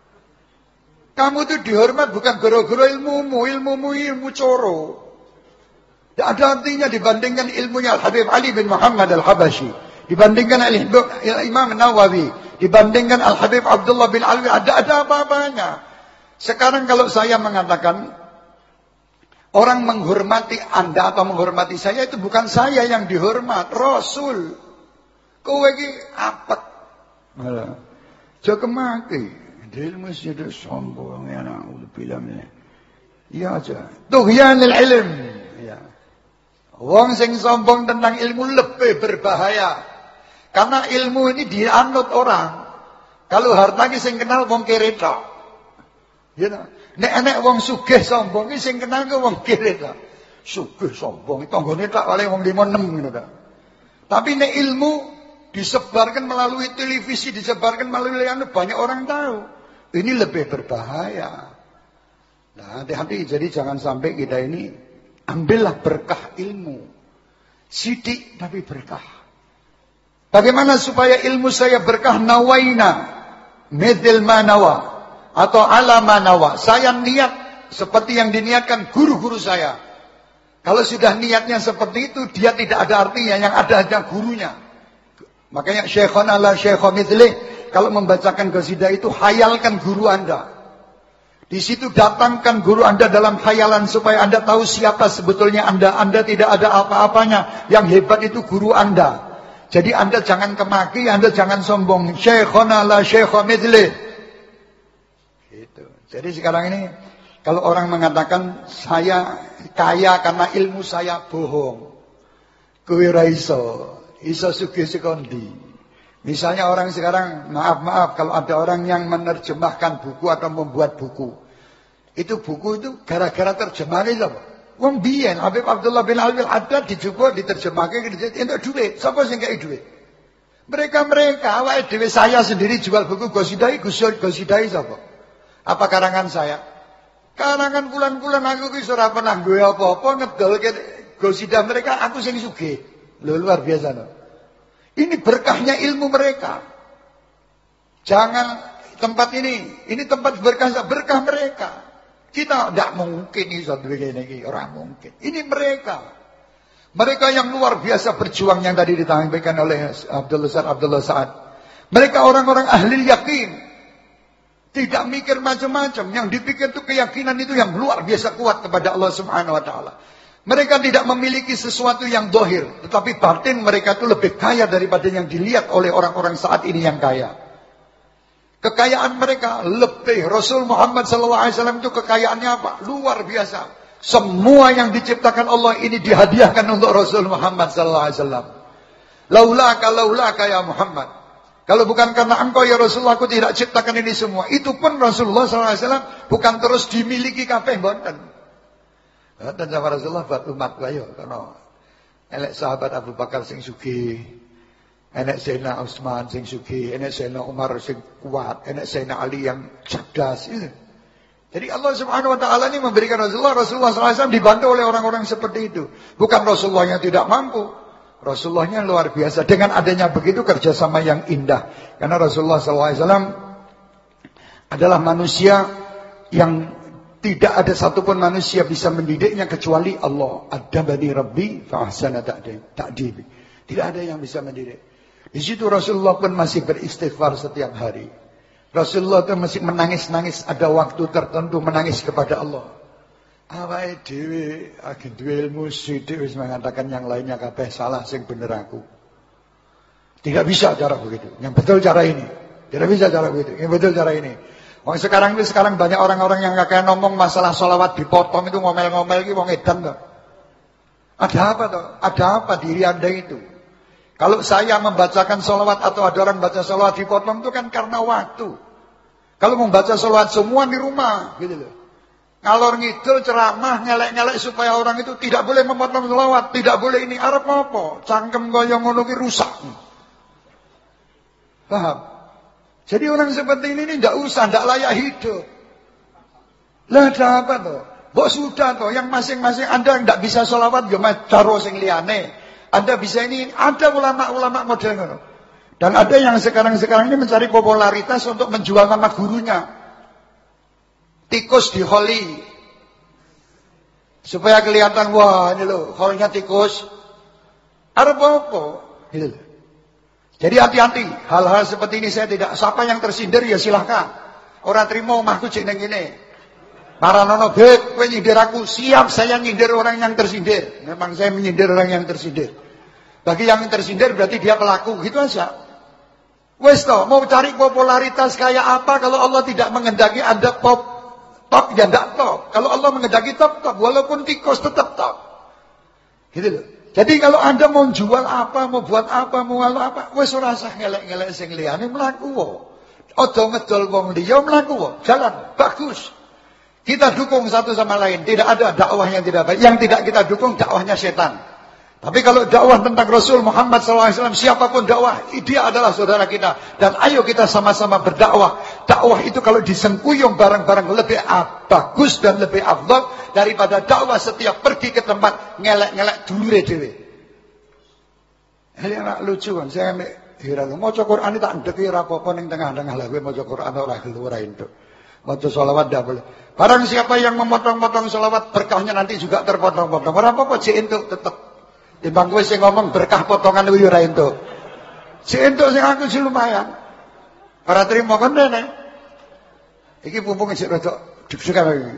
Kamu itu dihormat bukan gara-gara ilmumu, ilmumu ilmu coro. Tidak ada artinya dibandingkan ilmunya Al-Habib Ali bin Muhammad Al-Habashi, dibandingkan Al-Imam Nawawi, dibandingkan Al-Habib Abdullah bin Alwi, ada ada apa-apanya. Sekarang kalau saya mengatakan orang menghormati Anda atau menghormati saya, itu bukan saya yang dihormat, Rasul. Kowe iki apet. Malah jaga mati. Ilmu sudah sombong ya nak bilangnya. Ya aja. Tughyanul ilm. Ya. Wong sing sombong tentang ilmu lebih berbahaya. Karena ilmu ini dianut orang. Kalau harta ki sing kenal wong kere tok. Ya nak. Nek enek wong sugih sombong iki sing kenal ke wong kere ta. Sugih sombong tanggane tak oleh wong lima enam ngono ta. Tapi nek ilmu disebarkan melalui televisi, disebarkan melalui anu banyak orang tahu. Ini lebih berbahaya. Nah, hati-hati, jadi jangan sampai kita ini ambillah berkah ilmu. Sidik tapi berkah. Bagaimana supaya ilmu saya berkah? Nawaina mithil manawa. Atau ala manawa. Saya niat seperti yang diniatkan guru-guru saya. Kalau sudah niatnya seperti itu, dia tidak ada artinya, yang ada hanya gurunya. Makanya syekhona la syekho mithlih, kalau membacakan qasidah itu hayalkan guru Anda. Di situ datangkan guru Anda dalam khayalan supaya Anda tahu siapa sebetulnya Anda. Anda tidak ada apa-apanya. Yang hebat itu guru Anda. Jadi Anda jangan kemaki, Anda jangan sombong. Syekhona la syekha mithli. Gitu. Jadi sekarang ini kalau orang mengatakan saya kaya karena ilmu saya, bohong. Kowe ra iso, iso sugih sekondi. Misalnya orang sekarang, maaf-maaf kalau ada orang yang menerjemahkan buku atau membuat buku. Itu buku itu gara-gara terjemahannya apa? Wong biyen Habib Abdullah bin Alwi Al-Haddad dijupuk diterjemahke entuk duit. Sapa sing kei duit? Mereka-mereka awake dhewe, saya sendiri jual buku Gosidai, Gosidai sapa? Apa karangan saya? Karangan bulan-bulan aku ki ora pernah duwe apa-apa ngedolke Gosida mereka, aku sing sugih. Lho luar biasa no. Ini berkahnya ilmu mereka. Jangan tempat ini, ini tempat berkah berkah mereka. Kita tidak mungkin iso duwe kene iki, ora mungkin. Ini mereka. Mereka yang luar biasa berjuang yang tadi ditampilkan oleh Abdul Ustaz Abdullah Sa'ad. Mereka orang-orang ahli yakin. Tidak mikir macam-macam. Yang dipikir itu keyakinan itu yang luar biasa kuat kepada Allah Subhanahu wa taala. Mereka tidak memiliki sesuatu yang dohir, tetapi batin mereka itu lebih kaya daripada yang dilihat oleh orang-orang saat ini yang kaya. Kekayaan mereka lebih. Rasul Muhammad sallallahu alaihi wasallam itu kekayaannya apa? Luar biasa. Semua yang diciptakan Allah ini dihadiahkan untuk Rasul Muhammad sallallahu alaihi wasallam. Laulaka laulaka ya Muhammad. Kalau bukan karena engkau ya Rasulullah, aku tidak ciptakan ini semua. Itu pun Rasulullah sallallahu alaihi wasallam bukan terus dimiliki kabeh mboten. Dan sama Rasulullah buat umat ayo karena elek sahabat Abu Bakar sing sugih, enek Sayyidina Utsman sing sugih, enek Sayyidina Umar sing kuat, enek Sayyidina Ali yang cerdas itu. Jadi Allah Subhanahu wa taala ini memberikan Rasulullah Rasulullah sallallahu alaihi wasallam dibantu oleh orang-orang seperti itu. Bukan Rasulullah yang tidak mampu. Rasulullahnya luar biasa. Dengan adanya begitu kerjasama yang indah. Karena Rasulullah sallallahu alaihi wasallam adalah manusia yang tidak ada satupun manusia bisa mendidiknya kecuali Allah. Adabani Rabbi fa ahsana ta'dibi. Tidak ada yang bisa mendidik. Di situ Rasulullah pun masih beristighfar setiap hari. Rasulullah itu masih menangis-nangis, ada waktu tertentu menangis kepada Allah. Awake dhewe agen duwe ilmu sithik wis mengatakan yang lainnya kabeh salah, sing bener aku. Tidak bisa cara begitu. Yang betul cara ini. Tidak bisa cara begitu. Yang betul cara ini. Wong sekarang itu sekarang banyak orang-orang yang kakek ngomong masalah sholawat dipotong itu ngomel-ngomel iki wong edan toh. Ada apa toh? Ada apa diri Anda itu? Kalau saya membacakan sholawat atau ada orang baca sholawat dipotong itu kan karena waktu. Kalau membaca sholawat semua di rumah gitu loh. Ngalor ngidul ceramah ngelek-ngelek supaya orang itu tidak boleh memotong sholawat, tidak boleh ini arep apa? Cangkem kaya ngono ki rusak. Paham? Jadi orang seperti ini tidak usah, tidak layak hidup. Lah ada apa toh? Mbok sudah toh, yang masing-masing Anda tidak bisa sholawat, ya caro sing liyane. Anda bisa ini, ada ulama-ulama model ngono. Dan ada yang sekarang-sekarang ini mencari popularitas untuk menjual nama gurunya. Tikus di holi. Supaya kelihatan, wah ini loh, holinya tikus. Arep apa? Gitu. Jadi hati-hati, hal-hal seperti ini saya tidak. Siapa yang tersindir ya silahkan. Orang terima omahku cek nang ngene. Para nono bek, kowe nyindir aku, siap saya nyindir orang yang tersindir. Memang saya menyindir orang yang tersindir. Bagi yang tersindir berarti dia pelaku, gitu aja. Wes toh, mau cari popularitas kayak apa kalau Allah tidak menghendaki Anda pop top ya ndak top. Kalau Allah menghendaki top top, walaupun tikus tetap top. Gitu loh. Jadi kalau Anda mau jual apa, mau buat apa, mau apa, wis ora usah ngelek-ngelek sing liyane mlaku wae. Aja ngedol wong liya mlaku wae. Jalan bagus. Kita dukung satu sama lain. Tidak ada dakwah yang tidak baik. Yang tidak kita dukung dakwahnya setan. Tapi kalau dakwah tentang Rasul Muhammad sallallahu alaihi wasallam, siapapun dakwah, dia adalah saudara kita. Dan ayo kita sama-sama berdakwah. Dakwah itu kalau disengkuyung bareng-bareng lebih bagus dan lebih afdal daripada dakwah setiap pergi ke tempat ngelek-ngelek dulure dhewe. Ini anak lucu kan, saya heran. Maca Quran tak ndeki ora apa-apa ning tengah-tengah lha kowe maca Quran ora gelu ora entuk. Maca selawat ndak boleh. Barang siapa yang memotong-motong selawat, berkahnya nanti juga terpotong-potong. Ora apa-apa jek entuk tetep. Timbang kowe sing ngomong berkah potongan kuwi ora entuk. Sing entuk sing aku sih lumayan. Ora trimo kan rene. Iki pumpung sik rada deg-degan iki.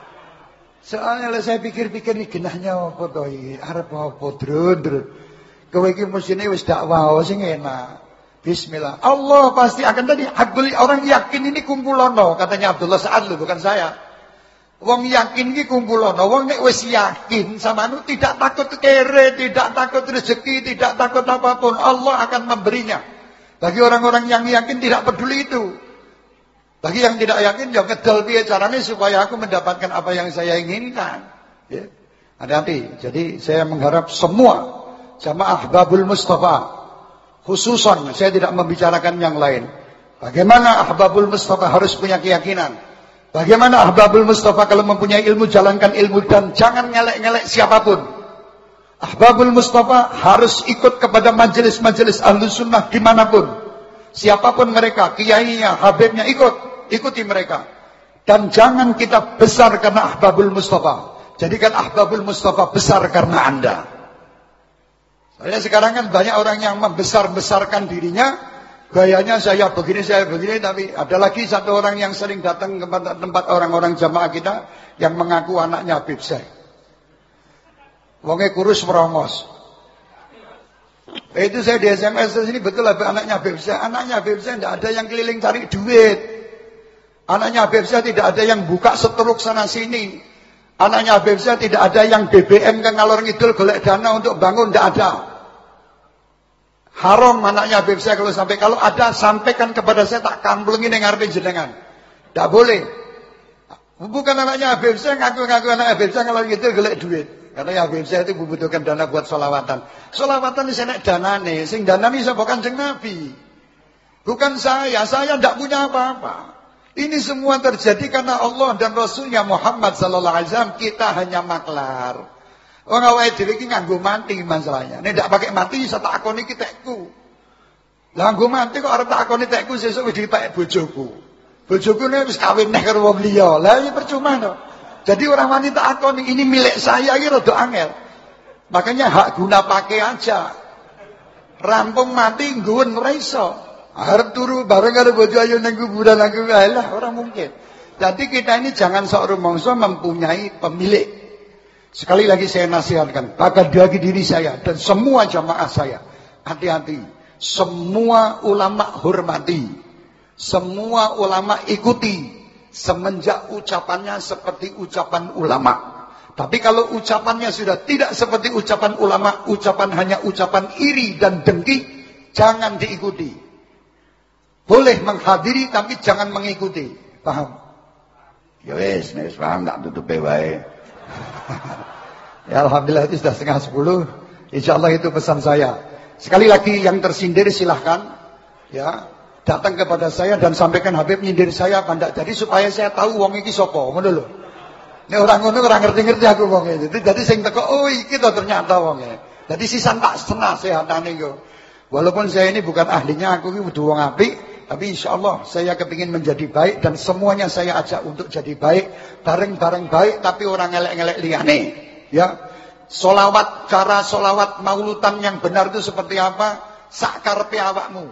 Soalnya saya pikir-pikir iki genahnya apa to iki? Arep apa drun-drun. Kowe iki mesine wis dakwah sing enak. Bismillah. Allah pasti akan tadi hakul orang yakin ini kumpulono, katanya Abdullah Sa'ad lho, bukan saya. Wong yakin iki kumpulono, wong nek wis yakin sama anu tidak takut kere, tidak takut rezeki, tidak takut apapun, Allah akan memberinya. Bagi orang-orang yang yakin tidak peduli itu. Bagi yang tidak yakin ya ngedol piye carane supaya aku mendapatkan apa yang saya inginkan. Ya. Hati-hati. Jadi saya mengharap semua jamaah Ahbabul Mustafa, khususan saya tidak membicarakan yang lain. Bagaimana Ahbabul Mustafa harus punya keyakinan. Bagaimana Ahbabul Mustafa kalau mempunyai ilmu, jalankan ilmu dan jangan ngelek-ngelek siapapun. Ahbabul Mustafa harus ikut kepada majelis-majelis Ahlus Sunnah dimanapun. Siapapun mereka, kiainya, habibnya, ikut. Ikuti mereka. Dan jangan kita besar karena Ahbabul Mustafa. Jadikan Ahbabul Mustafa besar karena Anda. Saya sekarang kan banyak orang yang membesar-besarkan dirinya. Gayanya saya begini, saya begini. Tapi ada lagi satu orang yang sering datang ke tempat orang-orang jamaah kita yang mengaku anaknya Habib Syekh. Wongnya kurus merongos. Itu saya di S M S ini betul lah anaknya Habib Syekh. Anaknya Habib Syekh tidak ada yang keliling cari duit. Anaknya Habib Syekh tidak ada yang buka setruk sana sini. Anaknya Habib Syekh tidak ada yang B B M ke ngalor ngidul golek dana untuk bangun, tidak ada. Haram anaknya Habib Syekh kalau sampai, kalau ada sampaikan kepada saya, tak kamplungi ning ngarepe jenengan. Tidak boleh. Bukan anaknya Habib Syekh, ngaku-ngaku anak Habib Syekh ngalor ngidul golek duit. Karena Habib Syekh itu membutuhkan dana buat sholawatan. Sholawatan ini enek danane, sing danane sapa Kanjeng Nabi. Bukan saya, saya tidak punya apa-apa. Ini semua terjadi karena Allah dan Rasulnya Muhammad sallallahu alaihi wasallam. Kita hanya maklar. Wong awake dhewe iki nganggo mati masalahnya. Nek ndak pakai mati iso tak akoni ki tekku. Lah nganggo mati kok arep tak akoni tekku sesuk wis ditek bojoku. Bojoku nek wis kawin neh karo wong liya. Lah iki percuma to. Jadi orang wanita akoni ini milik saya iki rada angel. Makanya hak guna pakai aja. Rampung mati ngguwen ora iso. Harap turu bareng karo bojo ayo nang kuburan aku lah, orang mungkin. Jadi kita ini jangan sok rumangsa mempunyai pemilik. Sekali lagi saya nasihatkan, bahkan bagi diri saya dan semua jamaah saya, hati-hati. Semua ulama hormati, semua ulama ikuti semenjak ucapannya seperti ucapan ulama. Tapi kalau ucapannya sudah tidak seperti ucapan ulama, ucapan hanya ucapan iri dan dengki, jangan diikuti. Boleh menghadiri tapi jangan mengikuti. Paham? Ya wis, wis paham, tak tutup wae. Ya alhamdulillah itu sudah setengah sepuluh. Insyaallah itu pesan saya. Sekali lagi yang tersindir silahkan ya datang kepada saya dan sampaikan Habib nyindir saya apa ndak. Jadi supaya saya tahu wong iki sapa, ngono lho. Nek orang ngono ora ngerti-ngerti aku wong iki. Jadi sing teko oh iki to ternyata wong e. Jadi sisan tak senasehatane yo. Walaupun saya ini bukan ahlinya, aku ini kudu wong apik. Tapi insya Allah saya kepingin menjadi baik dan semuanya saya ajak untuk jadi baik, bareng-bareng baik, tapi orang ngelek-ngelek liane. Ya, solawat, cara solawat maulutan yang benar itu seperti apa? Sakarpe awakmu.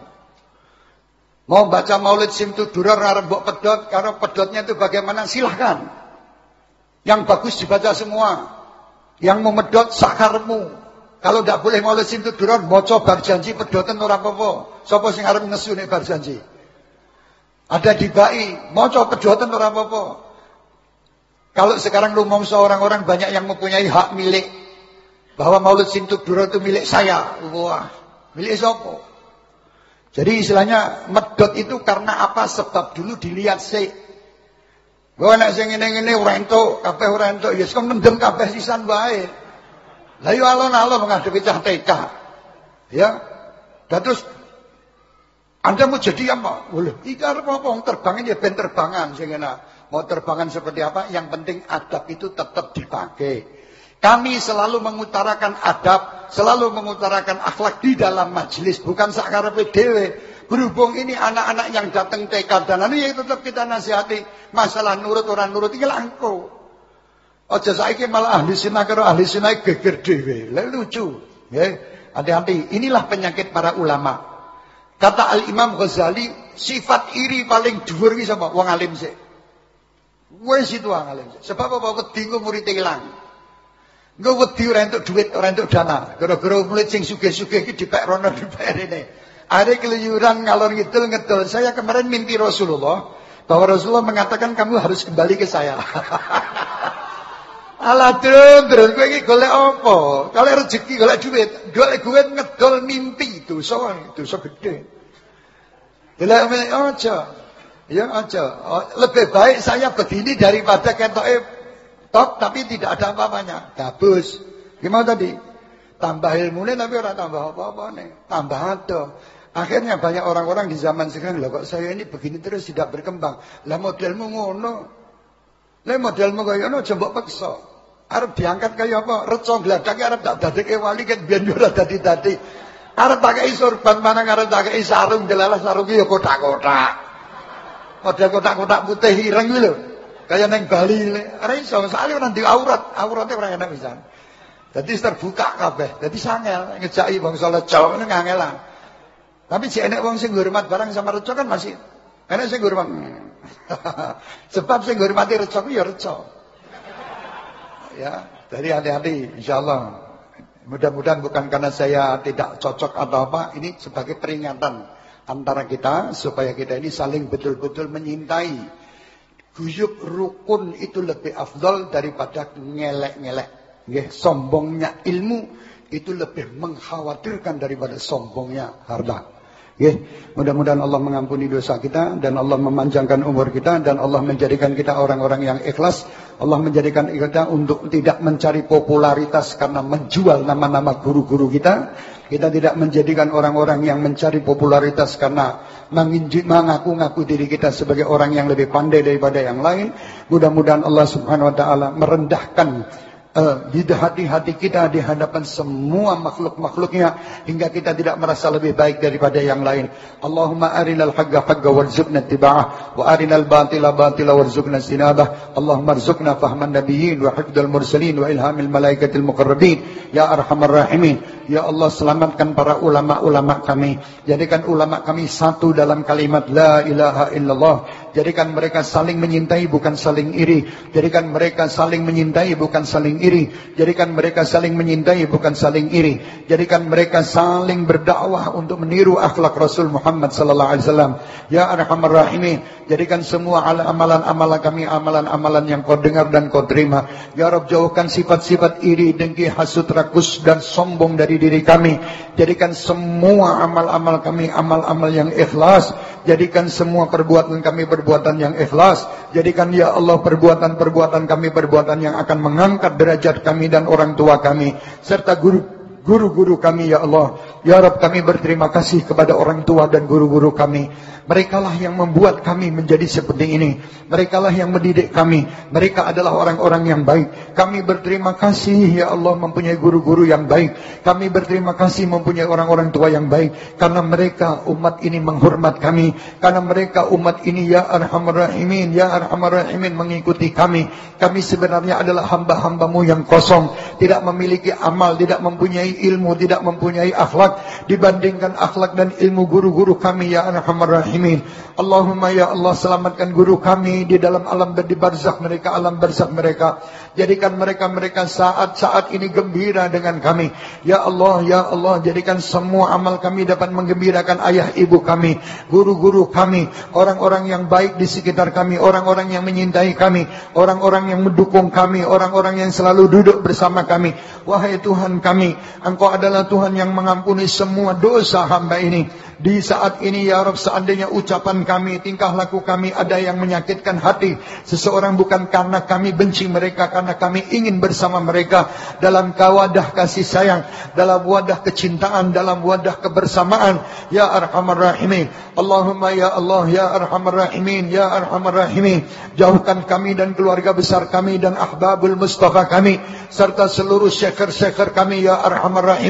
Mau baca maulid simtu durar ngarep mbok pedot, karena pedotnya itu bagaimana? Silahkan. Yang bagus dibaca semua. Yang mau medot sakarmu. Kalau tidak boleh maulid simtu durar, moco bar janji pedoten ora apa-apa. Sapa sing arep nesu nek bar janji? Ada dibai, moco pedoten ora apa-apa. Kalau sekarang rumangsa orang-orang banyak yang mempunyai hak milik bahwa maulid simtu durar itu milik saya. Wah, milik sapa? Jadi istilahnya medot itu karena apa? Sebab dulu dilihat sih. Gua nek sing ngene-ngene ora entuk, kabeh ora entuk, ya sing mendem kabeh sisan wae. Lah yo alon-alon ngadepi cah T K. Ya. Dan terus Anda mau jadi apa? Boleh. Iki arep apa wong terbangan ya ben terbangan sing enak. Mau terbangan seperti apa? Yang penting adab itu tetap dipakai. Kami selalu mengutarakan adab, selalu mengutarakan akhlak di dalam majelis, bukan sakarepe dhewe. Berhubung ini anak-anak yang datang T K dan anu ya tetap kita nasihati. Masalah nurut orang nurut iki langko. Aja saiki malah ahli sunnah karo ahli sunnah geger dhewe. Lah lucu. Nggih. Hati-hati. Inilah penyakit para ulama. Kata Al-Imam Ghazali, sifat iri paling dhuwur ki sapa? Wong alim sik. Wis itu wong alim sik. Sebab apa? Wedi murid ilang. Engko wedi ora entuk duit, ora entuk dana. Gara-gara murid sing sugih-sugih iki dipek rono dipek rene. Akhirnya keluyuran ngalor ngidul ngedol. Saya kemarin mimpi Rasulullah bahwa Rasulullah mengatakan kamu harus kembali ke saya. Alah drun-drun kowe iki golek apa? Golek rezeki, golek duit. Golek duit ngedol mimpi itu, soal itu so gede. Golek aja. Ya aja. Lebih baik saya begini daripada ketoke top tapi tidak ada apa-apanya. Gabus. Gimana tadi? Tambah ilmunya tapi orang tambah apa-apa nih. Tambah ada. Akhirnya banyak orang-orang di zaman sekarang, lah kok saya ini begini terus tidak berkembang. Lah modelmu ngono. Lah modelmu kaya ngono aja mbok peksa. Arep diangkat kaya apa? Reca gladake arep tak dadeke wali kan biyen ora dadi-dadi. Arep pakai sorban mana arep pakai sarung delalah sarung ya kotak-kotak. Model kotak-kotak putih ireng kuwi lho. Kaya neng Bali, ora iso, soalnya ora di aurat, auratnya ora enak pisan. Dadi terbuka kabeh, dadi sangel ngejaki bangsa leco ngene ngangelan. Tapi jek enek wong sing hormat barang sama reca kan masih enek sing hormat. Sebab sing hormati reca ku ya reca. Ya, jadi hati-hati insyaallah. Mudah-mudahan bukan karena saya tidak cocok atau apa, ini sebagai peringatan antara kita supaya kita ini saling betul-betul menyintai. Guyub rukun itu lebih afdal daripada ngelek-ngelek. Nggih, sombongnya ilmu itu lebih mengkhawatirkan daripada sombongnya harta. Nggih, mudah-mudahan Allah mengampuni dosa kita dan Allah memanjangkan umur kita dan Allah menjadikan kita orang-orang yang ikhlas. Allah menjadikan kita untuk tidak mencari popularitas karena menjual nama-nama guru-guru kita. Kita tidak menjadikan orang-orang yang mencari popularitas karena mengaku-ngaku diri kita sebagai orang yang lebih pandai daripada yang lain. Mudah-mudahan Allah Subhanahu wa taala merendahkan uh, di hati-hati kita di hadapan semua makhluk-makhluknya hingga kita tidak merasa lebih baik daripada yang lain. Allahumma arinal haqqa haqqa warzuqna ittiba'ah wa arinal batila batila warzuqna istinabah. Allahumma arzuqna fahman nabiyyin wa hifdzal mursalin wa ilhamil malaikatil muqarrabin ya arhamar rahimin. Ya Allah, selamatkan para ulama-ulama kami. Jadikan ulama kami satu dalam kalimat la ilaha illallah. Jadikan mereka saling menyintai bukan saling iri. Jadikan mereka saling menyintai bukan saling iri. Jadikan mereka saling menyintai bukan saling iri. Jadikan mereka saling berdakwah untuk meniru akhlak Rasul Muhammad sallallahu alaihi wasallam. Ya arhamar rahimin. Jadikan semua amalan-amalan kami amalan-amalan yang kau dengar dan kau terima. Ya Rabb, jauhkan sifat-sifat iri, dengki, hasud, rakus dan sombong dari diri kami. Jadikan semua amal-amal kami amal-amal yang ikhlas. Jadikan semua perbuatan kami perbuatan yang ikhlas. Jadikan ya Allah perbuatan-perbuatan kami perbuatan yang akan mengangkat derajat kami dan orang tua kami serta guru guru-guru kami ya Allah. Ya Rabb, kami berterima kasih kepada orang tua dan guru-guru kami. Merekalah yang membuat kami menjadi seperti ini. Merekalah yang mendidik kami. Mereka adalah orang-orang yang baik. Kami berterima kasih ya Allah mempunyai guru-guru yang baik. Kami berterima kasih mempunyai orang-orang tua yang baik. Karena mereka umat ini menghormat kami. Karena mereka umat ini ya arhamar rahimin, ya arhamar rahimin mengikuti kami. Kami sebenarnya adalah hamba-hambamu yang kosong. Tidak memiliki amal, tidak mempunyai ilmu, tidak mempunyai akhlak dibandingkan akhlak dan ilmu guru-guru kami ya arhamar rahimin. Allahumma ya Allah, selamatkan guru kami di dalam alam di barzakh mereka, alam barzakh mereka. Jadikan mereka-mereka saat-saat ini gembira dengan kami. Ya Allah, ya Allah, jadikan semua amal kami dapat menggembirakan ayah ibu kami, guru-guru kami, orang-orang yang baik di sekitar kami, orang-orang yang menyintai kami, orang-orang yang mendukung kami, orang-orang yang selalu duduk bersama kami. Wahai Tuhan kami, Engkau adalah Tuhan yang mengampuni semua dosa hamba ini. Di saat ini ya Rabb, seandainya ucapan kami, tingkah laku kami ada yang menyakitkan hati seseorang, bukan karena kami benci mereka, karena kami ingin bersama mereka dalam wadah kasih sayang, dalam wadah kecintaan, dalam wadah kebersamaan. Ya arhamar rahimin. Allahumma ya Allah, ya arhamar rahimin, ya arhamar rahimin. Jauhkan kami dan keluarga besar kami dan ahbabul Mustafa kami serta seluruh syekher-syekher kami ya arhamar rahimin.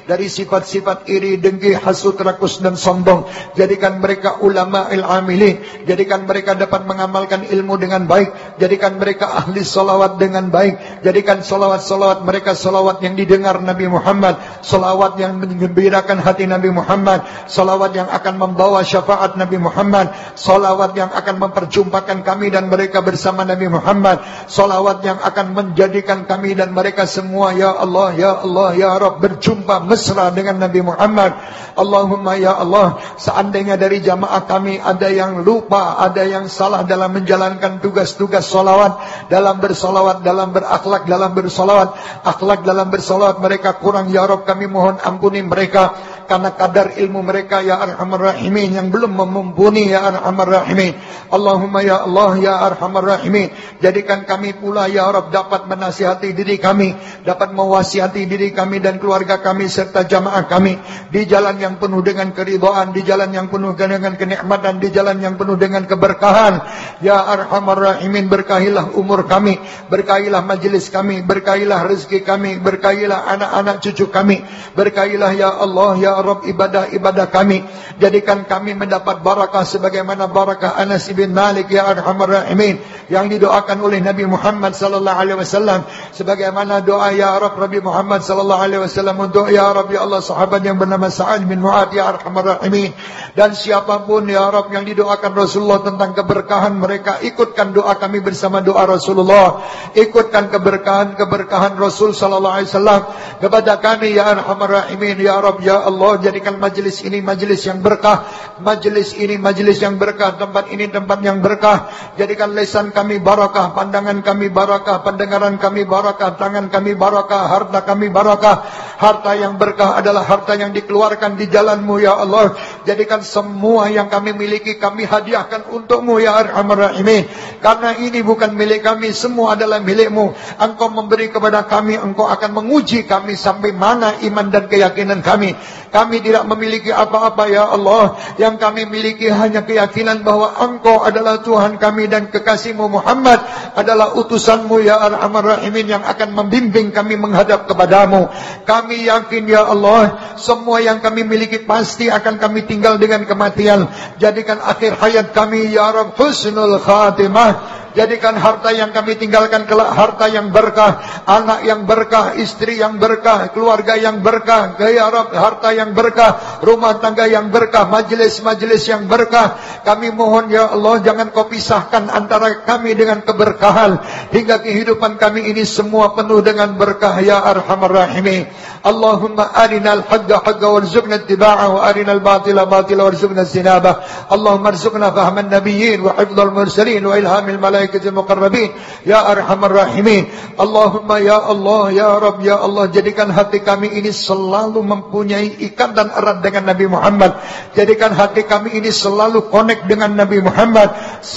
dari sifat-sifat iri, dengki, hasud, rakus dan sombong. Jadikan mereka ulama il-amilin, jadikan mereka dapat mengamalkan ilmu dengan baik, jadikan mereka ahli salawat dengan baik, jadikan salawat-salawat mereka salawat yang didengar Nabi Muhammad, salawat yang menggembirakan hati Nabi Muhammad, salawat yang akan membawa syafaat Nabi Muhammad, salawat yang akan memperjumpakan kami dan mereka bersama Nabi Muhammad, salawat yang akan menjadikan kami dan mereka semua ya Allah, ya Allah, ya Rabb berjumpa mesra dengan Nabi Muhammad. Allahumma ya Allah, seandainya dari jamaah kami ada yang lupa, ada yang salah dalam menjalankan tugas-tugas salawat, dalam bersalawat, dalam berakhlak, dalam bersalawat, akhlak dalam bersalawat mereka kurang ya Rabb, kami mohon ampuni mereka karena kadar ilmu mereka ya Arhamar Rahimin yang belum memumpuni ya Arhamar Rahimin. Allahumma ya Allah ya Arhamar Rahimin, jadikan kami pula ya Rabb dapat menasihati diri kami, dapat mewasiati diri kami dan keluarga kami serta jamaah kami di jalan yang penuh dengan keridhaan, di jalan yang penuh dengan kenikmatan, di jalan yang penuh dengan keberkahan ya Arhamar Rahimin. Berkahilah umur kami, berkahilah majlis kami, berkahilah rezeki kami, berkahilah anak-anak cucu kami, berkahilah ya Allah ya Rabb ibadah-ibadah kami, jadikan kami mendapat barakah sebagaimana barakah Anas bin Malik ya Arhamar Rahimin yang didoakan oleh Nabi Muhammad sallallahu alaihi wasallam, sebagaimana doa ya Rabb Nabi Muhammad sallallahu alaihi wasallam untuk ya Rabb ya Allah sahabat yang bernama Sa'ad bin Mu'adz ya Arhamar Rahimin, dan siapapun ya Rabb yang didoakan Rasulullah tentang keberkahan mereka, ikutkan doa kami bersama doa Rasulullah, ikutkan keberkahan-keberkahan Rasul sallallahu alaihi wasallam kepada kami ya Arhamar Rahimin ya Rabb ya Allah. Jadikan majlis ini majlis yang berkah, majlis ini majlis yang berkah, tempat ini tempat yang berkah. Jadikan lisan kami barakah, pandangan kami barakah, pendengaran kami barakah, tangan kami barakah, harta kami barakah. Harta yang berkah adalah harta yang dikeluarkan di jalan-Mu ya Allah. Jadikan semua yang kami miliki kami hadiahkan untuk-Mu ya Arhamar Rahimin, karena ini bukan milik kami, semua adalah milik-Mu. Engkau memberi kepada kami, Engkau akan menguji kami sampai mana iman dan keyakinan kami. Kami tidak memiliki apa-apa ya Allah, yang kami miliki hanya keyakinan bahwa Engkau adalah Tuhan kami dan kekasih-Mu Muhammad adalah utusan-Mu ya Arhamar Rahimin yang akan membimbing kami menghadap kepadamu. Kami yakin ya Allah, semua yang kami miliki pasti akan kami tinggal dengan kematian. Jadikan akhir hayat kami ya Rabb husnul khatimah. Jadikan harta yang kami tinggalkan kelak harta yang berkah, anak yang berkah, istri yang berkah, keluarga yang berkah, ya Rabb harta yang berkah, rumah tangga yang berkah, majlis-majlis yang berkah. Kami mohon ya Allah, jangan Kau pisahkan antara kami dengan keberkahan, hingga kehidupan kami ini semua penuh dengan berkah ya Arhamar Rahimin. Allahumma arinal haqqa haqqa warzuqna ittiba'ahu, wa arinal batila batila warzuqna ijtinabah. Allahumma arzuqna fahman nabiyyin wa hifdzal mursalin wa ilhamil malaikatil muqarrabin ya Arhamar Rahimin. Allahumma ya Allah ya Rabb ya Allah, jadikan hati kami ini selalu mempunyai ikatan erat dengan Nabi Muhammad. Jadikan hati kami ini selalu connect dengan Nabi Muhammad,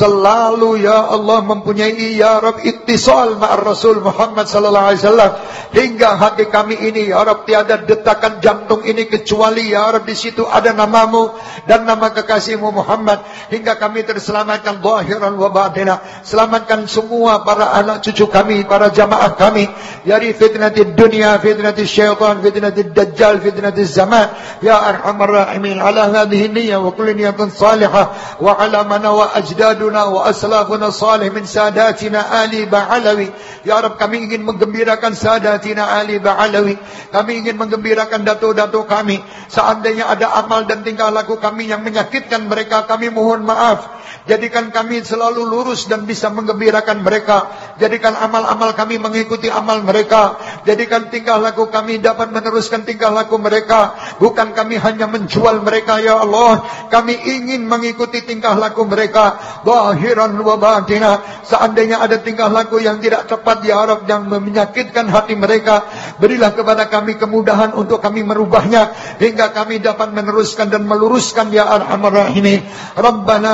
selalu ya Allah mempunyai ya Rabb ittisal ma'ar Rasul Muhammad sallallahu alaihi wasallam, hingga hati kami ini ya Rabb tiada detakan jantung ini kecuali ya Rabb di situ ada namamu dan nama kekasihmu Muhammad, hingga kami terselamatkan zahiran wa batinah. Selamatkan semua para anak cucu kami, para jamaah kami dari fitnatid dunia, fitnatid syaitan, fitnatid dajjal, fitnatid zaman ya Arhamar Rahimin. Ala hadhihi niyyah wa kulli niyatin salihah wa ala mana wa ajdaduna wa aslafuna salih min sadatina Ali Ba'alawi. Ya Rabb, kami ingin menggembirakan sadatina Ali Ba'alawi, kami ingin menggembirakan datuk-datuk kami. Seandainya ada amal dan tingkah laku kami yang menyakitkan mereka, kami mohon maaf. Jadikan kami selalu lurus dan bisa menggembirakan mereka. Jadikan amal-amal kami mengikuti amal mereka. Jadikan tingkah laku kami dapat meneruskan tingkah laku mereka. Bukan kami hanya menjual mereka ya Allah, kami ingin mengikuti tingkah laku mereka zahiran wa batinah. Seandainya ada tingkah laku yang tidak tepat ya Rabb, yang menyakitkan hati mereka, berilah kepada kami kemudahan untuk kami merubahnya, hingga kami dapat meneruskan dan meluruskan ya Arhamar Rahimin. Rabbana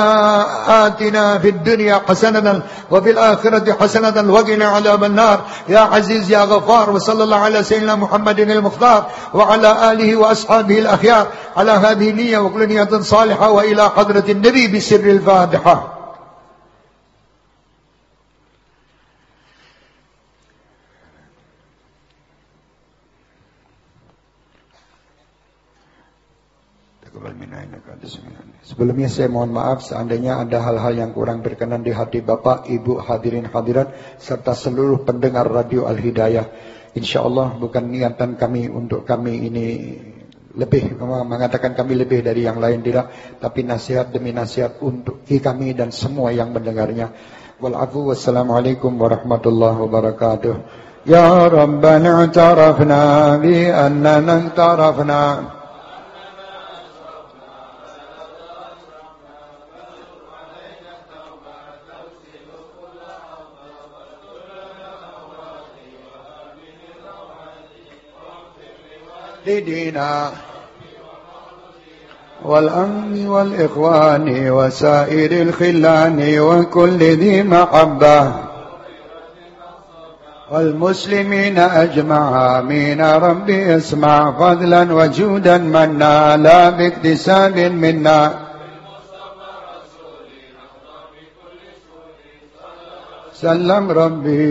atina fid dunya hasanatan wa fil akhirati hasanatan wa qina adzaban nar ya aziz ya ghafar. Wa sallallahu ala sayyidina Muhammadin al-mukhtar wa ala alihi wa ashabihi al-akhyar ala hadhihi niyyah wa kulli niyyatin salihah wa ila hadratin nabi bi sirril Fatihah. Sebelumnya saya mohon maaf seandainya ada hal-hal yang kurang berkenan di hati Bapak, Ibu, hadirin hadirat serta seluruh pendengar Radio Al-Hidayah. Insyaallah bukan niatan kami untuk kami ini lebih mengatakan kami lebih dari yang lain, tidak, tapi nasihat demi nasihat untuk kami dan semua yang mendengarnya. Wal-afu wassalamualaikum warahmatullahi wabarakatuh. Ya Rabbana i'tarafna bi annana i'tarafna lidina والأمن والإخوان وسائر الخلان وكل ذي محبة والمسلمين أجمع آمين ربي اسمع فضلا وجودا منا لا باكتساب منا سلم ربي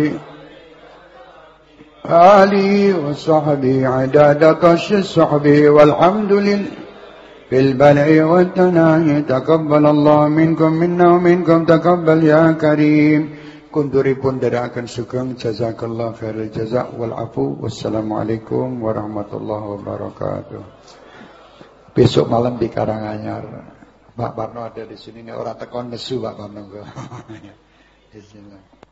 آلي وصحبي عداد قش الصحبي والحمد لله في البلع والتناهي تقبل الله منكم منا ومنكم تقبل يا كريم kunturipun dherekaken sugeng jazakallahu khairul jazaa wal afu wassalamualaikum warahmatullahi wabarakatuh. Besok malam di Karanganyar Pak Parno ada di sini, ini orang tekon nesu Pak Parno. Bismillah.